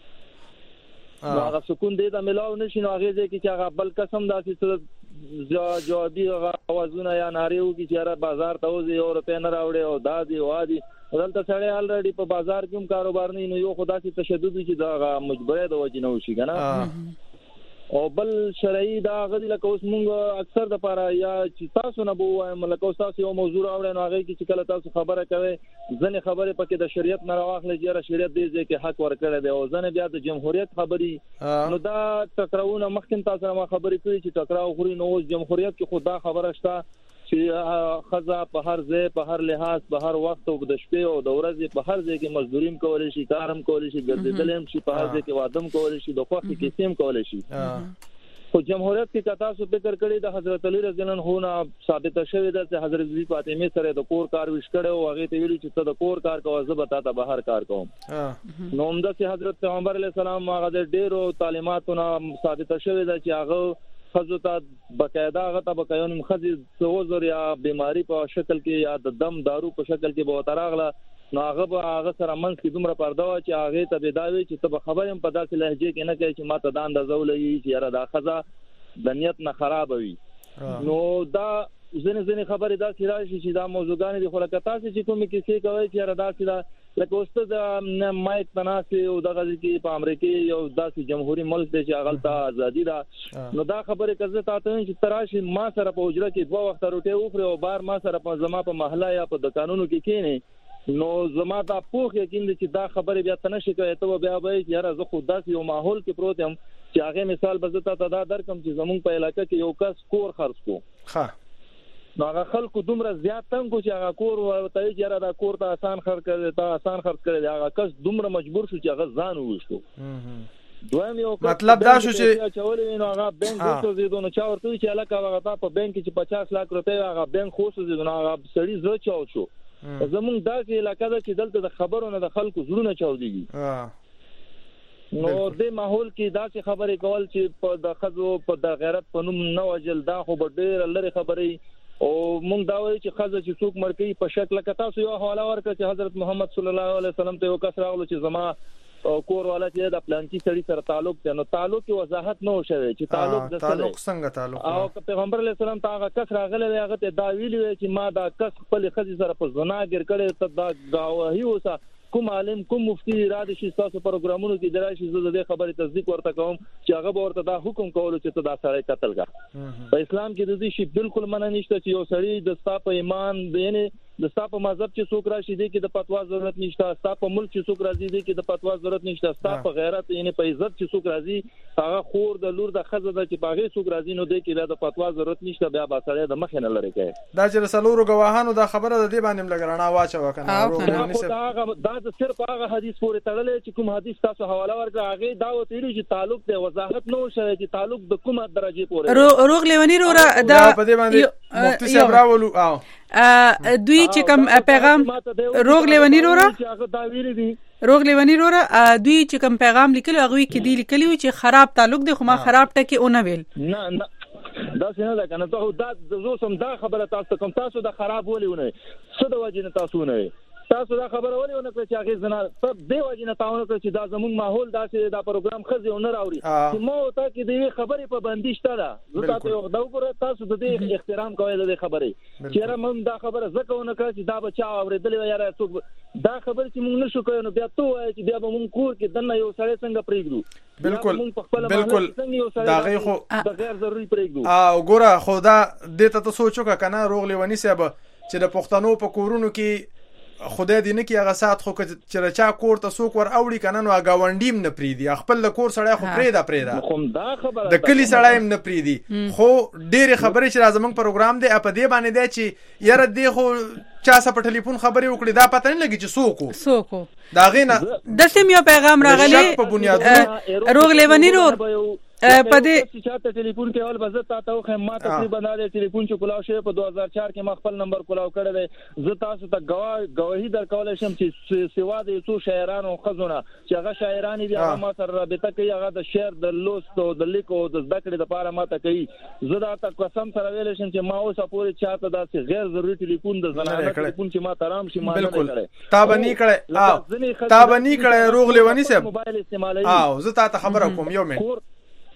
نو هغه سکون دې د ملاو نشي نو هغه ځکه چې هغه بل قسم داسې جوابي اوازونه یا ناریو کې چې بازار ته وځي او روپې نه راوړي او دادي وادي دلته سړی الریډي په بازار کې هم کاروبار نه نو یو خدا سي تشدد چې دا مجبورې د وجه نه وشي کنه او بل شرعي دا غدي لکه اوس مونږ اکثر د پاره یا چې تاسو نه بو وایم لکه اوس تاسو یو موضوع راوړئ نو هغه کې چې کله تاسو خبره کوي ځنې خبره پکې د شریعت نه راوخلې چې شریعت دې چې حق ورکړي دی او ځنې بیا د جمهوریت خبري نو دا ټکراونه مخکې تاسو ما خبرې کړې چې ټکراو خوري نو اوس جمهوریت کې خدا خبره شته چې خزا په هر ځای په هر لحاظ په هر وخت او د شپې او د ورځې په هر ځای کې مزدوریم کولای شي کارم کولای شي ګرځیدل هم شي په هر ځای کې وادم کولای شي د خوښي کې سیم کولای شي خو جمهوریت کې کتا سو فکر کړی د حضرت علی رضی الله عنه نه ثابت شوی ده چې حضرت بی فاطمه سره د کور کار وش کړو او هغه ته ویلي چې ته د کور کار کوه زه به تاسو بهر کار کوم نو همدا چې حضرت پیغمبر علی السلام هغه د ډیرو تعلیماتونه ثابت شوی ده چې هغه خزو ته بقاعده هغه ته بقاینم خزي سوزر یا بیماری په شکل کې یا د دم دارو په شکل کې به وتراغله نو هغه به هغه سره منځ کې دومره پرده وا چې هغه ته بداوي چې ته خبرم په داسې لهجه کې نه کوي چې ماته دا اندازه ولې چې یاره دا خزه د نیت نه خراب وي نو دا ځنې ځنې خبرې داسې راشي چې دا موضوعګانې دي، خو لکه تاسې چې کومې کیسې کوئ چې یاره داسې ده لکه اوس ته د مایک ته ناستې او دغه کې په امریکا یو داسې جمهوري ملک دی چې هغلته ازادي ده، نو دا خبرې که زه تاته وایم چې ته راشې ما سره په حجره کې دوه وخته روټۍ وخورې او بار ما سره په زما په محله یا په دکانونو کې کښېنې، نو زما دا پوخ یقین دی چې دا خبرې بیا ته نشي کولی. ته به بیا به یې چې یاره زه خو داسې یو ماحول کې پروت یم چې هغې مثال به زه تاته دا درکړم چې زمونږ په علاقه کې یو کس کور خرڅ کړو، نو هغه خلکو دومره زیات تنګ کو چې هغه کور ورته وایي چې یاره دا کور ته آسان خرڅ کړی تا آسان خرڅ کړی دی، هغه کس دومره مجبور شو چې هغه ځان وویشتو. دویم یو مطلب دا شو چې چولې نو هغه بانک وسوځېدو، نو چا ورته وایي چې هلکه هغه تا په بانک کې چې پچاس لاک روپۍ هغه بانک وسوځېدو، نو هغه سړي زړه چاود شو. زمونږ داسې علاقه ده چې دلته د خبرو نه د خلکو زړونه چاودېږي، نو دې ماحول کې داسې خبرې کول چې په د ښځو په د غیرت په نوم نه وژل دا خو به ډېره لرې خبرې. او مونږ دا وایو چې ښځه چې څوک مړ کوي په شک لکه تاسو یو حواله ورکړه چې حضرت محمد صلی الله علیه وسلم ته یو کس راغلو چې زما کور والا چې د پلانکی سړي سره تعلق دی، نو تعلق کې وضاحت نه وشوي چې تعلق د تعلق څنګه تعلق، او پیغمبر علیه السلام ته هغه کس راغلی دی هغه ته دا ویلي وی چې ما دا کس خپلې ښځې سره په زنا ګیر کړی، ته دا ګواهي اوسه کوم عالم کوم مفتي را دي شي تاسو پروګرامونو کې درای شي زه د دې خبرې تصدیق ورته کوم چې هغه به ورته دا حکم کولو چې ته دا سړی قتل کړه. په اسلام کې د دې شي بالکل منع نشته چې یو سړی د ستا په ایمان یعنی د ستا په مذهب چې څوک راشي دی کې د فتوا ضرورت نشته، ستا په ملک چې څوک راځي دی کې د فتوا ضرورت نشته، ستا په غیرت یعنی په عزت چې څوک راځي هغه خور د لور د ښځه ده چې په هغې څوک راځي نو دی کې د فتوا ضرورت نشته، بیا به سړی د مخې نه لرې کوي. دا چې د څلورو ګواهانو دا خبره د دې باندې لږ رڼا واچوه که نه، دا د صرف هغه حدیث پورې تړلی چې کوم حدیث تاسو حواله ورکړه هغې دا ورته ویلي چې تعلق دی، وضاحت نه وشوی چې تعلق د کومه درجې پورې. روغ لیوني وروره دا په دې باندې مفتي صاحب راولو او دوی چې کوم پیغام روغ لیونی وروره روغ لیونی وروره دوی چې کوم پیغام لیکلو هغه کې دی لیکلی چې خراب تعلق دی، خو ما خراب ټکی اون ویل نه نه دا څنګه ده کنه ته دا زو سم دا خبره تاسو کوم تاسو د خراب ولونه څه د وجه نه تاسو نه تاسو دا خبره ولې ونه کړی چې هغه زنا سب دی وجه نه تاونه کړی چې دا زموږ ماحول داسې دا پروګرام خزي نه راوړي چې مو ته کې دې خبرې په بندي شته ده، زه تاسو یو دا وګوره تاسو د دې احترام کوئ د خبرې چې را مونږ دا خبره زکه ونه کړی چې دا بچا اورېدلې یاره څوک دا خبره چې مونږ نشو کوو، نو بیا ته وایي چې بیا به مونږ کور کې دنه یو سړی څنګه پرېږدو. بالکل بالکل دا غي خو د غیر ضروري پرېږدو. او ګوره خو دا دې ته سوچو کنه روغ لیونی صاحب چې د پښتنو په کورونو کې خدای دې نه کې هغه سات خو چې چا کور ته څوک ور اوړي کنه نو گاونډیم نه پریدي، خپل د کور سړی خو پریدا پریدا د کلی سړی هم نه پریدي. خو ډېر خبرې چې راځم پروګرام دی په دې باندې دی چې یاره دې خو چا سره په ټلیفون خبرې وکړي دا پته نه لګي چې څوک څوک دا غینه د سیم یو پیغام راغلی په بنیاد روغ لیونی رو پدې چې چاته ټلیفون کې اول بزه تاسو خو ما تقریبا نه ټلیفون چې کولاو شوی په دوه هزار چار کې ما خپل نمبر کولاو کړی دی، زه تاسو ته گواه گواهی درکولای شم چې سیوا د یو شاعرانو خزونه چې هغه شاعران دي هغه ما سره رابطه کوي، هغه د شعر د لوست او د لیکو او د زده کړې لپاره ما ته کوي. زه دا ته قسم سره ویل شم چې ما اوس پورې چاته داسې غیر ضروري ټلیفون د زنانه ټلیفون چې ما ترام شي ما نه کړی تا بني کړی او تا بني کړی روغ لیونی صاحب موبایل استعمالوي. او زه تاسو خبره کوم یو منټ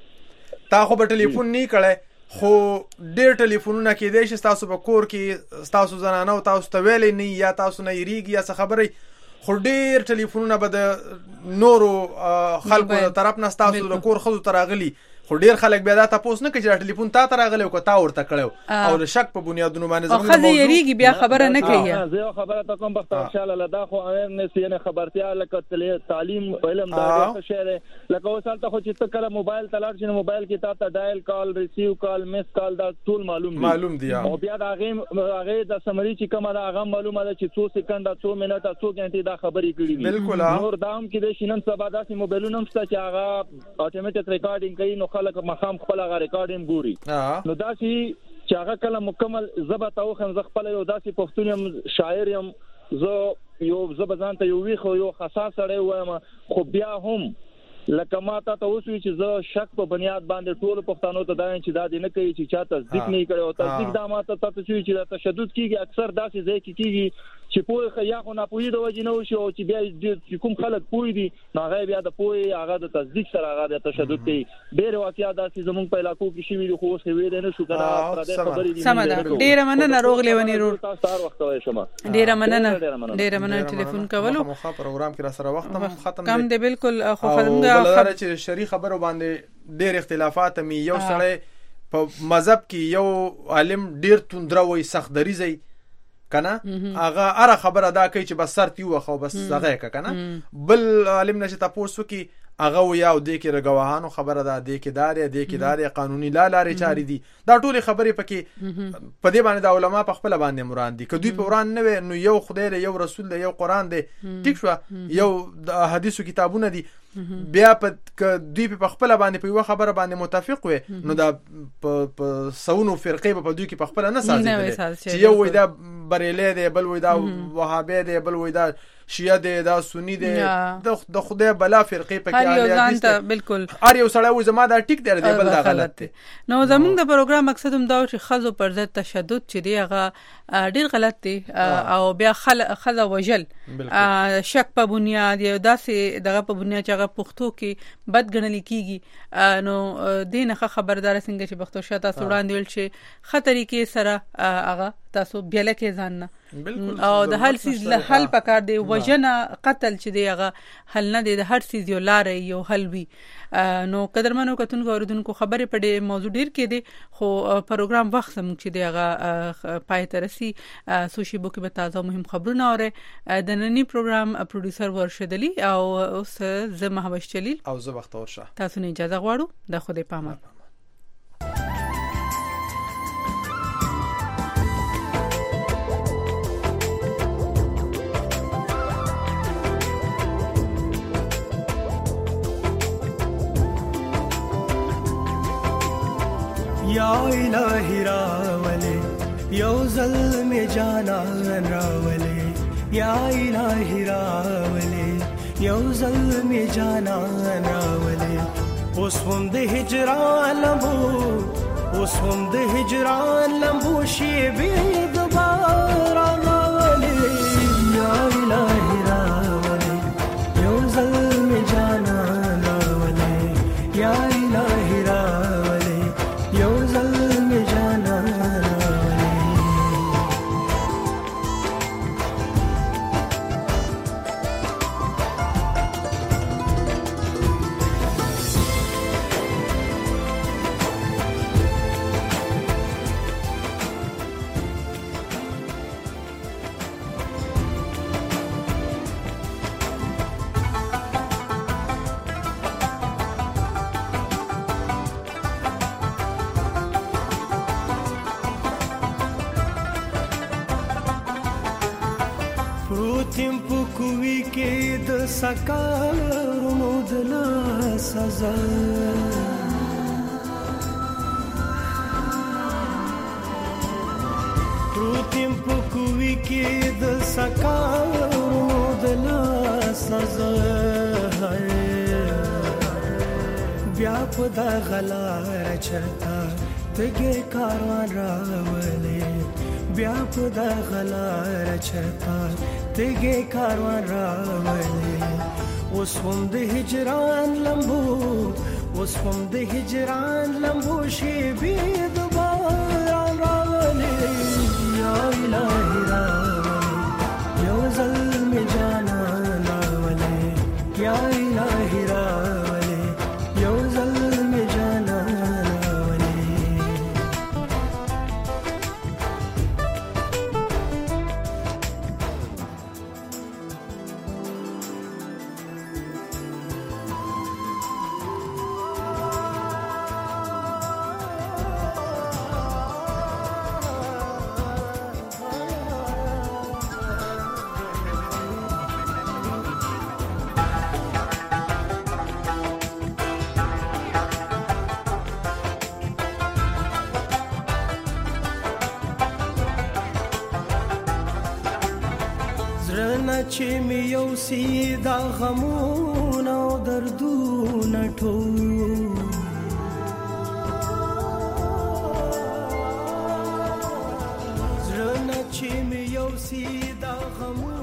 تا خو به ټلیفون نه کړی خو ډېر ټلیفونونه کېدای شي تاسو په کور کې تاسو زنانه او تاسو ته ویلې نه یا تاسو نه یریږي یا څه خبرې، خو ډېر ټلیفونونه به د نورو خلکو د طرف نه تاسو د کور ښځو ته راغلي، خو ډېر خلک بیا دا تاسو نه کوي چې ټلیفون تا ته راغلی او که تا ورته کړی او د شک په بنیادونو باندې زموږ موضوع یریږي بیا خبره نه کوي. زه یو خبره ته کوم بخت انشاءالله لدا خو اویرنس یعنی خبرتیا لکه تعلیم علم دا څه شی دی، لکه اوس هلته خو چې ته کله موبایل ته لاړ شې نو موبایل کې تا ته ډایل کال ریسیو کال میس کال دا ټول معلوم دي معلوم دي او بیا د هغې هغې د سمري چې کومه ده هغه معلومه ده چې څو سکنډه څو منټه څو ګنټې دا خبرې کړي دي. بالکل نور دا هم کېدای شي نن سبا داسې موبایلونه هم شته چې هغه اټومیټک ریکارډینګ کوي نو خلک مخام خپل هغه ریکارډینګ ګوري. نو داسې چې هغه کله مکمل زه به ته وښیم زه خپله یو داسې پښتون یم شاعر یم، زه یو زه به ځان ته یو ویښ او یو حساس سړی ووایم، خو بیا هم لکه ما تا ته اوس وي چې زه شک په بنیاد باندې ټولو پښتنو ته دا یم چې دا دې نه کوي چې چا تصدیق نه یې کړی او تصدیق دا ما ته تاسو وي چې دا تشدد کېږي اکثر داسې ځای کې کېږي چې پوهه یا خو نه پوهې د وجې نه وشي او چې بیا چې کوم خلک پوهې دي نو هغه بیا د پوهې هغه د تصدیق سره هغه د تشدد کوي. ډېر واقعیات داسې زموږ په علاقو کې شوي دي خو اوس ویل نه شو کنه پردې خبرې دي. سم ده. ډېره مننه روغ لیونی رور. تاسو هر وخت وای شمه. ډېره مننه. ډېره مننه ټلیفون کولو. مخه پروګرام کې را سره وخت هم ختم کم دی بالکل. خو خبرونه خبره چې شری خبرو باندې ډېر اختلافات می یو سره په مذهب کې یو عالم ډېر توندروي سخت دریزي کنه هغه اره خبره دا کوي چې بس سر تیو خو بس هغه کنه بل عالم نشه تاسو کې هغه یو د کې رګواهانو خبره ده د کې دار د کې دار قانوني لا لارې چاري دي دا ټول خبرې پکې په دې باندې د علما په خپل باندې مراد دي کدوې په قران نه نو یو خدای له یو رسول له یو قران دی ټیک شو یو د احادیثو کتابونه دي بیا په دوی په خپل باندې په یو خبره باندې متفق وي نو دا په سونو فرقې په دوی کې په خپل نه سازي چې یو وای دا بریلی دی بل وای دا وهابي دی بل وای دا شیعه دی دا سنی دی د خدای بلا فرقې پکې هر یو ځان ته بالکل هر یو سړی و زما دا ټیک دی بل دا غلط دی. نو زموږ د پروګرام مقصد هم دا چې خزو پر ضد تشدد چې دی هغه ډیر غلط دی او بیا خزه وجل شک په بنیاد یا داسې دغه په بنیاد چې هغه پښتو کې بد ګڼل کیږي نو دینه خبردار څنګه چې پښتو شاته سوړاندې ول چې خطرې کې سره هغه تاسو بیل کې ځان نه او د هر سیز له حل پکار دی وجنه قتل چې دی هغه حل نه دی د هر سیز یو لار یو حل وی. نو قدرمنو کتونکو اوریدونکو خبرې په دې موضوع ډیر کې دي خو پروګرام وخت سم چې دی هغه پای ته رسي سوشي بو کې به تازه مهم خبرونه اوره د نننی پروګرام پروډوسر ورشد علي او اوس زه مهوش جلیل او زه وخت ورشه تاسو نه اجازه غواړو د خوده پامه. یا الہی راولے یو ظلم جانان راولے یا الہی راولے یو ظلم جانان راولے اوس هم د هجران لمبو اوس هم د هجران لمبو شی به دوباره راولے یا الہی راولے یو ظلم جانان راولے یا الہی راولے یو ظلم جانان پروتیم پکوی کې د سکارونو د لا سزا پروتیم پکوی کې د سکارونو د لا سزا بیا په د غلار چرتا تګ کاروان راولې بیا په د غلار چرتا تګ کاروان راولې اوس هم د هجران لمبو اوس هم د هجران لمبو شی به دوباره راولې یا الہی راولې یو ظلم جانان راولې یا الہی راولې یو ظلم جانان چې می یو سیدا غمونه او دردونه ټول زړه چې می یو سیدا غمو